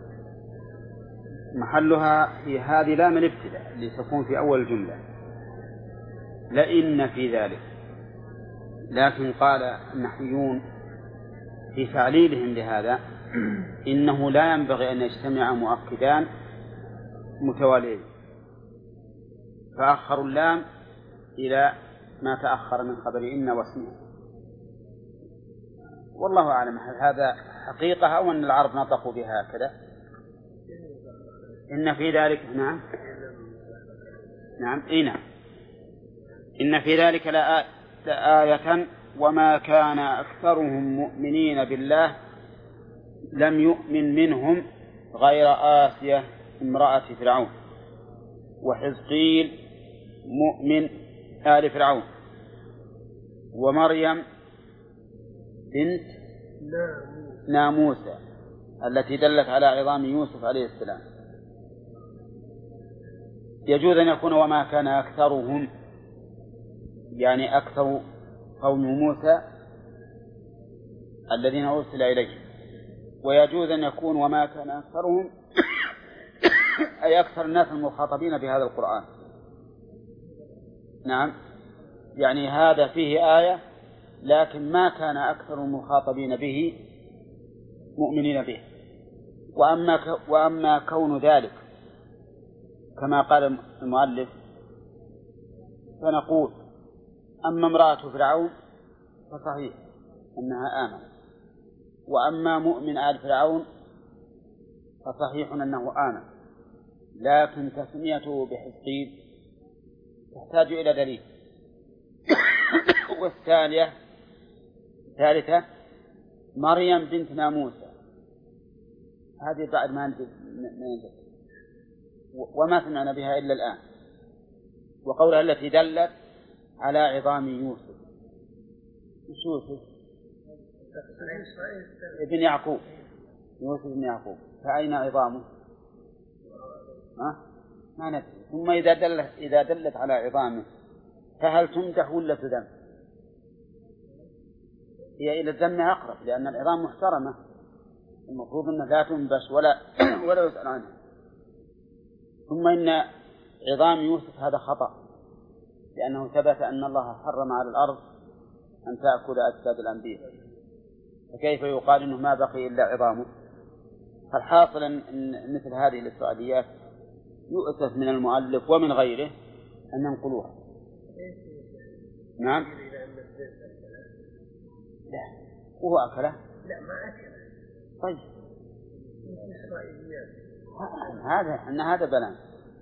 محلها في هذه لام الابتداء اللي تكون في أول الجملة لئن في ذلك. لكن قال النحويون في تعليلهم لهذا إنه لا ينبغي أن يجتمع مؤكدان متواليين، فأخروا اللام إلى ما تأخر من خبر إن واسمه. والله أعلم هل هذا حقيقة أو أن العرب نطقوا بها هكذا. إن في ذلك نعم إن في ذلك لآية وما كان أكثرهم مؤمنين بالله لم يؤمن منهم غير آسية امرأة فرعون وحزقيل مؤمن آل فرعون ومريم بنت ناموسى التي دلت على عظام يوسف عليه السلام. يجوز أن يكون وما كان أكثرهم يعني أكثر قوم موسى الذين أرسل إليهم، ويجوز أن يكون وما كان أكثرهم أي أكثر الناس المخاطبين بهذا القرآن. نعم، يعني هذا فيه آية لكن ما كان أكثر المخاطبين به مؤمنين به. وأما كون ذلك كما قال المؤلف فنقول أما امرأة فرعون فصحيح أنها آمنت، وأما مؤمن آل فرعون فصحيح أنه آمن، لكن تسميته بحزقيل تحتاج إلى دليل. والثالثة مريم بنت ناموسى، هذه بعد ما ننزل وما سمعنا بها إلا الآن. وقولها التي دلت على عظام يوسف، يوسف ابن يعقوب، يوسف بن يعقوب، فأين عظامه؟ ما ندري. ثم إذا دلت على عظامه فهل تمدح ولا تذم؟ هي إلى الذم أقرب، لأن العظام محترمة المفروض أنها لا تنبش ولا يسأل عنها. ثم إن عظام يوسف هذا خطأ، لأنه ثبت أن الله حرم على الأرض أن تأكل أجساد الأنبياء، فكيف يقال إنه ما بقي إلا عظامه؟ فالحاصل أن مثل هذه الإسرائيليات يؤسف من المؤلف ومن غيره أن ينقلوها. نعم. لا وهو أكله؟ لا ما أكله. طيب إسرائيليات هذا بلان.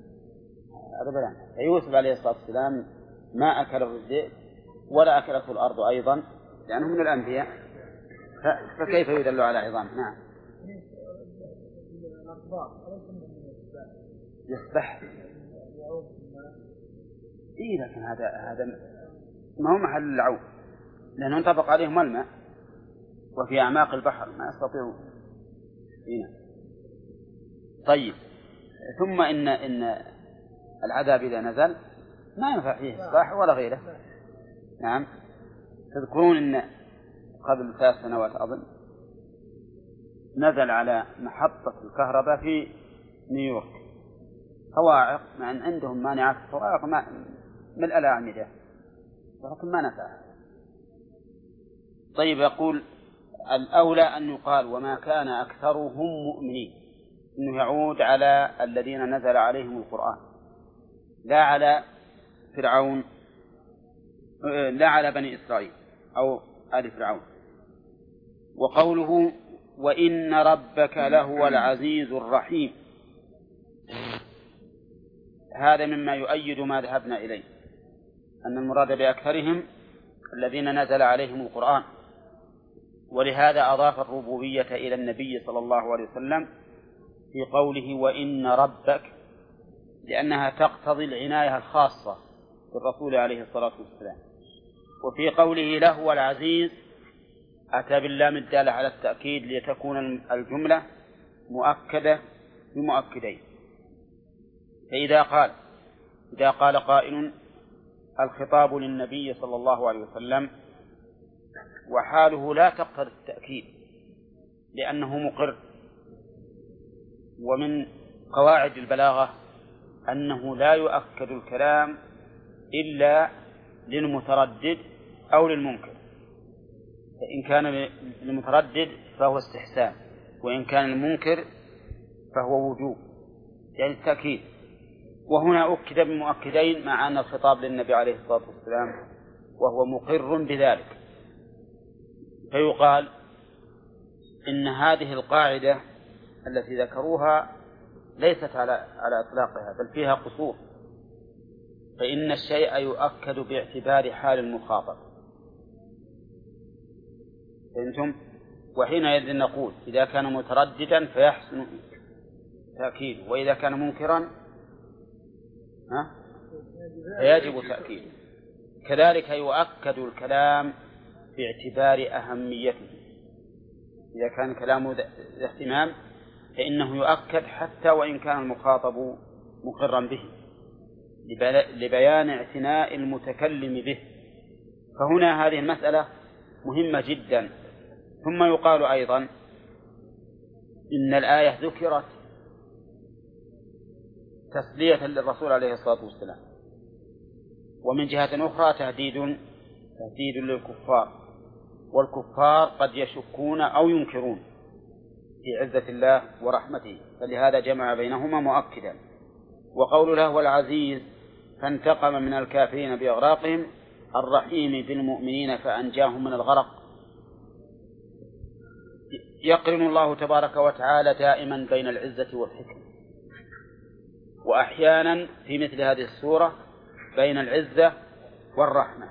يوسف عليه الصلاة والسلام ما أكله الذئب ولا أكلته الأرض أيضا، لأنه من الأنبياء، فكيف يدل على عظام؟ نعم. يسبح. إيه لكن هذا ما هو محل العوم، لأنه انطبق عليهم الماء وفي أعماق البحر ما يستطيعون. هنا. طيب ثم إن العذاب إذا نزل ما ينفع فيه إصلاح ولا غيره. نعم. تذكرون إن قبل 3 سنوات أظن نزل على محطة الكهرباء في نيويورك صواعق، مع أن عندهم مانعات الصواعق ملء الأعمدة، ولكن ما نفع. طيب يقول الأولى أن يقال وما كان أكثرهم مؤمنين، إنه يعود على الذين نزل عليهم القرآن، لا على فرعون، لا على بني إسرائيل أو آل فرعون. وقوله وإن ربك لهو العزيز الرحيم، هذا مما يؤيد ما ذهبنا إليه، أن المراد بأكثرهم الذين نزل عليهم القرآن، ولهذا أضاف الربوبية إلى النبي صلى الله عليه وسلم في قوله وإن ربك، لأنها تقتضي العناية الخاصة بالرسول عليه الصلاة والسلام. وفي قوله لهو العزيز أتى باللام الدالة على التأكيد لتكون الجملة مؤكدة بمؤكدين. فإذا قال قائل الخطاب للنبي صلى الله عليه وسلم، وحاله لا تقتضي التأكيد لأنه مقر. ومن قواعد البلاغة أنه لا يؤكد الكلام إلا للمتردد أو للمنكر، فإن كان للمتردد فهو استحسان، وإن كان المنكر فهو وجوب، يعني التأكيد. وهنا أكد بمؤكدين مع أن الخطاب للنبي عليه الصلاة والسلام وهو مقر بذلك. فيقال إن هذه القاعدة التي ذكروها ليست على إطلاقها، بل فيها قصور، فإن الشيء يؤكد باعتبار حال المخاطب. فهمتم؟ وحينئذ نقول إذا كان مترددا فيحسن تأكيده، وإذا كان منكرا فيجب تأكيده. كذلك يؤكد الكلام باعتبار أهميته، إذا كان كلامه ذا اهتمام فإنه يؤكد حتى وإن كان المخاطب مقرا به، لبيان اعتناء المتكلم به. فهنا هذه المسألة مهمة جدا. ثم يقال أيضا إن الآية ذكرت تسلية للرسول عليه الصلاة والسلام، ومن جهة أخرى تهديد للكفار، والكفار قد يشكون أو ينكرون في عزة الله ورحمته، فلهذا جمع بينهما مؤكدا. وقول له العزيز فانتقم من الكافرين بإغراقهم الرحيم بالمؤمنين فأنجاهم من الغرق. يقرن الله تبارك وتعالى دائما بين العزة والحكمة، وأحيانا في مثل هذه السورة بين العزة والرحمة،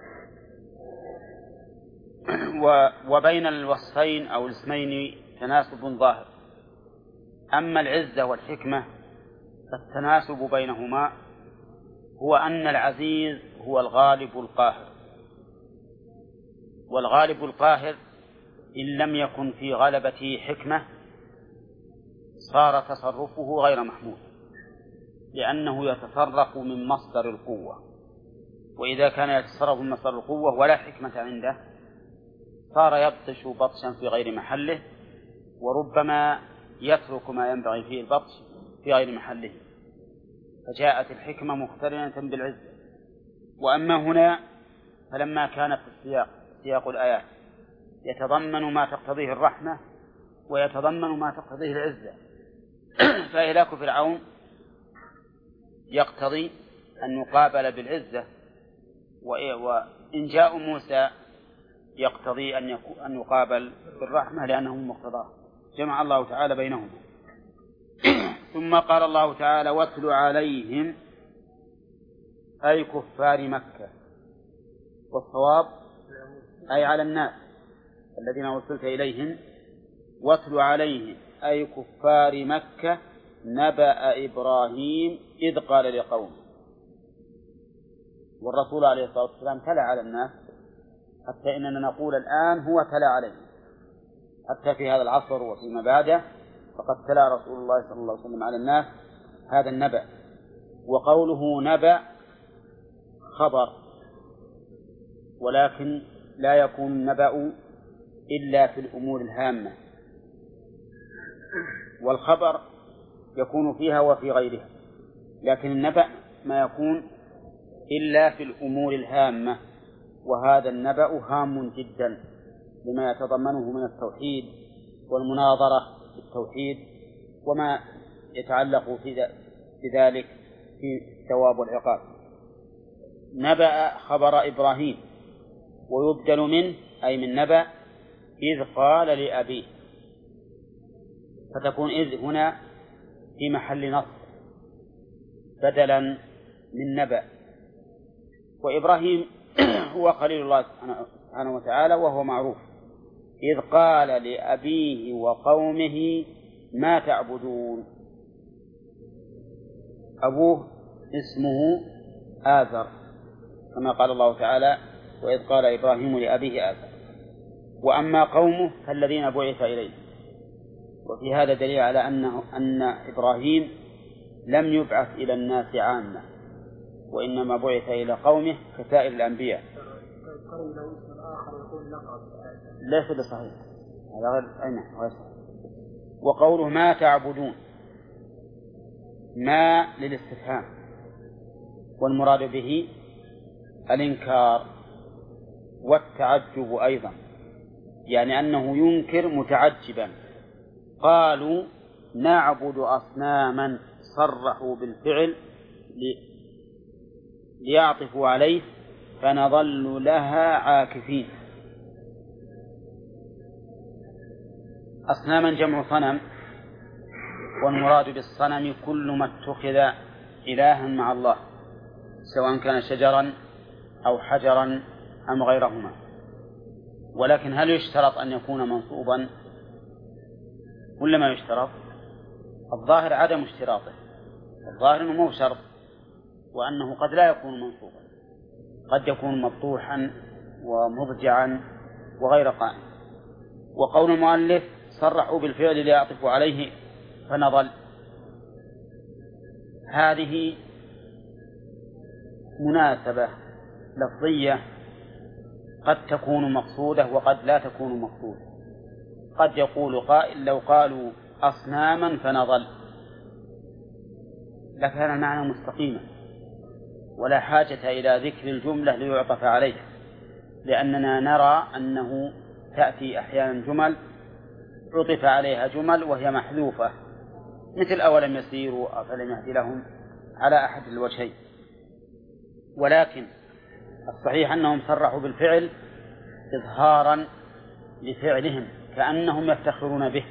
وبين الوصفين أو الاسمين تناسب ظاهر. أما العزة والحكمة فالتناسب بينهما هو أن العزيز هو الغالب القاهر، والغالب القاهر إن لم يكن في غلبته حكمة صار تصرفه غير محمود، لأنه يتصرف من مصدر القوة، وإذا كان يتصرف من مصدر القوة ولا حكمة عنده صار يبطش بطشا في غير محله، وربما يترك ما ينبغي فيه البطش في غير محله، فجاءت الحكمة مقترنة بالعزة. وأما هنا فلما كان في سياق الآيات يتضمن ما تقتضيه الرحمة ويتضمن ما تقتضيه العزة، فإهلاك فرعون يقتضي أن يقابل بالعزة، وإنجاء موسى يقتضي أن يقابل بالرحمة لأنه مقتضاه، جمع الله تعالى بينهما. ثم قال الله تعالى واتل عليهم أي كفار مكة، والصواب أي على الناس الذين وصلت إليهم، واتل عليهم أي كفار مكة نبأ إبراهيم إذ قال لقومه. والرسول عليه الصلاة والسلام تلا على الناس، حتى إننا نقول الآن هو تلا عليهم، حتى في هذا العصر وفيما بعده فقد تلا رسول الله صلى الله عليه وسلم على الناس هذا النبأ. وقوله نبأ خبر، ولكن لا يكون النبأ إلا في الأمور الهامة، والخبر يكون فيها وفي غيرها، لكن النبأ ما يكون إلا في الأمور الهامة، وهذا النبأ هام جدا لما يتضمنه من التوحيد والمناظرة بالتوحيد وما يتعلق بذلك في الثواب والعقاب. نبأ خبر إبراهيم، ويبدل منه أي من نبأ إذ قال لأبيه، فتكون إذ هنا في محل نصب بدلا من نبأ. وإبراهيم هو خليل الله سبحانه وتعالى وهو معروف. إذ قال لأبيه وقومه ما تعبدون، أبوه اسمه آزر كما قال الله تعالى وإذ قال إبراهيم لأبيه آزر، وأما قومه فالذين بعث إليه. وفي هذا دليل على أن إبراهيم لم يبعث إلى الناس عامة، وإنما بعث إلى قومه كسائر الأنبياء. ليس بصحيح، هذا غير صحيح. وقوله ما تعبدون، ما للاستفهام، والمراد به الإنكار والتعجب أيضا، يعني أنه ينكر متعجبا. قالوا نعبد أصناما، صرحوا بالفعل ليعطفوا عليه، فنظل لها عاكفين. أصناما جمع صنم، والمراد بالصنم كل ما اتخذ إلها مع الله، سواء كان شجرا أو حجرا أم غيرهما. ولكن هل يشترط أن يكون منصوبا ولا ما يشترط؟ الظاهر عدم اشتراطه، الظاهر أنه مو شرط، وأنه قد لا يكون منصوبا، قد يكون مبطوحا ومضجعا وغير قائم. وقول المؤلف صرحوا بالفعل ليعطفوا عليه فنظل، هذه مناسبة لفظية قد تكون مقصودة وقد لا تكون مقصودة. قد يقول قائل لو قالوا أصناما فنظل لكان المعنى مستقيما ولا حاجة إلى ذكر الجملة ليعطف عليها، لأننا نرى أنه تأتي أحيانا جمل عطف عليها جمل وهي محذوفة، مثل أولم يسيروا أفلم يهد لهم على أحد الوجهين. ولكن الصحيح أنهم صرحوا بالفعل إظهارا لفعلهم كأنهم يفتخرون به،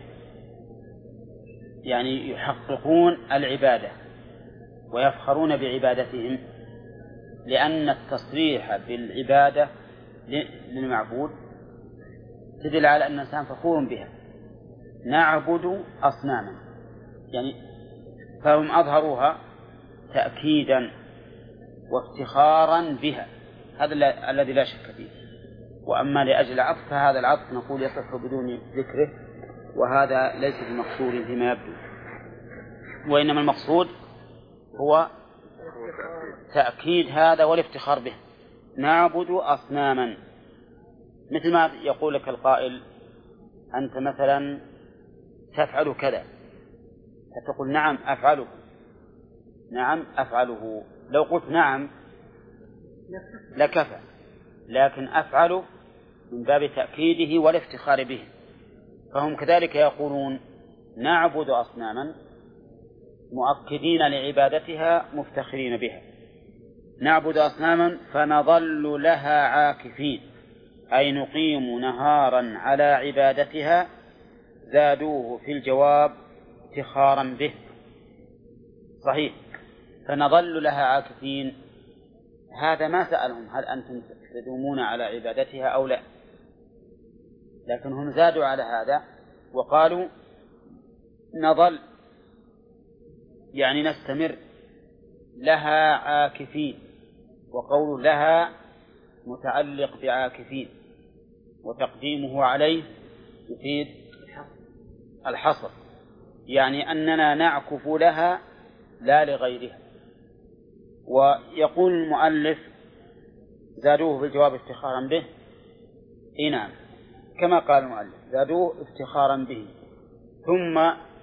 يعني يحققون العبادة ويفخرون بعبادتهم، لأن التصريح بالعبادة للمعبود تدل على أن الإنسان فخور بها. نعبد أصناما، يعني فهم أظهروها تأكيدا وافتخارا بها، هذا الذي لا شك فيه. وأما لأجل العطف فهذا العطف نقول يصح بدون ذكره، وهذا ليس بمقصود فيما يبدو، وإنما المقصود هو تأكيد هذا والافتخار به. نعبد أصناما، مثل ما يقول لك القائل أنت مثلا تفعل كذا، فتقول نعم أفعله، نعم أفعله. لو قلت نعم لكفى، لكن أفعله من باب تأكيده والافتخار به. فهم كذلك يقولون نعبد أصناما مؤكدين لعبادتها مفتخرين بها. نعبد أصناما فنظل لها عاكفين، أي نقيم نهارا على عبادتها، زادوه في الجواب افتخارا به. صحيح، فنظل لها عاكفين، هذا ما سألهم هل أنتم تدومون على عبادتها أو لا، لكن هم زادوا على هذا وقالوا نظل يعني نستمر لها عاكفين، وقول لها متعلق بعاكفين، وتقديمه عليه يفيد الحصر، يعني أننا نعكف لها لا لغيرها. ويقول المؤلف زادوه بالجواب افتخارا به، نعم كما قال المؤلف زادوه افتخارا به، ثم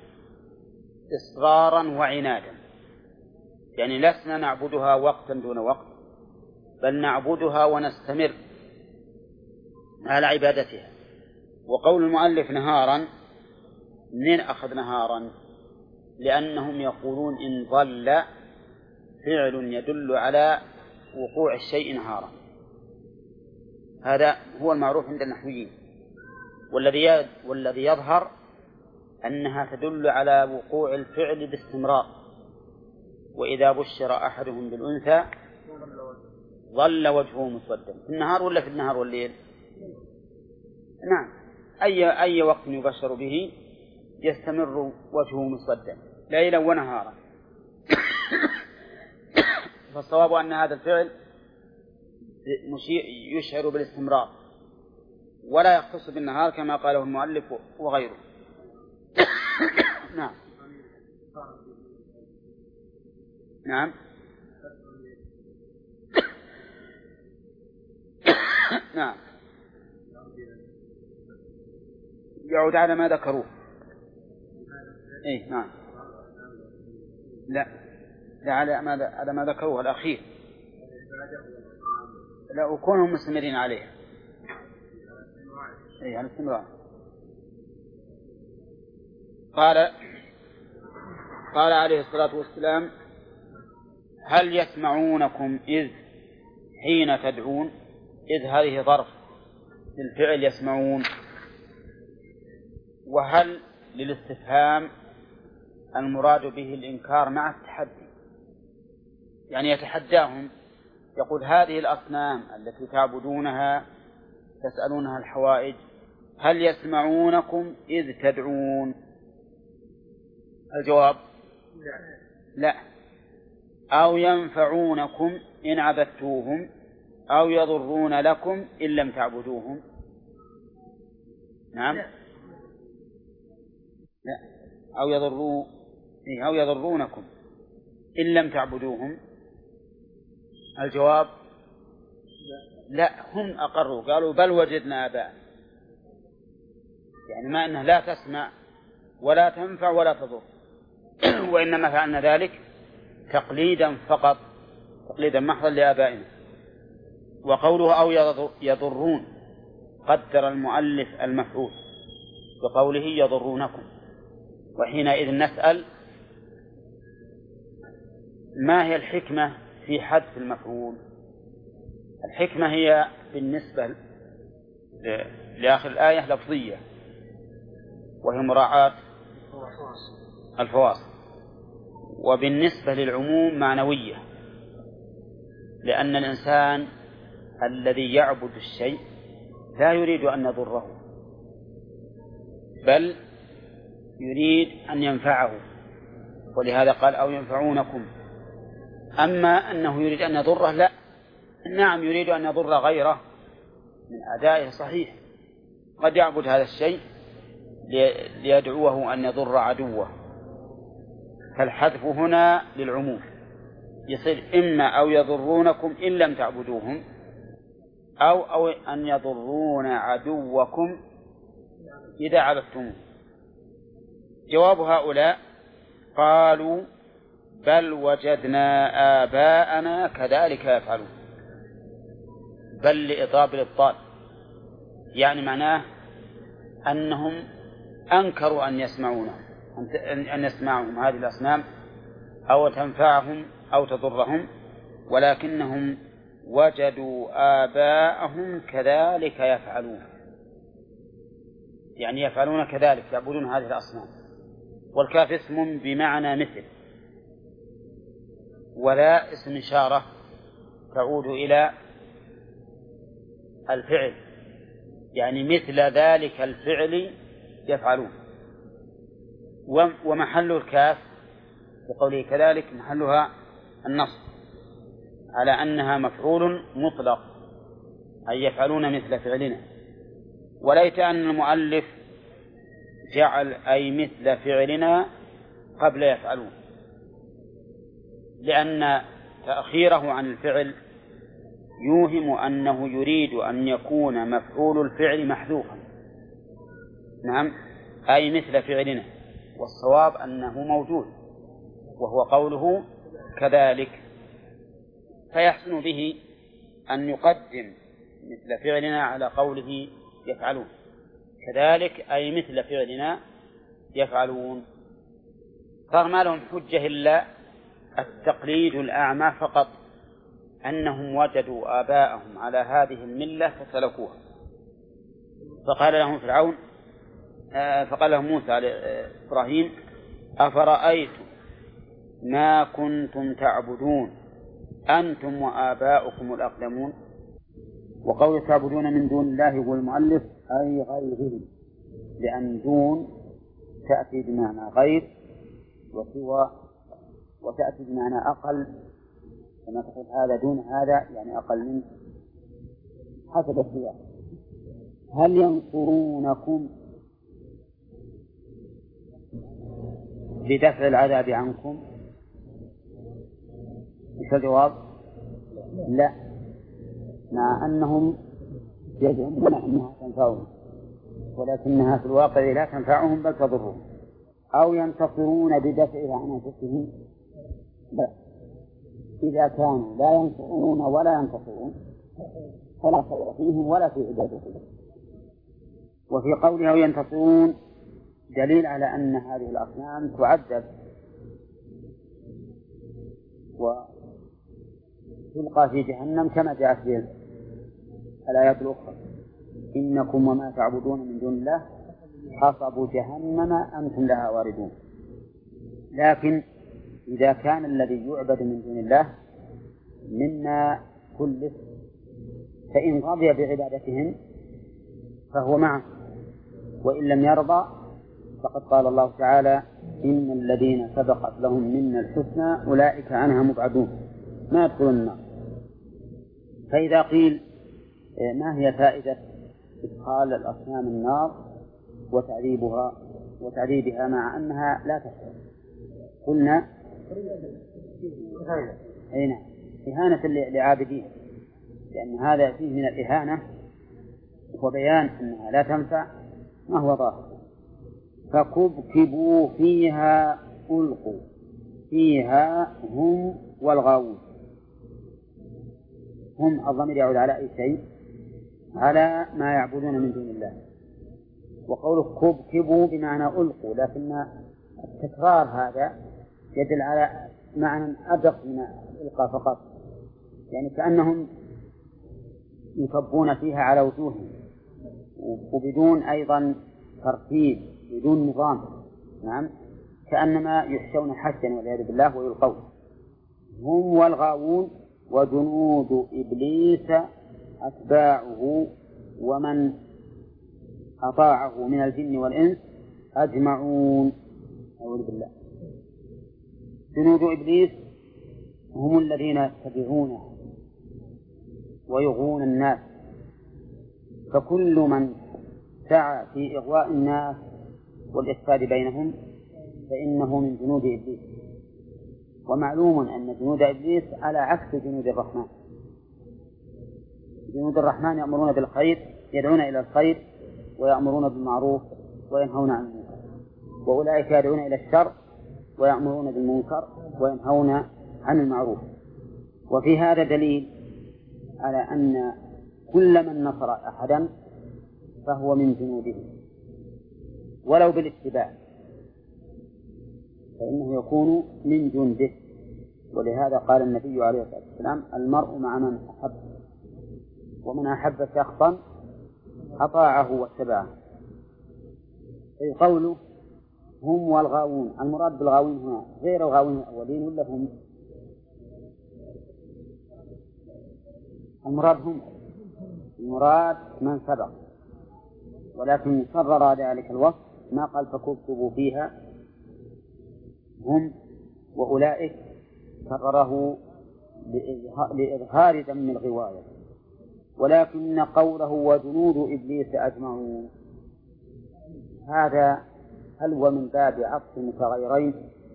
إصرارا وعنادا، يعني لسنا نعبدها وقتا دون وقت، بل نعبدها ونستمر على عبادتها. وقول المؤلف نهارا، منين أخذ نهارا؟ لأنهم يقولون إن ظل فعل يدل على وقوع الشيء نهارا، هذا هو المعروف عند النحويين، والذي يظهر أنها تدل على وقوع الفعل باستمرار. وإذا بشر أحدهم بالأنثى ظل وجهه مسودا، في النهار ولا في النهار والليل؟ نعم، أي وقت يبشر به يستمر وجهه مسودا ليلا ونهارا. فالصواب أن هذا الفعل يشعر بالاستمرار ولا يختص بالنهار كما قاله المؤلف وغيره. نعم نعم نعم يعود على ما ذكروه. إيه نعم، لا على ما ذكروه الأخير، لا وكونهم مستمرين عليه. إيه يعني استمرار. قال عليه الصلاة والسلام هل يسمعونكم إذ حين تدعون؟ إذ هذه ظرف للفعل يسمعون، وهل للاستفهام المراد به الإنكار مع التحدي، يعني يتحداهم يقول هذه الأصنام التي تعبدونها تسألونها الحوائج هل يسمعونكم إذ تدعون؟ الجواب لا. أو ينفعونكم إن عبدتوهم أو يضرون لكم إن لم تعبدوهم. نعم لا، أو يضرونكم إن لم تعبدوهم. الجواب لا، هم أقروا قالوا بل وجدنا آباء، يعني ما أنها لا تسمع ولا تنفع ولا تضر، وإنما فعلنا ذلك تقليدا فقط، تقليدا محضا لآبائنا. وقوله أو يضرون قدر المؤلف المفعول بقوله يضرونكم، وحينئذ نسأل ما هي الحكمة في حذف المفعول؟ الحكمة هي بالنسبة لآخر الآية لفظية، وهي مراعاة الفواصل، وبالنسبة للعموم معنوية، لأن الإنسان الذي يعبد الشيء لا يريد أن يضره، بل يريد أن ينفعه، ولهذا قال أو ينفعونكم. أما أنه يريد أن يضره لا، نعم يريد أن يضر غيره من أدائه صحيح، قد يعبد هذا الشيء ليدعوه أن يضر عدوه، فالحذف هنا للعموم، يصير إما أو يضرونكم إن لم تعبدوهم، أو أن يضرون عدوكم إذا عبدتموه. جواب هؤلاء قالوا بل وجدنا آباءنا كذلك يفعلون. بل لإضراب الإبطال، يعني معناه أنهم أنكروا أن يسمعهم هذه الأصنام أو تنفعهم أو تضرهم، ولكنهم وجدوا آباءهم كذلك يفعلون، يعني يفعلون كذلك، يعبدون هذه الأصنام. والكاف اسم بمعنى مثل، ولا اسم إشارة تعود إلى الفعل، يعني مثل ذلك الفعل يفعلون. ومحل الكاف بقوله كذلك محلها النصب على أنها مفعول مطلق، أي يفعلون مثل فعلنا. وليت أن المؤلف جعل أي مثل فعلنا قبل يفعلون، لأن تأخيره عن الفعل يوهم أنه يريد أن يكون مفعول الفعل محذوفا. نعم، أي مثل فعلنا، والصواب أنه موجود وهو قوله كذلك، فيحسن به أن يقدم مثل فعلنا على قوله يفعلون. كذلك أي مثل فعلنا يفعلون. صار ما لهم حجة إلا التقليد الأعمى فقط، أنهم وجدوا آباءهم على هذه الملة فسلكوها. فقال لهم موسى إبراهيم أفرأيتم ما كنتم تعبدون أنتم وآباؤكم الأقدمون. وقول تعبدون من دون الله يقول المؤلف أي غيره، لأن دون تأتي بمعنى غير وسوى، وتأتي بمعنى أقل، كما تقول هذا دون هذا يعني أقل منه حسب السياق. هل ينصرونكم بدفع العذاب عنكم؟ إيش الجواب؟ لا، مع أنهم يزعمون أنها تنفعهم، ولكنها في الواقع لا تنفعهم بل تضرهم. أو ينتصرون بدفعها عن أنفسهم؟ لا، إذا كانوا لا ينصرون ولا ينتصرون فلا خير فيهم ولا في عبادتهم. وفي قوله أو ينتصرون دليل على أن هذه الأصنام تعذب وتلقى في جهنم كما جاءت في الآيات الأخرى إنكم وما تعبدون من دون الله حصب جهنم أنتم لها واردون. لكن إذا كان الذي يعبد من دون الله منا كله فإن رضي بعبادتهم فهو معه، وإن لم يرضى فقد قال الله تعالى إن الذين سبقت لهم منا الحسنى أولئك عنها مبعدون ما يدخلون النار. فإذا قيل ما هي فائدة إدخال الأصنام النار وتعذيبها مع أنها لا تحصل؟ قلنا إهانة لعابدين، لأن هذا فيه من الإهانة وبيان أنها لا تنفع ما هو ظاهر. فكبكبوا فيها ألقوا فيها هم والغاوون. هم الضمير يعود على أي شيء؟ على ما يعبدون من دون الله. وقوله كبكبوا بمعنى ألقوا، لكن التكرار هذا يدل على معنى أدق من الإلقاء فقط، يعني كأنهم يكبون فيها على وجوههم وبدون أيضا ترتيب، بدون نظام. نعم، كأنما يحشون حشا والعياذ بالله ويلقون. هم والغاوون وجنود إبليس أتباعه ومن أطاعه من الجن والإنس أجمعون. أعوذ بالله. جنود إبليس هم الذين يتبعونه ويغوون الناس فكل من سعى في إغواء الناس والإفساد بينهم فإنه من جنود إبليس. ومعلوم أن جنود إبليس على عكس جنود الرحمن. جنود الرحمن يأمرون بالخير، يدعون إلى الخير ويأمرون بالمعروف وينهون عن المنكر، وأولئك يدعون إلى الشر ويأمرون بالمنكر وينهون عن المعروف. وفي هذا دليل على أن كل من نصر أحدا فهو من جنوده ولو بالاتباع، فإنه يكون من جنده. ولهذا قال النبي عليه الصلاة والسلام: المرء مع من أحب، ومن أحب شخصا أطاعه واتبعه. أي قوله هم والغاوون، المراد بالغاوين هنا غير الغاوين الأولين ولا هم؟ المراد هم، المراد من سبق، ولكن كرر ذلك الوصف ما قال فكتبوا فيها هم وأولئك، كرره لإظهار ذم الغواية. ولكن قوله وجنود إبليس أجمعون هذا هل هو من باب عطف المتغيرين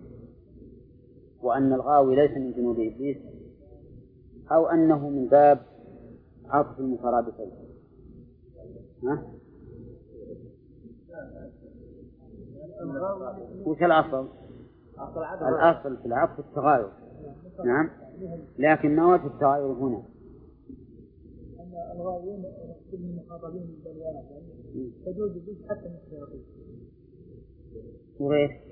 وأن الغاوي ليس من جنود إبليس، أو أنه من باب عطف المترادفين؟ وش الأصل؟ الأصل في العطف التغاير، نعم، لكن ما وجه التغاير هنا؟ الغاوين من المخاطبين بالبيانات تجوز به حتى من الشياطين. وغير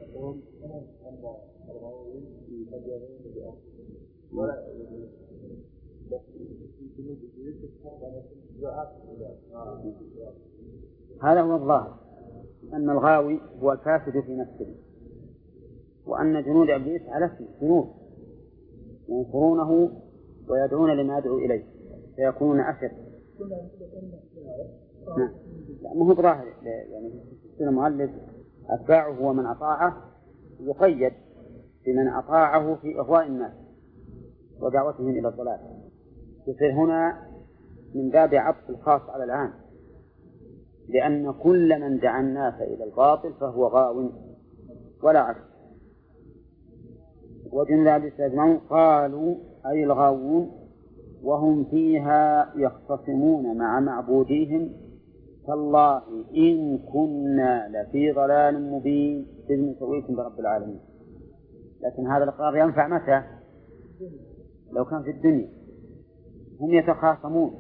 هذا هو الظاهر، أن الغاوي هو الفاسد في نفسه، وأن جنود إبليس على اسمه جنود ينصرونه ويدعون لما يدعو إليه فيكونون أشد. لا مو ظاهر، يعني سنة المؤلف أتباعه ومن أطاعه يقيد بمن أطاعه في إغواء الناس ودعوتهم إلى الضلال، يصير هنا من باب عطف الخاص على العام، لأن كل من دعا الناس إلى الباطل فهو غاو ولا عكس. وجنود إبليس أجمعون قالوا أي الغاوون وهم فيها يختصمون مع معبوديهم تالله إن كنا لفي ضلال مبين إذ نسويكم برب العالمين. لكن هذا الإقرار ينفع متى؟ لو كان في الدنيا. هم يتخاصمون،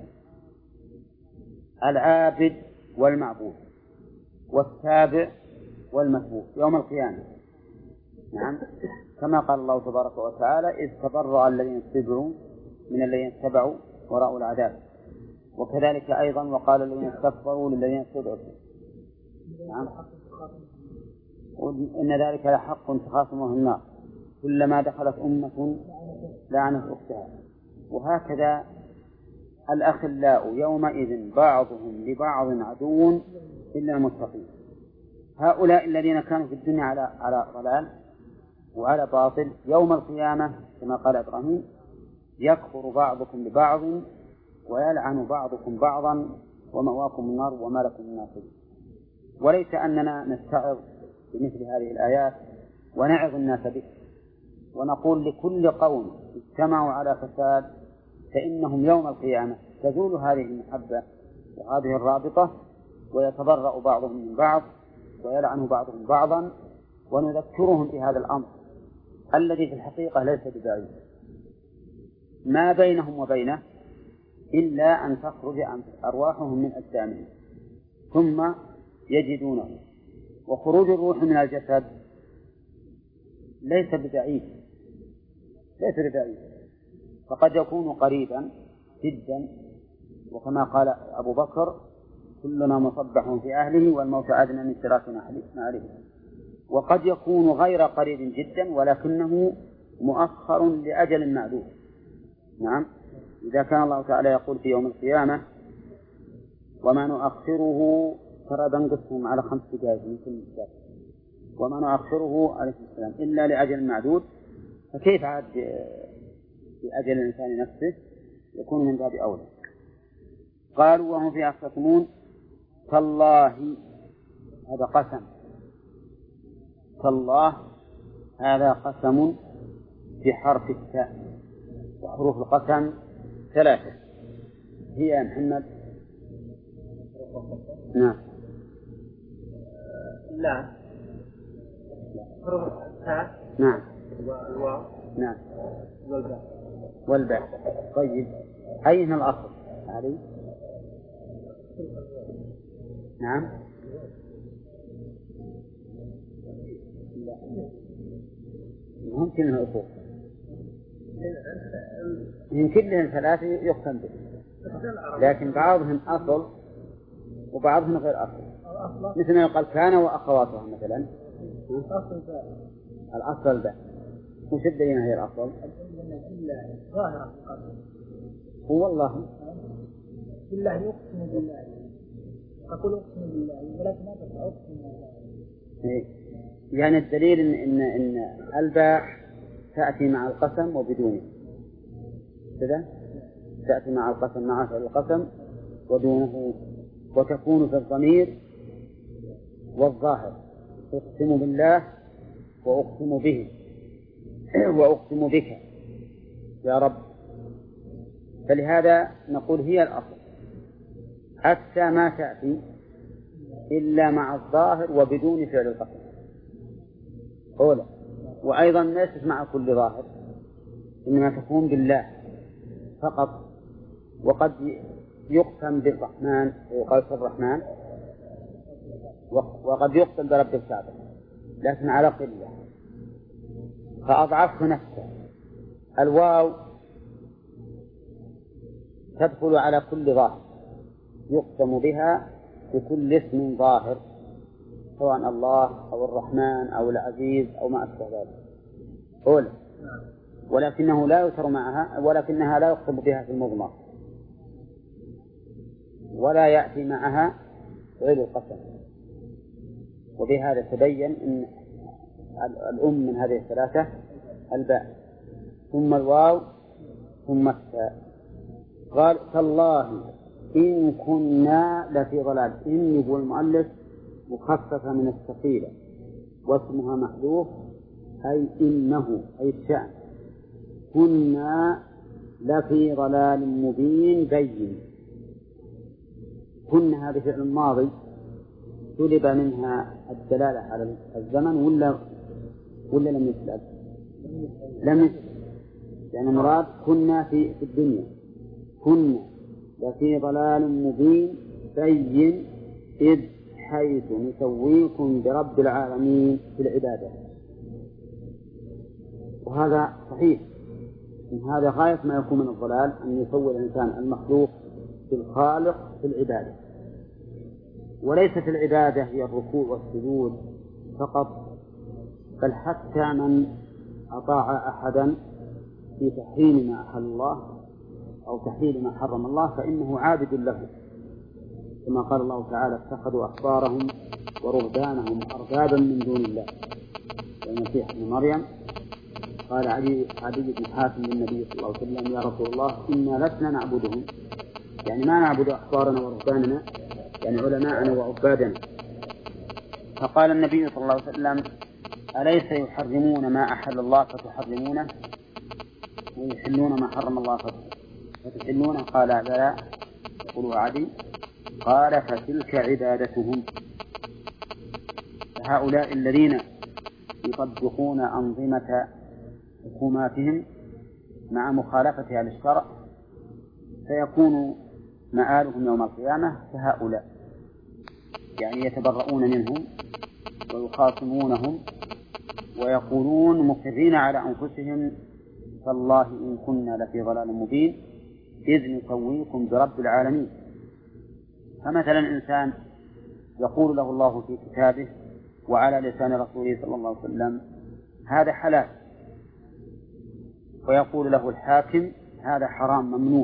العابد والمعبود والتابع والمتبوع يوم القيامة، نعم، كما قال الله تبارك وتعالى إذ تبرأ الذين اتبعوا من الذين اتبعوا ورأوا العذاب. وكذلك أيضا وقال الذين استكبروا للذين اتبعوا، نعم، إن ذلك لحق تخاصمه النار كلما دخلت أمة لعنت أختها. وهكذا الأخلاء يومئذ بعضهم لبعض عدو إلا المتقين. هؤلاء الذين كانوا في الدنيا على ضلال وعلى باطل يوم القيامة كما قال إبراهيم يكفر بعضكم ببعض ويلعن بعضكم بعضا ومأواكم النار وما لكم من ناصرين. وليس أننا نستعظ بمثل هذه الآيات ونعظ الناس به ونقول لكل قوم اجتمعوا على فساد فإنهم يوم القيامة تزول هذه المحبة وهذه الرابطة ويتبرأ بعضهم من بعض ويلعن بعضهم بعضا، ونذكرهم بهذا الأمر الذي في الحقيقة ليس ببعيد ما بينهم وبينه إلا أن تخرج أرواحهم من أجسامهم ثم يجدونه. وخروج الروح من الجسد ليس ببعيد، فقد يكون قريبا جدا، وكما قال أبو بكر كلنا مصبح في أهله والموت أدنى من شراك نعله. وقد يكون غير قريب جدا ولكنه مؤخر لأجل معدود، نعم، إذا كان الله تعالى يقول في يوم القيامة وما نؤخره ترى بنقسم على 5 دقائق من كل دقيقة وما نؤخره عليه السلام إلا لأجل معدود، فكيف عاد بأجل الإنسان نفسه؟ يكون من باب أولى. قالوا وهم فيها يختصمون تالله هذا قسم، تالله هذا قسم بحرف التاء، وحروف القسم 3 هي يا محمد. نعم. لا حروف التاء. نعم. والواو. نعم. والباء. طيب أين الأصل هذه؟ نعم. ممكن انها اصول، يمكن لهم 3 يقسم به، لكن بعضهم اصل وبعضهم غير اصل، مثل ما يقال كان واخواتها مثلا. الاصل الباء. وش الدليل هي الاصل؟ هو والله بالله يقسم بالله، أقول أقسم بالله ولكن ما أقسم بالله. يعني الدليل إن الباء تأتي مع القسم وبدونه كذا، تأتي مع القسم مع فعل القسم ودونه، وتكون في الضمير والظاهر، أقسم بالله وأقسم به وأقسم بك يا رب. فلهذا نقول هي الأصل، حتى ما تأتي إلا مع الظاهر وبدون فعل القسم أولا، وأيضا ليست مع كل ظاهر، إنما تكون بالله فقط. وقد يقسم بالرحمن ويقال في الرحمن، وقد يقسم برب الكعبة لكن على قلة، فأضعفه نفسه. الواو تدخل على كل ظاهر، يقسم بها بكل اسم ظاهر، سواء الله أو الرحمن أو العزيز أو ما أشبه ذلك أولا، ولكنه لا يؤثر معها، ولكنها لا يقسم بها في المضمر، ولا يأتي معها غير القسم. وبهذا تبين أن الأم من هذه 3 الباء ثم الواو ثم التاء. قال تالله إن كنا لفي ضلال. إن يقول المؤلف مخففة من الثقيلة واسمها محذوف، أي إنه أي الشأن، كنا لفي ضلال مبين بين. كنا هذا فعل ماضي سلب منها الدلالة على الزمن ولا لم يسلب؟ لم يسلب، يعني مراد كنا في الدنيا، كنا لفي ضلال مبين بين إذ حيث نسويكم برب العالمين في العبادة. وهذا صحيح، إن هذا غاية ما يكون من الضلال أن يسوي الإنسان المخلوق بالخالق في العبادة. وليست العبادة هي الركوع والسجود فقط، بل حتى من أطاع أحدا في تحريم ما أحل الله أو تحليل ما حرم الله فإنه عابد له، كما قال الله تعالى اتخذوا أحبارهم ورهبانهم أربابا من دون الله. المسيح ابن مريم قال عدي بن حاتم للنبي صلى الله عليه وسلم يا رسول الله إنا لسنا نعبدهم، يعني ما نعبد أحبارنا ورهباننا، يعني علماءنا وعبادنا. فقال النبي صلى الله عليه وسلم أليس يحرمون ما أحل الله فتحرمونه ويحلون ما حرم الله فتحلونه؟ قال لا. يقول عدي قال فتلك عبادتهم. فهؤلاء الذين يطبقون أنظمة حكوماتهم مع مخالفتها للشرع سيكون مآلهم يوم القيامة كهؤلاء، يعني يتبرؤون منهم ويخاصمونهم ويقولون مقرين على أنفسهم فالله إن كنا لفي ضلال مبين إذ نسويكم برب العالمين. فمثلا إنسان يقول له الله في كتابه وعلى لسان رسوله صلى الله عليه وسلم هذا حلال، ويقول له الحاكم هذا حرام ممنوع،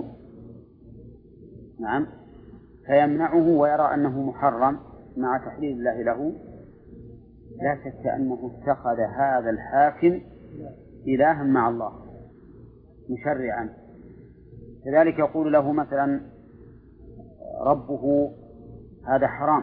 نعم، فيمنعه ويرى أنه محرم مع تحليل الله له، لا شك أنه اتخذ هذا الحاكم إلها مع الله مشرعا. كذلك يقول له مثلا ربه هذا حرام،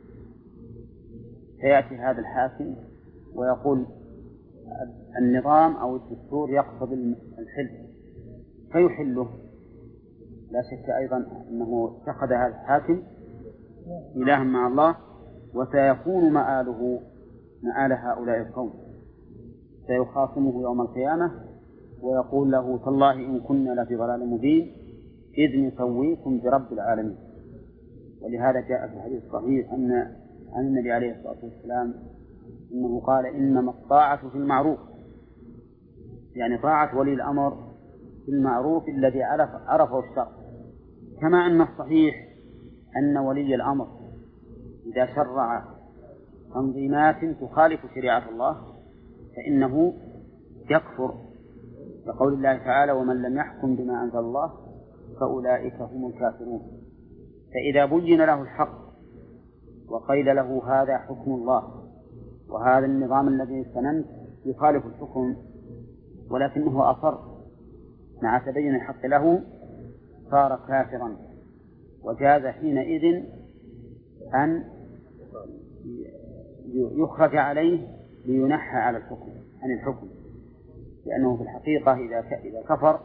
فيأتي هذا الحاكم ويقول النظام أو الدستور يقتضي الحل فيحله. لا شك أيضا أنه اتخذ هذا الحاكم إلها مع الله، وسيكون مآل هؤلاء القوم، سيخاصمه يوم القيامة ويقول له تالله إن كنا لفي ضلال مبين إذ نسويكم برب العالمين. ولهذا جاء في الحديث الصحيح أن النبي عليه الصلاة والسلام إنه قال إنما الطاعة في المعروف، يعني طاعة ولي الأمر في المعروف الذي عرفه الشرع. كما أن الصحيح أن ولي الأمر إذا شرع تنظيمات تخالف شريعة الله فإنه يكفر، لقول الله تعالى ومن لم يحكم بما أنزل الله فأولئك هم الكافرون. فإذا بين له الحق وقيل له هذا حكم الله وهذا النظام الذي سننت يخالف الحكم ولكنه أصر مع تبين الحق له صار كافرا، وجاز حينئذ أن يخرج عليه لينحى على الحكم عن الحكم، لأنه في الحقيقة إذا كفر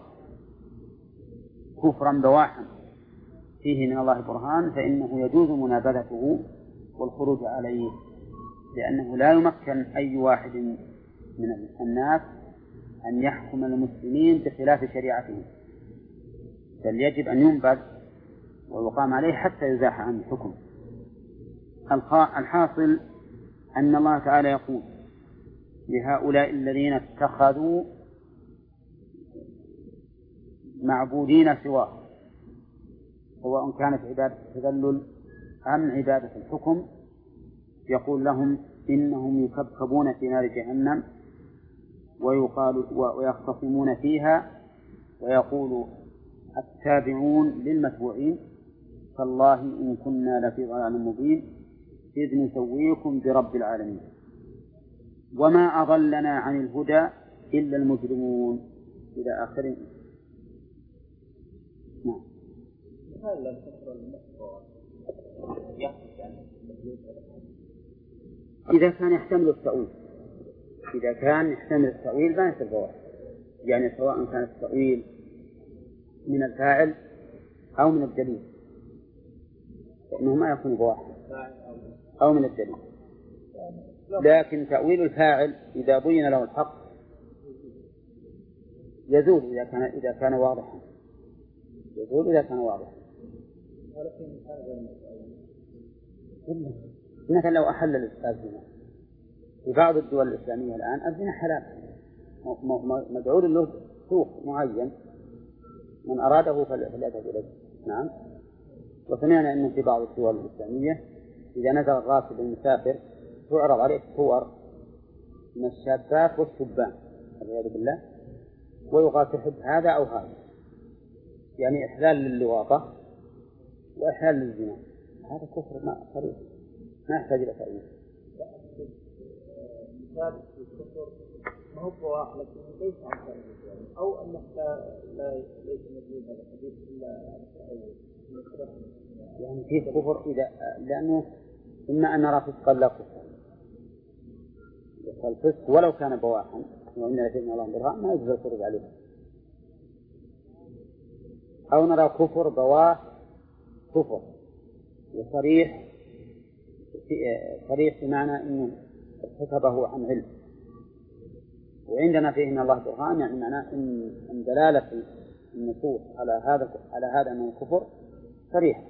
كفرا بواحا فيه من الله برهان فإنه يجوز منابذته والخروج عليه، لأنه لا يمكن أي واحد من الناس أن يحكم المسلمين بخلاف شريعته، بل يجب أن ينبذ ويقام عليه حتى يزاح عن الحكم. الحاصل أن الله تعالى يقول لهؤلاء الذين اتخذوا معبودين سواه، سواء كانت عبادة التذلل أم عبادة الحكم، يقول لهم إنهم يكبكبون في نار جهنم ويختصمون فيها، ويقول التابعون للمتبوعين فالله إن كنا لفي ضلال مبين إذ نسويكم برب العالمين وما أضلنا عن الهدى إلا المجرمون إلى آخر. نعم. إذا كان يحتمل التأويل، إذا كان يحتمل التأويل ما يصير بواحد، يعني سواء كان التأويل من الفاعل أو من الدليل فإنه ما يكون بواحد أو من الدليل. لكن تأويل الفاعل إذا بين له الحق يزول إذا كان واضحا، يزول إذا كان واضحا. مثلا لو أحل الزنا في بعض الدول الإسلامية الآن الزنا حلال مدعو له سوق معين من أراده فليذهب إليه. نعم. وسمعنا أن في بعض الدول الإسلامية إذا نزل الراكب المسافر تعرض عليه صور من الشابات والشبان والعياذ بالله ويقال تحب هذا أو هذا، يعني إحلال للواطة وإحلال للزنا. هذا كفر ما صريح ما يحتاج إلى تأويل. مثال في الكفر ما هو بواحد لكن ليس عن تأويل، أو أنه ليس مدلول هذا الحديث إلا عن التأويل. يعني في كفر إذا لأنه إما أن نرى فسقا لا كفر، الفسق ولو كان بواحا وإن لفينا الله برهان ما يجوز الخروج عليه، أو نرى كفر بواه كفر وصريح بمعنى أنه ارتكبه عن علم، وعندنا فيه من الله برهان يعني معناه أن دلالة النصوص على هذا من الكفر صريحة.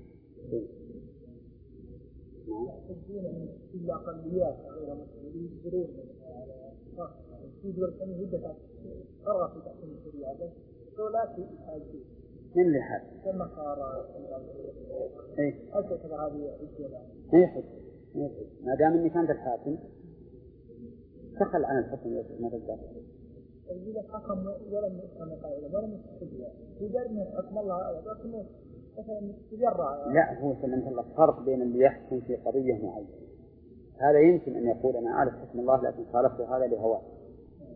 تجدون في الأقليات غير مسلمين يجبرون في دول ثانية هدة قرر في تحكيم الشريعة دولات الحاجين من لحال كما صار أكثر هذه الشيء يحب ما دام أني كانت الحاكم تخل عن الحكم ما تقدر إذا حكم ولم يحكم قائلا ولم يستخدمها يجرد من حكم الله لكنه مثلا تجرع. لا هو سلمت الله فرق بين اللي يحكم في قضية معينة، هذا يمكن أن يقول أنا أعرف حكم الله لكن خالفت هذا لهواه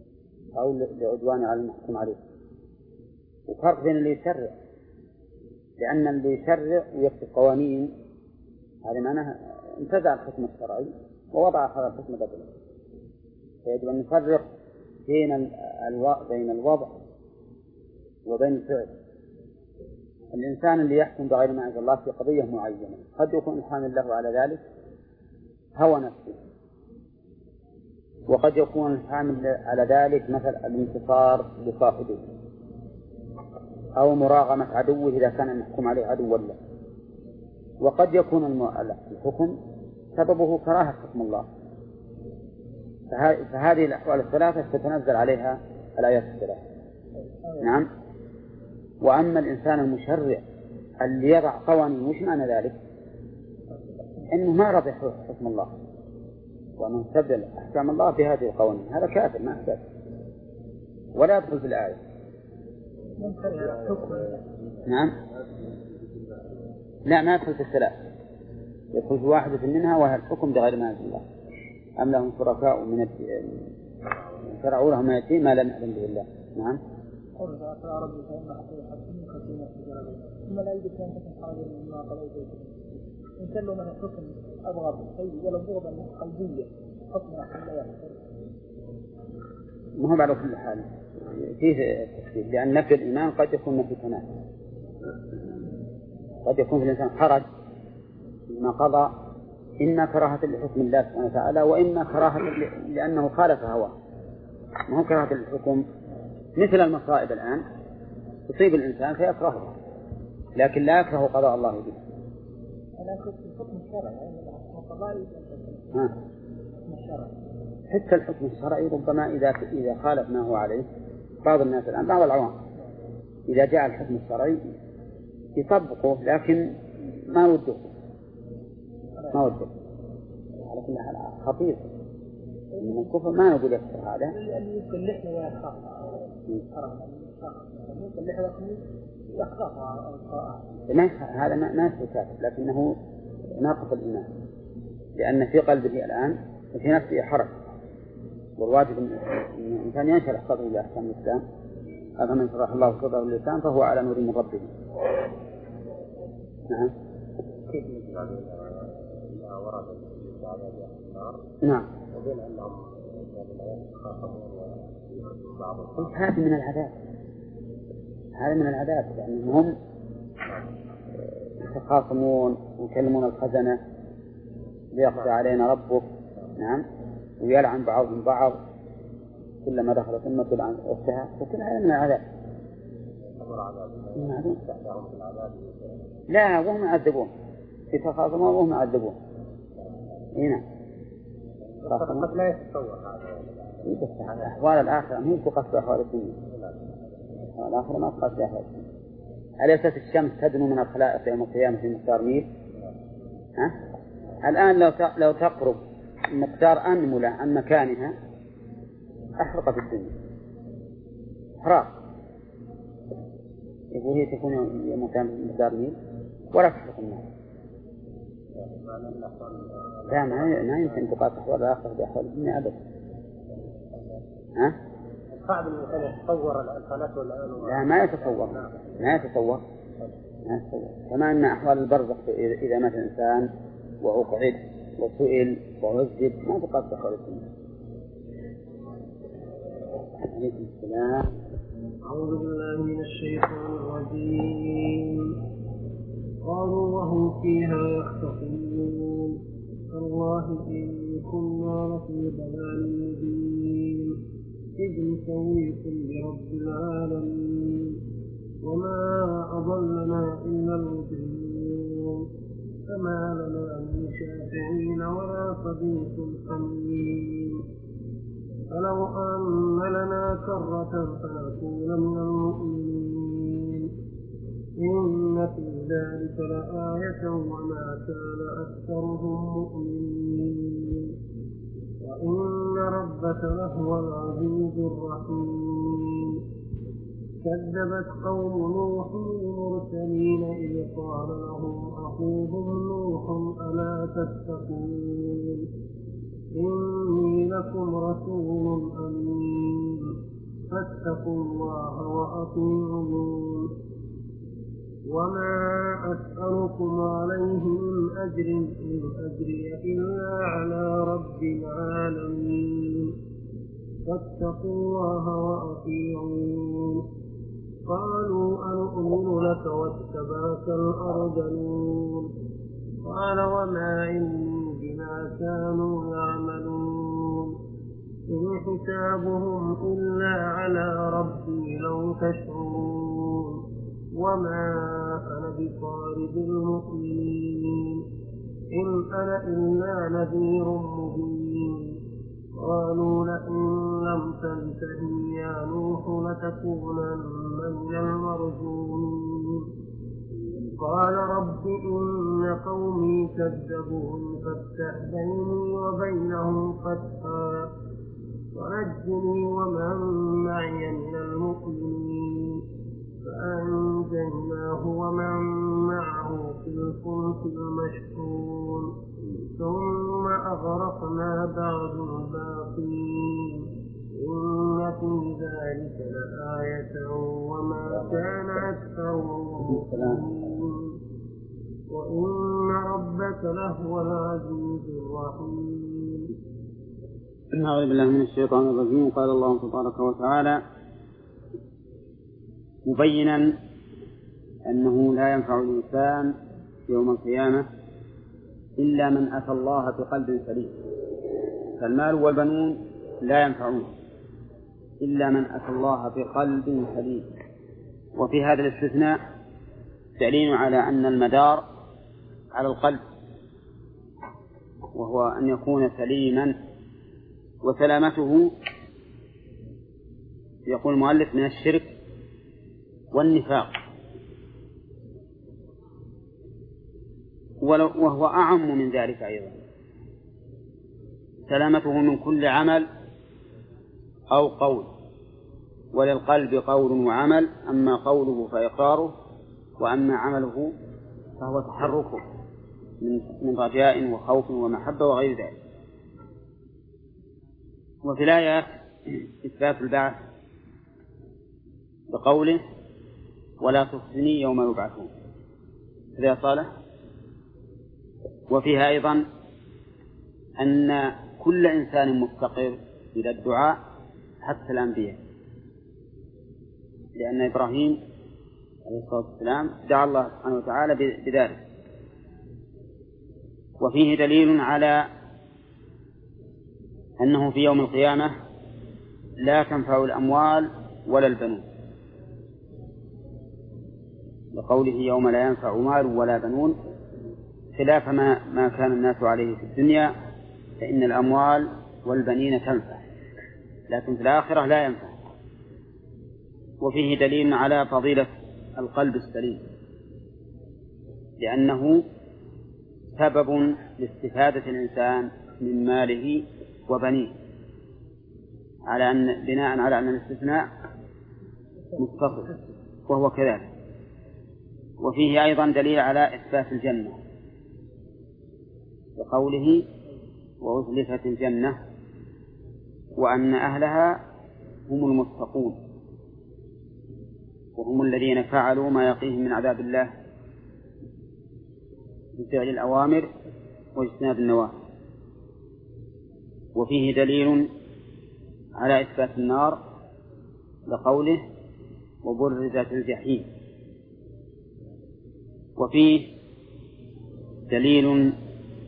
أو لعدواني على المحكوم عليه، وفرق بين اللي يشرع لأن اللي يشرع ويكتب قوانين هذا معناه انتزع الحكم الشرعي ووضع هذا الحكم بدله. فيجب أن نفرق بين الوضع وبين الفعل. الإنسان اللي يحكم بغير ما أنزل الله في قضية معينة قد يكون الحامل له على ذلك هوى نفسه، وقد يكون الحامل على ذلك مثل الانتصار لصاحبه أو مراغمة عدوه إذا كان المحكوم عليه عدوا له، وقد يكون الحكم سببه كراهة حكم الله. فهذه الأحوال الثلاثة تتنزل عليها الآيات الثلاثة. نعم. وأما الإنسان المشرع اللي يضع قوانين وش معنى ذلك؟ إنه ما رضي حكم الله وأنه استبدل أحكام الله بهذه القوانين، هذا كافر ما أحدث ولا يدخل في الآية. نعم. لا، ما يدخل في الثلاث، يدخل في واحدة منها وهي الحكم بغير ما أنزل الله. أم لهم شركاء من شرعوا لهم ما يأتي ما لم يأذن به الله. نعم. ثم لا يجب أن تكون حاضر مما قضيت إن كان له من الحكم أبغض شيء ولا بغضا قلبية حكم لا يحصل. ما هو على كل حال فيه تفصيل، لأن نفي الإيمان قد يكون نفي كمال، قد يكون في الإنسان حرج ما قضى إما كراهة لحكم الله سبحانه وتعالى وإما كراهة لأنه خالف هواه. ما هو كراهة الحكم مثل المصائب الآن تصيب الإنسان فيكرهها، لكن لا يكره قضاء الله به. حتى الحكم الشرعي ربما إذا خالف ما هو عليه بعض الناس الآن، بعض العوام إذا جاء الحكم الشرعي يطبقه لكن ما وده على كل حال خطير من الكفر. ما نقول يكفر هذا هذا ما يكفر كافر، لكنه ناقص الإيمان، لأن في قلبه الآن وفي نفسه حرج، والواجب أن الإنسان ينشرح صدره لأحكام الإسلام. أفمن شرح الله صدره للإسلام فهو على نور من ربه. نعم. نعم. هذا من العذاب، هذا من العذاب، لأنهم هم يتخاصمون ويكلمون الخزنة ليقضي علينا ربك. نعم. ويلعن بعضهم بعض كلما دخلت أمة تلعن أختها، وكل هذا من العذاب. لا، وهم يعذبون يتخاصمون وهم يعذبون. هنا قد لا يتصور هذا. أحوال الآخرة ما هي تقصد أحوال الدنيا، أحوال الآخرة ما تقصد أحوال الدنيا. أليست الشمس تدنو من الخلائق يوم القيامة في مقدار ميل؟ الآن لو تقرب مقدار أنملة عن مكانها أحرقت الدنيا حراق. يقول هي تكون يوم القيامة في مقدار ميل ولا تحرق النار. لا، ما يمكن تقاس أحوال الآخرة بأحوال الدنيا أبدا. صعب الإنسان يتصور الفلك والآن. لا، ما يتصور. كما أن أحوال البرزخ إذا مات الإنسان وأقعد وسئل وعذب ما تقاس بأحوال الدنيا. عليكم السلام. أعوذ بالله من الشيطان الرجيم. قالوا وهم فيها يختصمون تالله إن كنا لفي ضلال مبين إذ نسويكم برب العالمين وما أضلنا إلا المجرمون فما لنا من شافعين ولا صديق حميم فلو أن لنا كرة فنكون من المؤمنين إن في ذلك لآية وما كان أكثرهم مؤمنين وإن ربك لهو العزيز الرحيم كذبت قوم نوح المرسلين إذ قال لهم أخوهم نوح ألا تتقون إني لكم رسول أمين فاتقوا الله وأطيعون وما أسألكم عليه من أجر إن أجري إلا على رب العالمين فاتقوا الله وأطيعون. قالوا أنؤمن لك واتبعك الأرذلون. قال وما علمي بما كانوا يعملون إن حسابهم إلا على ربي لو تشعرون وما أنا بطارد المؤمنين إن أنا إلا نذير مبين. قالوا لئن لم تنته يا نوح لتكونن من المرجومين. قال رب إن قومي كذبون فافتح بيني وبينهم فتحا ونجني ومن معي من المؤمنين. فأنجيناه ومن معه في الفلك المشحون ثم أغرقنا بعد الباقين إن في ذلك لآية وما كان أكثرهم مؤمنين وإن ربك لهو العزيز الرحيم. أعوذ بالله من الشيطان الرجيم. قال الله تبارك وتعالى مبينا أنه لا ينفع الإنسان يوم القيامة إلا من أتى الله بقلب سليم. فالمال والبنون لا ينفعون إلا من أتى الله بقلب سليم. وفي هذا الاستثناء دليل على أن المدار على القلب، وهو أن يكون سليما. وسلامته يقول المؤلف من الشرك والنفاق، وهو أعم من ذلك أيضا. سلامته من كل عمل أو قول، وللقلب قول وعمل، أما قوله فإقراره وأما عمله فهو تحركه من رجاء وخوف ومحبة وغير ذلك. وفي الآية إثبات البعث بقوله ولا تخزني يوم يبعثون هذا صالح. وفيها أيضا أن كل إنسان مفتقر إلى الدعاء حتى الأنبياء، لأن إبراهيم عليه الصلاة والسلام دعا الله سبحانه وتعالى بذلك. وفيه دليل على أنه في يوم القيامة لا تنفع الأموال ولا البنون، لقوله يوم لا ينفع مال ولا بنون، خلاف ما كان الناس عليه في الدنيا، فإن الأموال والبنين تنفع لكن في الآخرة لا ينفع. وفيه دليل على فضيلة القلب السليم، لأنه سبب لاستفادة الإنسان من ماله وبنيه، على أن بناء على أن الاستثناء متصل وهو كذلك. وفيه أيضا دليل على إثبات الجنة بقوله وأزلفت الجنة وأن أهلها هم المتقون وهم الذين فعلوا ما يقيهم من عذاب الله بفعل الأوامر واجتناب النواهي. وفيه دليل على إثبات النار لقوله وبرزت الجحيم. وفيه دليل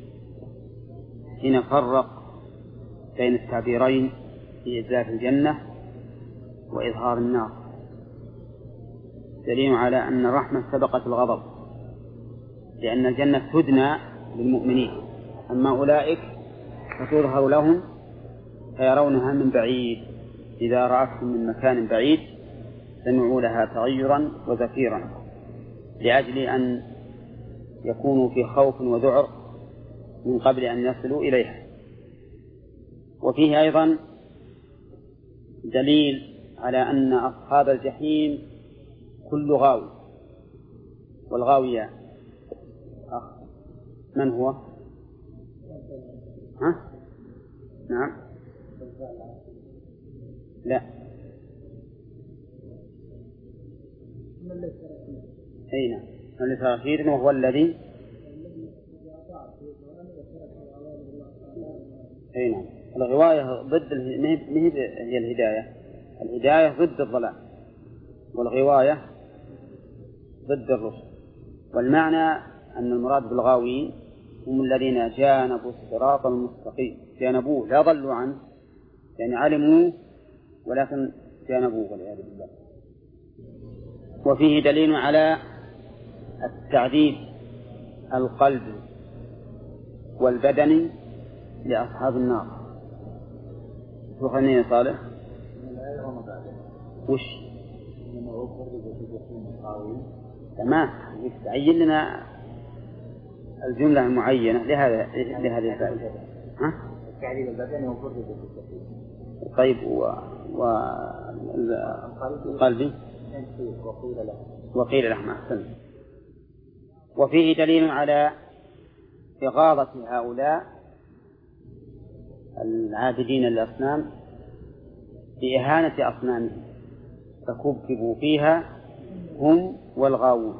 حين فرق بين التعبيرين في إزلاف الجنة وإظهار النار، دليل على أن الرحمة سبقت الغضب، لأن الجنة تدنى للمؤمنين، أما أولئك فتظهر لهم فيرونها من بعيد، إذا رأتهم من مكان بعيد سمعوا لها تغيرا وزفيرا، لأجل أن يكونوا في خوف وذعر من قبل أن يصلوا إليها. وفيه أيضا دليل على أن أصحاب الجحيم كل غاوي، والغاوية من هو؟ ها؟ نعم لا أي نعم لتأخير وهو الذي أي نعم الغواية ضد هي الهداية. الهداية ضد الضلال والغواية ضد الرشد. والمعنى أن المراد بالغاوين هم الذين جانبوا الصراط المستقيم، جانبوه لا ضلوا عنه، يعني علموه ولكن جانبوه والعياذ بالله. وفيه دليل على التعذيب القلبي والبدني لأصحاب النار. وخلني صالح وش تمام يتعين لنا الجملة المعينة لهذه الفائدة. التعذيب البدني وفرد بالتكليف. طيب والقلبي وقيل له أحسن. وفيه دليل على إغاظة هؤلاء العابدين للأصنام بإهانة أصنامهم فكبكبوا فيها هم والغاوون.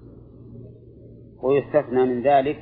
ويستثنى من ذلك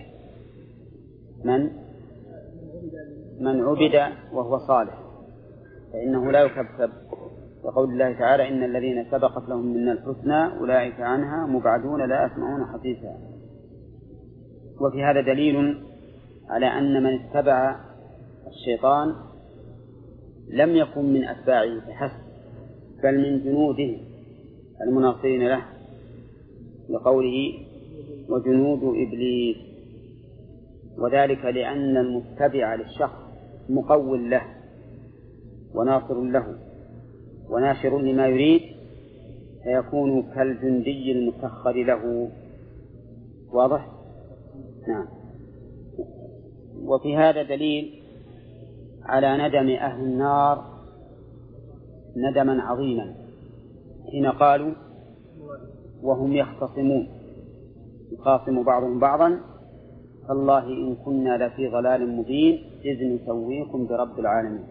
من عبد وهو صالح فإنه لا يكبكب، وقول الله تعالى إن الذين سبقت لهم منا الحسنى أولئك عنها مبعدون لا يسمعون حديثها. وفي هذا دليل على أن من اتبع الشيطان لم يكن من أتباعه فحسب بل من جنوده المناصرين له، لقوله وجنود إبليس. وذلك لأن المتبع للشخص مقول له وناصر له وناشر لما يريد، فيكون كالجندي المسخر له. واضح؟ نعم. وفي هذا دليل على ندم أهل النار ندما عظيما حين قالوا وهم يختصمون يخاصم بعضهم بعضا تالله إن كنا لفي ضلال مبين إذ نسويكم برب العالمين.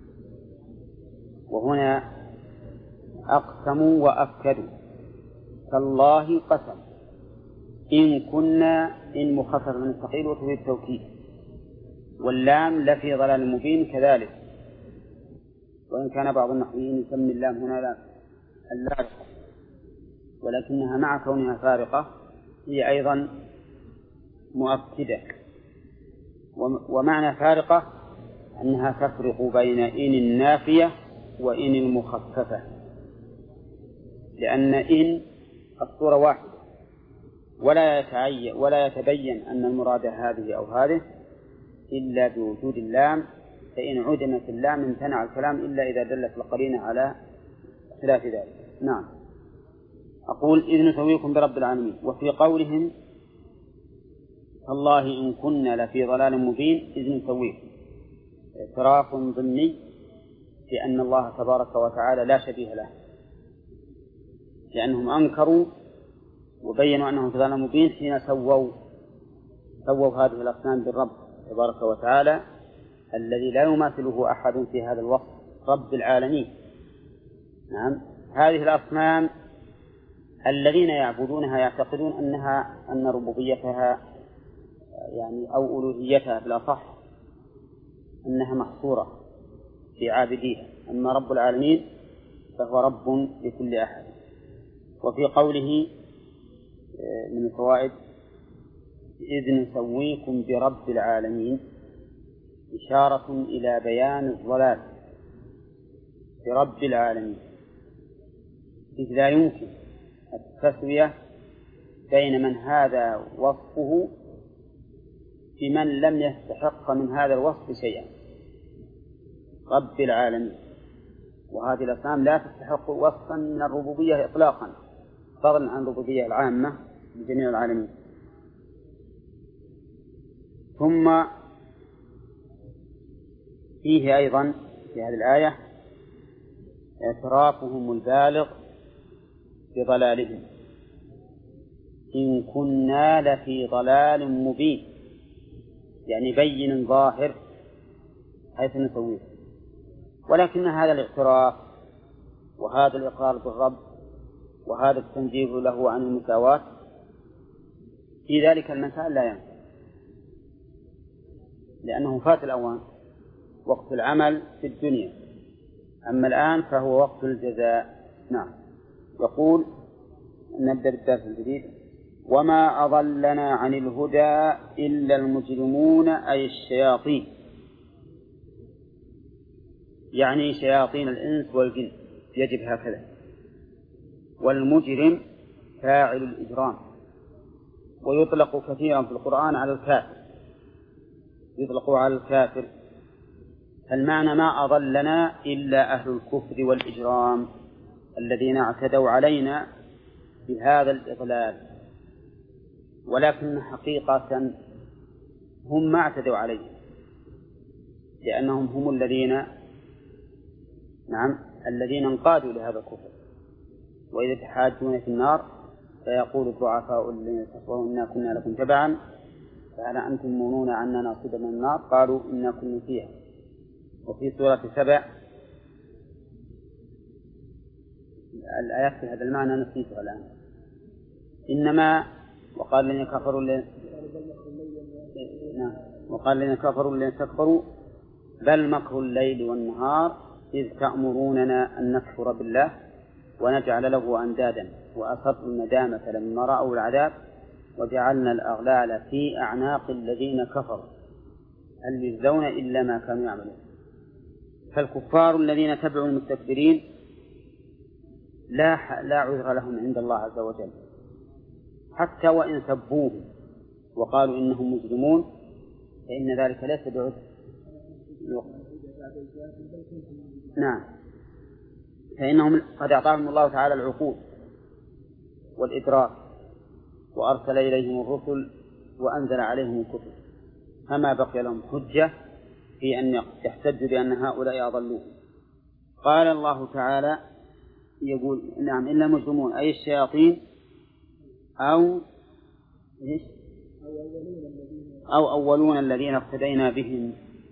وهنا أقسموا وأكدوا تالله قسم إن كنا إن مخفف من الثقيل وتفيد التوكيد، واللام لفي ضلال مبين كذلك، وإن كان بعض النحويين يسمي اللام هنا اللام ولكنها مع كونها فارقة هي أيضا مؤكدة. ومعنى فارقة أنها تفرق بين إن النافية وإن المخففة، لأن إن الصورة واحدة ولا يتبين أن المراد هذه أو هذه إلا بوجود اللام، فإن عدمت اللام امتنع الكلام إلا إذا دلت القرينة على خلاف ذلك. نعم. أقول إذ نسويكم برب العالمين. وفي قولهم الله إن كنا لفي ضلال مبين إذ نسويكم اعتراف ضمني بأن الله تبارك وتعالى لا شبيه له، لأنهم أنكروا وبينوا أنهم في ضلال مبين حين سووا هذه الأصنام بالرب تبارك وتعالى الذي لا يماثله أحد في هذا الوصف، رب العالمين. نعم. هذه الأصنام الذين يعبدونها يعتقدون أن ربوبيتها يعني أو ألوهيتها بالأصح أنها محصورة في عابديها، أما رب العالمين فهو رب لكل أحد. وفي قوله من الفوائد إذ نسويكم برب العالمين إشارة إلى بيان الضلال برب العالمين، إذ لا يمكن التسوية بين من هذا وصفه بمن لم يستحق من هذا الوصف شيئا. رب العالمين، وهذه الأصنام لا تستحق وصفا من الربوبية إطلاقا فضلا عن الربوبية العامة لجميع العالمين. ثم فيه أيضا في هذه الآية اعترافهم البالغ بضلالهم إن كنا لفي ضلال مبين، يعني بين ظاهر حيث نسويه. ولكن هذا الاعتراف وهذا الإقرار بالرب وهذا التنزيه له عن المساواة في ذلك المكان لا ينفع، لأنه فات الأوان، وقت العمل في الدنيا، أما الآن فهو وقت الجزاء. نعم. يقول نبدأ بالدرس الجديد: وما أضلنا عن الهدى إلا المجرمون أي الشياطين، يعني شياطين الإنس والجن، يجب هكذا. والمجرم فاعل الإجرام، ويطلق كثيرا في القرآن على الكافر، يطلق على الكافر. فالمعنى ما أضلنا إلا أهل الكفر والإجرام الذين اعتدوا علينا بهذا الإضلال، ولكن حقيقة هم ما اعتدوا عليه، لأنهم هم الذين انقادوا لهذا الكفر. وإذا تحاجون في النار فيقول الضعفاء الذين كفروا إنا كنا لكم تبعا فهل أنتم مغنون عنا نصيبا من النار قالوا إنا كنا فيها. وفي سورة 7 الآيات في هذا المعنى نسيتها الآن. إنما وقال الذين كفروا لن تكفروا بل مكر الليل والنهار إذ تأمروننا أن نكفر بالله ونجعل له أندادا وأصروا الندامة لما رأوا العذاب وجعلنا الأغلال في أعناق الذين كفروا هل يجزون إلا ما كانوا يعملون. فالكفار الذين تبعوا المستكبرين لا عذر لهم عند الله عز وجل، حتى وإن سبوهم وقالوا إنهم مجرمون فإن ذلك ليس بعذر. نعم، فإنهم قد أعطاهم الله تعالى العقول والإدراك وأرسل إليهم الرسل وأنزل عليهم الكتب، فما بقي لهم حجة في أن يحتجوا بأن هؤلاء أضلوه. قال الله تعالى يقول نعم إلا المجرمون أي الشياطين أو أولون الذين اقتدينا بهم.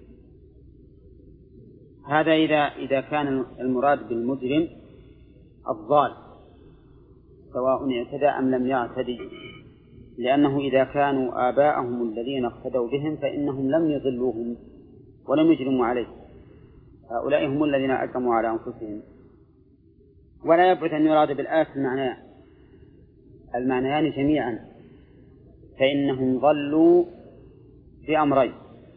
هذا إذا كان المراد بالمجرم الضال سواء اعتدى أم لم يعتدي، لأنه إذا كانوا آباءهم الذين اقتدوا بهم فإنهم لم يضلوهم ولم يجرموا عليه، هؤلاء هم الذين أجرموا على أنفسهم. ولا يبعد أن يراد بالآية المعنيان جميعا، فإنهم ضلوا بأمرين: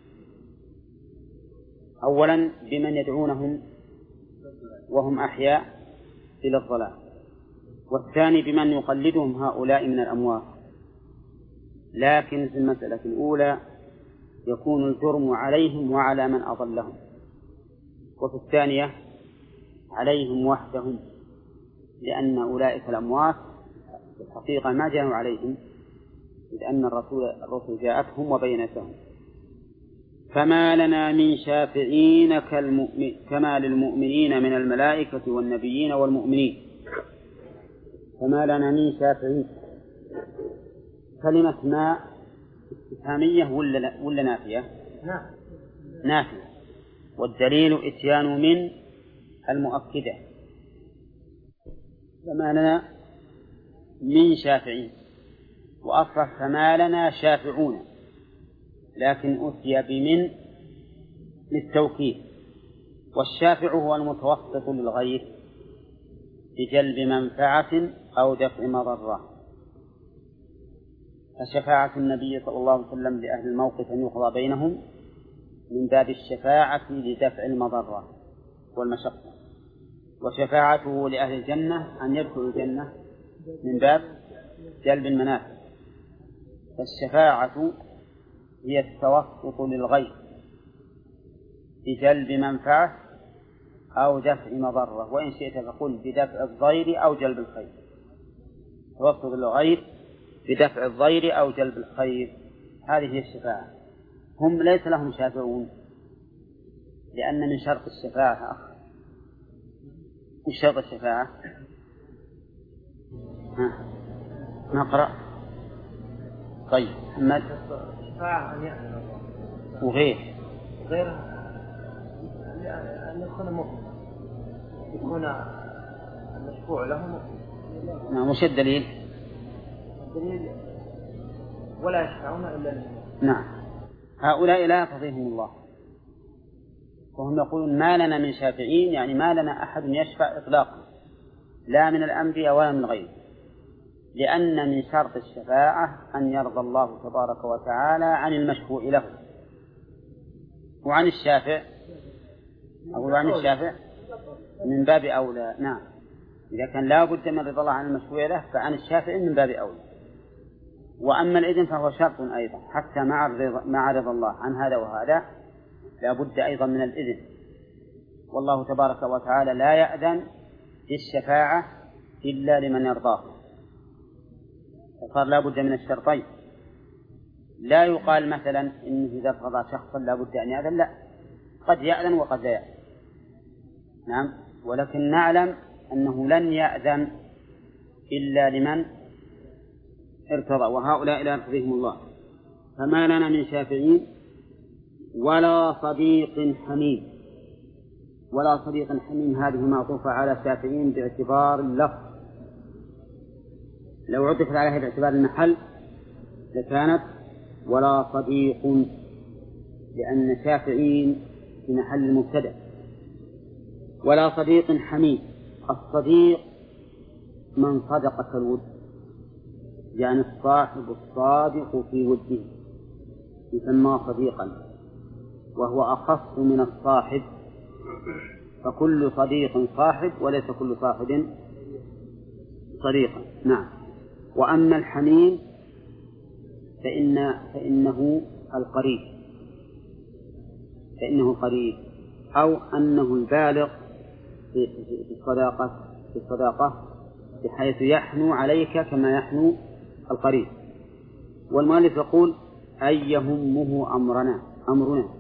أولا بمن يدعونهم وهم أحياء إلى الضلال، والثاني بمن يقلدهم هؤلاء من الأموات. لكن في المسألة الأولى يكون الجرم عليهم وعلى من أضلهم، وفي الثانية عليهم وحدهم، لأن أولئك الأموات في الحقيقة ما جاءوا عليهم، إذ أن الرسل جاءتهم وبينتهم. فما لنا من شافعين كما للمؤمنين من الملائكة والنبيين والمؤمنين. فما لنا من شافعين، كلمة ما استفهامية ولا نافية؟ نافية، والدليل إتيان من المؤكدة. فما لنا من شافعين، وأصرف فما لنا شافعون، لكن أتي بمن للتوكيد. والشافع هو المتوسط للغير بجلب منفعة أو دفع مضرة. فشفاعة النبي صلى الله عليه وسلم لأهل الموقف أن يقضى بينهم من باب الشفاعة لدفع المضرة والمشقة، وشفاعته لأهل الجنة أن يدخلوا الجنة من باب جلب المنافع. فالشفاعة هي التوسط للغير بجلب منفعة أو دفع مضرة، وإن شئت فقل بدفع الضير أو جلب الخير. توسط للغير بدفع الضير أو جلب الخير، هذه هي الشفاعة. هم ليس لهم شافعون، لأن من شرط الشفاعة من شرط الشفاعة نقرأ. طيب محمد. الشفاعة أن يأذن وغير أن يكون مؤمن، يكون المشفوع له مؤمن. وش الدليل؟ الدليل ولا يشفعون إلا لله. نعم، هؤلاء لا يقضيهم الله، وهم يقولون ما لنا من شافعين، يعني ما لنا أحد يشفع إطلاقا، لا من الأنبياء ولا من غيره، لأن من شرط الشفاعة أن يرضى الله تبارك وتعالى عن المشفوع له. وعن الشافع أقول عن الشافع من باب أولى. نعم، إذا كان لا بد من رضا الله عن المشفوع له فعن الشافع من باب أولى. وأما الإذن فهو شرط أيضا، حتى مع رضا الله عن هذا وهذا لا بد أيضا من الإذن، والله تبارك وتعالى لا يأذن بالشفاعة إلا لمن يرضاه، فصار لا بد من الشرطين. لا يقال مثلا إنه إذا رضى شخصا لا بد أن يأذن، لا، قد يأذن وقد لا يأذن. نعم، ولكن نعلم أنه لن يأذن إلا لمن ارتضى، وهؤلاء لا يرتضيهم الله. فما لنا من شافعين ولا صديق حميم. ولا صديق حميم هذه معطوفة على شافعين باعتبار اللفظ، لو عطفت عليها باعتبار المحل لكانت ولا صديق، لأن شافعين في محل المبتدأ. ولا صديق حميم، الصديق من صدقك الود، يعني الصاحب الصادق في وده يسمى صديقا، وهو أخص من الصاحب، فكل صديق صاحب وليس كل صاحب صديقا. نعم. وأما الحميم فإنه القريب، أو أنه البالغ في الصداقة بحيث يحنو عليك كما يحنو القريب. والمؤلف يقول أي يهمه أمرنا،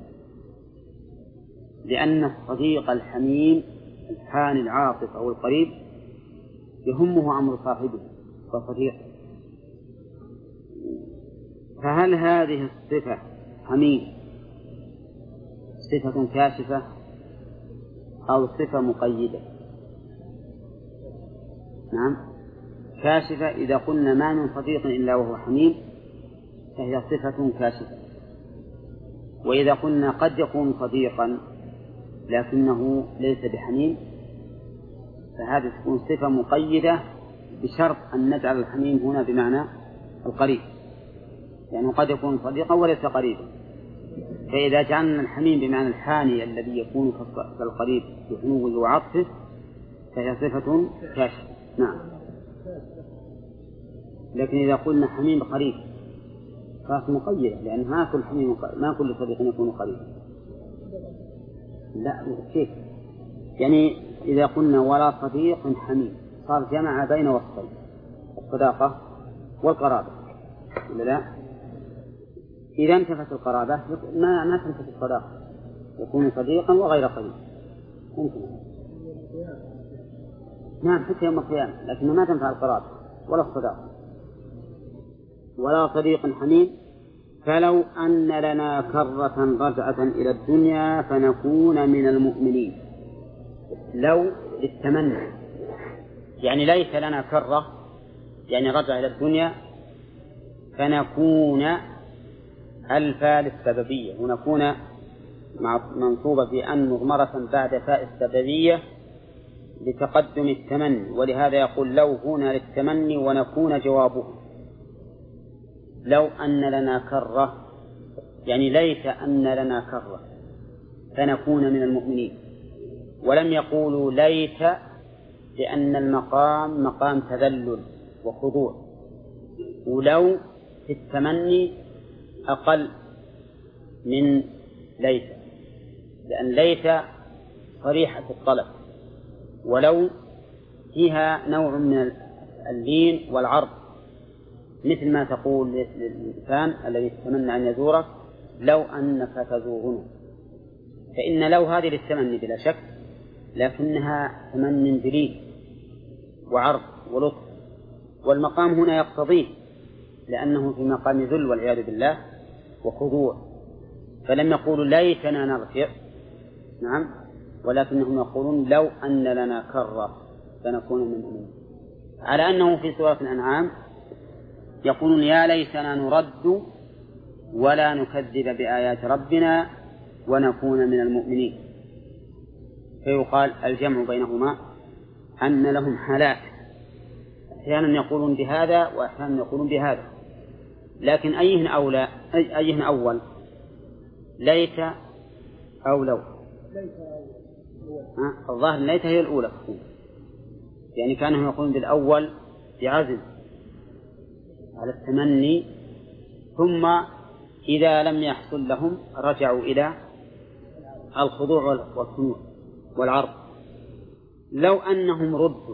لأن الصديق الحميم الحاني العاطف أو القريب يهمه أمر صاحبه وصديقه. فهل هذه الصفة حميم صفة كاشفة أو صفة مقيدة؟ نعم، كاشفة. إذا قلنا ما من صديق إلا وهو حميم فهي صفة كاشفة. وإذا قلنا قد يكون صديقا لكنه ليس بحميم فهذه تكون صفة مقيدة بشرط أن نجعل الحميم هنا بمعنى القريب، يعني قد يكون صديقا وليس قريبا. فإذا جعلنا الحميم بمعنى الحاني الذي يكون كالقريب بحنوه وعطفه فهي صفة كاشفة. نعم. لكن إذا قلنا حميم قريب فهي مقيدة، لأن ما كل صديق يكون قريبا. لا كيف؟ يعني إذا قلنا ولا صديق حميم صار جمع بين وصفين، الصداقة والقرابة، ولا لا؟ إذا انتفت القرابة ما تنتفت الصداقة، يكون صديقا وغير قريب ممكن. نعم، حتى يوم القيامة، لكن ما تنفع القرابة ولا الصداقة. ولا صديق حميم فلو أن لنا كرة رجعة إلى الدنيا فنكون من المؤمنين. لو للتمني، يعني ليس لنا كرة يعني رجع إلى الدنيا فنكون الفاء للسببية، ونكون منصوبة بأن مضمرة بعد فاء السببية لتقدم التمني، ولهذا يقول لو هنا للتمني ونكون جوابه. لو أن لنا كرة يعني ليس أن لنا كرة فنكون من المؤمنين. ولم يقولوا ليت لأن المقام مقام تذلل وخضوع، ولو في التمني أقل من ليت، لأن ليت صريحة الطلب، ولو فيها نوع من اللين والعرض، مثل ما تقول للإنسان الذي يتمنى أن يزورك لو أنك تزورنا. فإن لو هذه للتمني بلا شك، لكنها تمن بليد وعرض ولطف، والمقام هنا يقتضيه لأنه في مقام ذل والعياذ بالله وخضوع. فلم يقولوا ليتنا نرجع، نعم، ولكنهم يقولون لو أن لنا كرة فنكون من المؤمنين، على أنه في سورة الأنعام يقولون يا ليتنا نرد ولا نكذب بآيات ربنا ونكون من المؤمنين. فيقال الجمع بينهما أن لهم حالات، أحيانا يقولون بهذا وأحيانا يقولون بهذا، لكن أيهن أول، ليت أو لو؟ الظاهر ليت هي الأولى، يعني كانوا يقولون بالأول بعزم على التمني، ثم إذا لم يحصل لهم رجعوا إلى الخضوع والخنوع والعرض. لو أنهم ردوا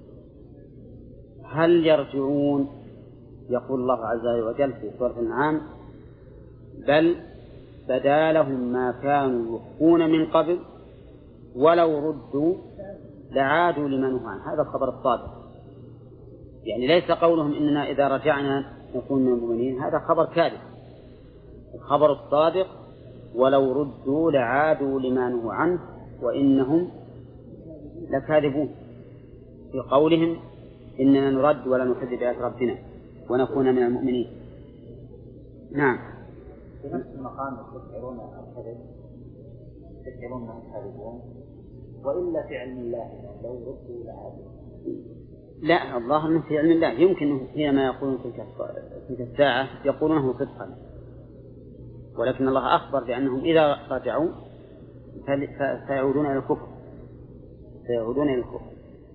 هل يرجعون؟ يقول الله عز وجل في سورة الأنعام بل بدا لهم ما كانوا يخفون من قبل ولو ردوا لعادوا لما نهوا عنه. هذا الخبر الصادق، يعني ليس قولهم إننا إذا رجعنا نكون من المؤمنين، هذا خبر كاذب. الخبر الصادق ولو ردوا لعادوا لما نهوا عنه وإنهم لكاذبون في قولهم إننا نرد ولا نكذب بآيات ربنا ونكون من المؤمنين. نعم. في نفس المقام تشعرون الكذب، تشعرون أنهم كاذبون، وإلا في علم الله لو ردوا لعادوا. لا، الله أنه في علم الله، يمكن حينما يقولون تلك الساعة يقولونه صدقا، ولكن الله أخبر بأنهم إذا رجعوا سيعودون إلى الكفر، سيعودون إلى الكفر.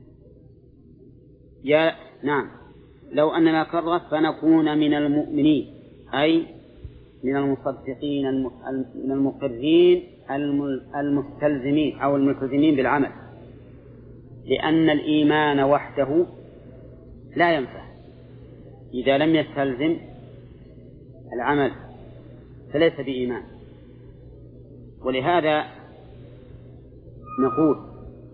نعم. لو أننا كرة فنكون من المؤمنين، أي من المصدقين من المقرين المستلزمين أو الملتزمين بالعمل، لأن الإيمان وحده لا ينفع إذا لم يستلزم العمل، فليس بإيمان. ولهذا نقول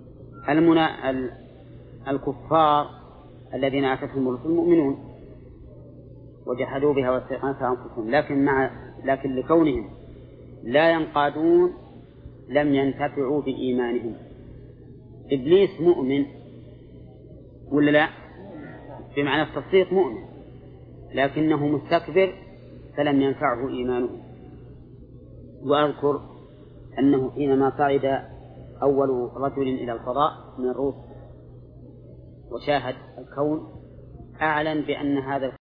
الكفار الذين آتتهم الرسل مؤمنون وجحدوا بها واستيقنتها أنفسهم، لكن لكونهم لا ينقادون لم ينتفعوا بإيمانهم. إبليس مؤمن ولا لا؟ بمعنى التصديق مؤمن، لكنه مستكبر فلم ينفعه إيمانه. وأذكر أنه حينما صعد أول رجل إلى الفضاء من الروس وشاهد الكون أعلن بأن هذا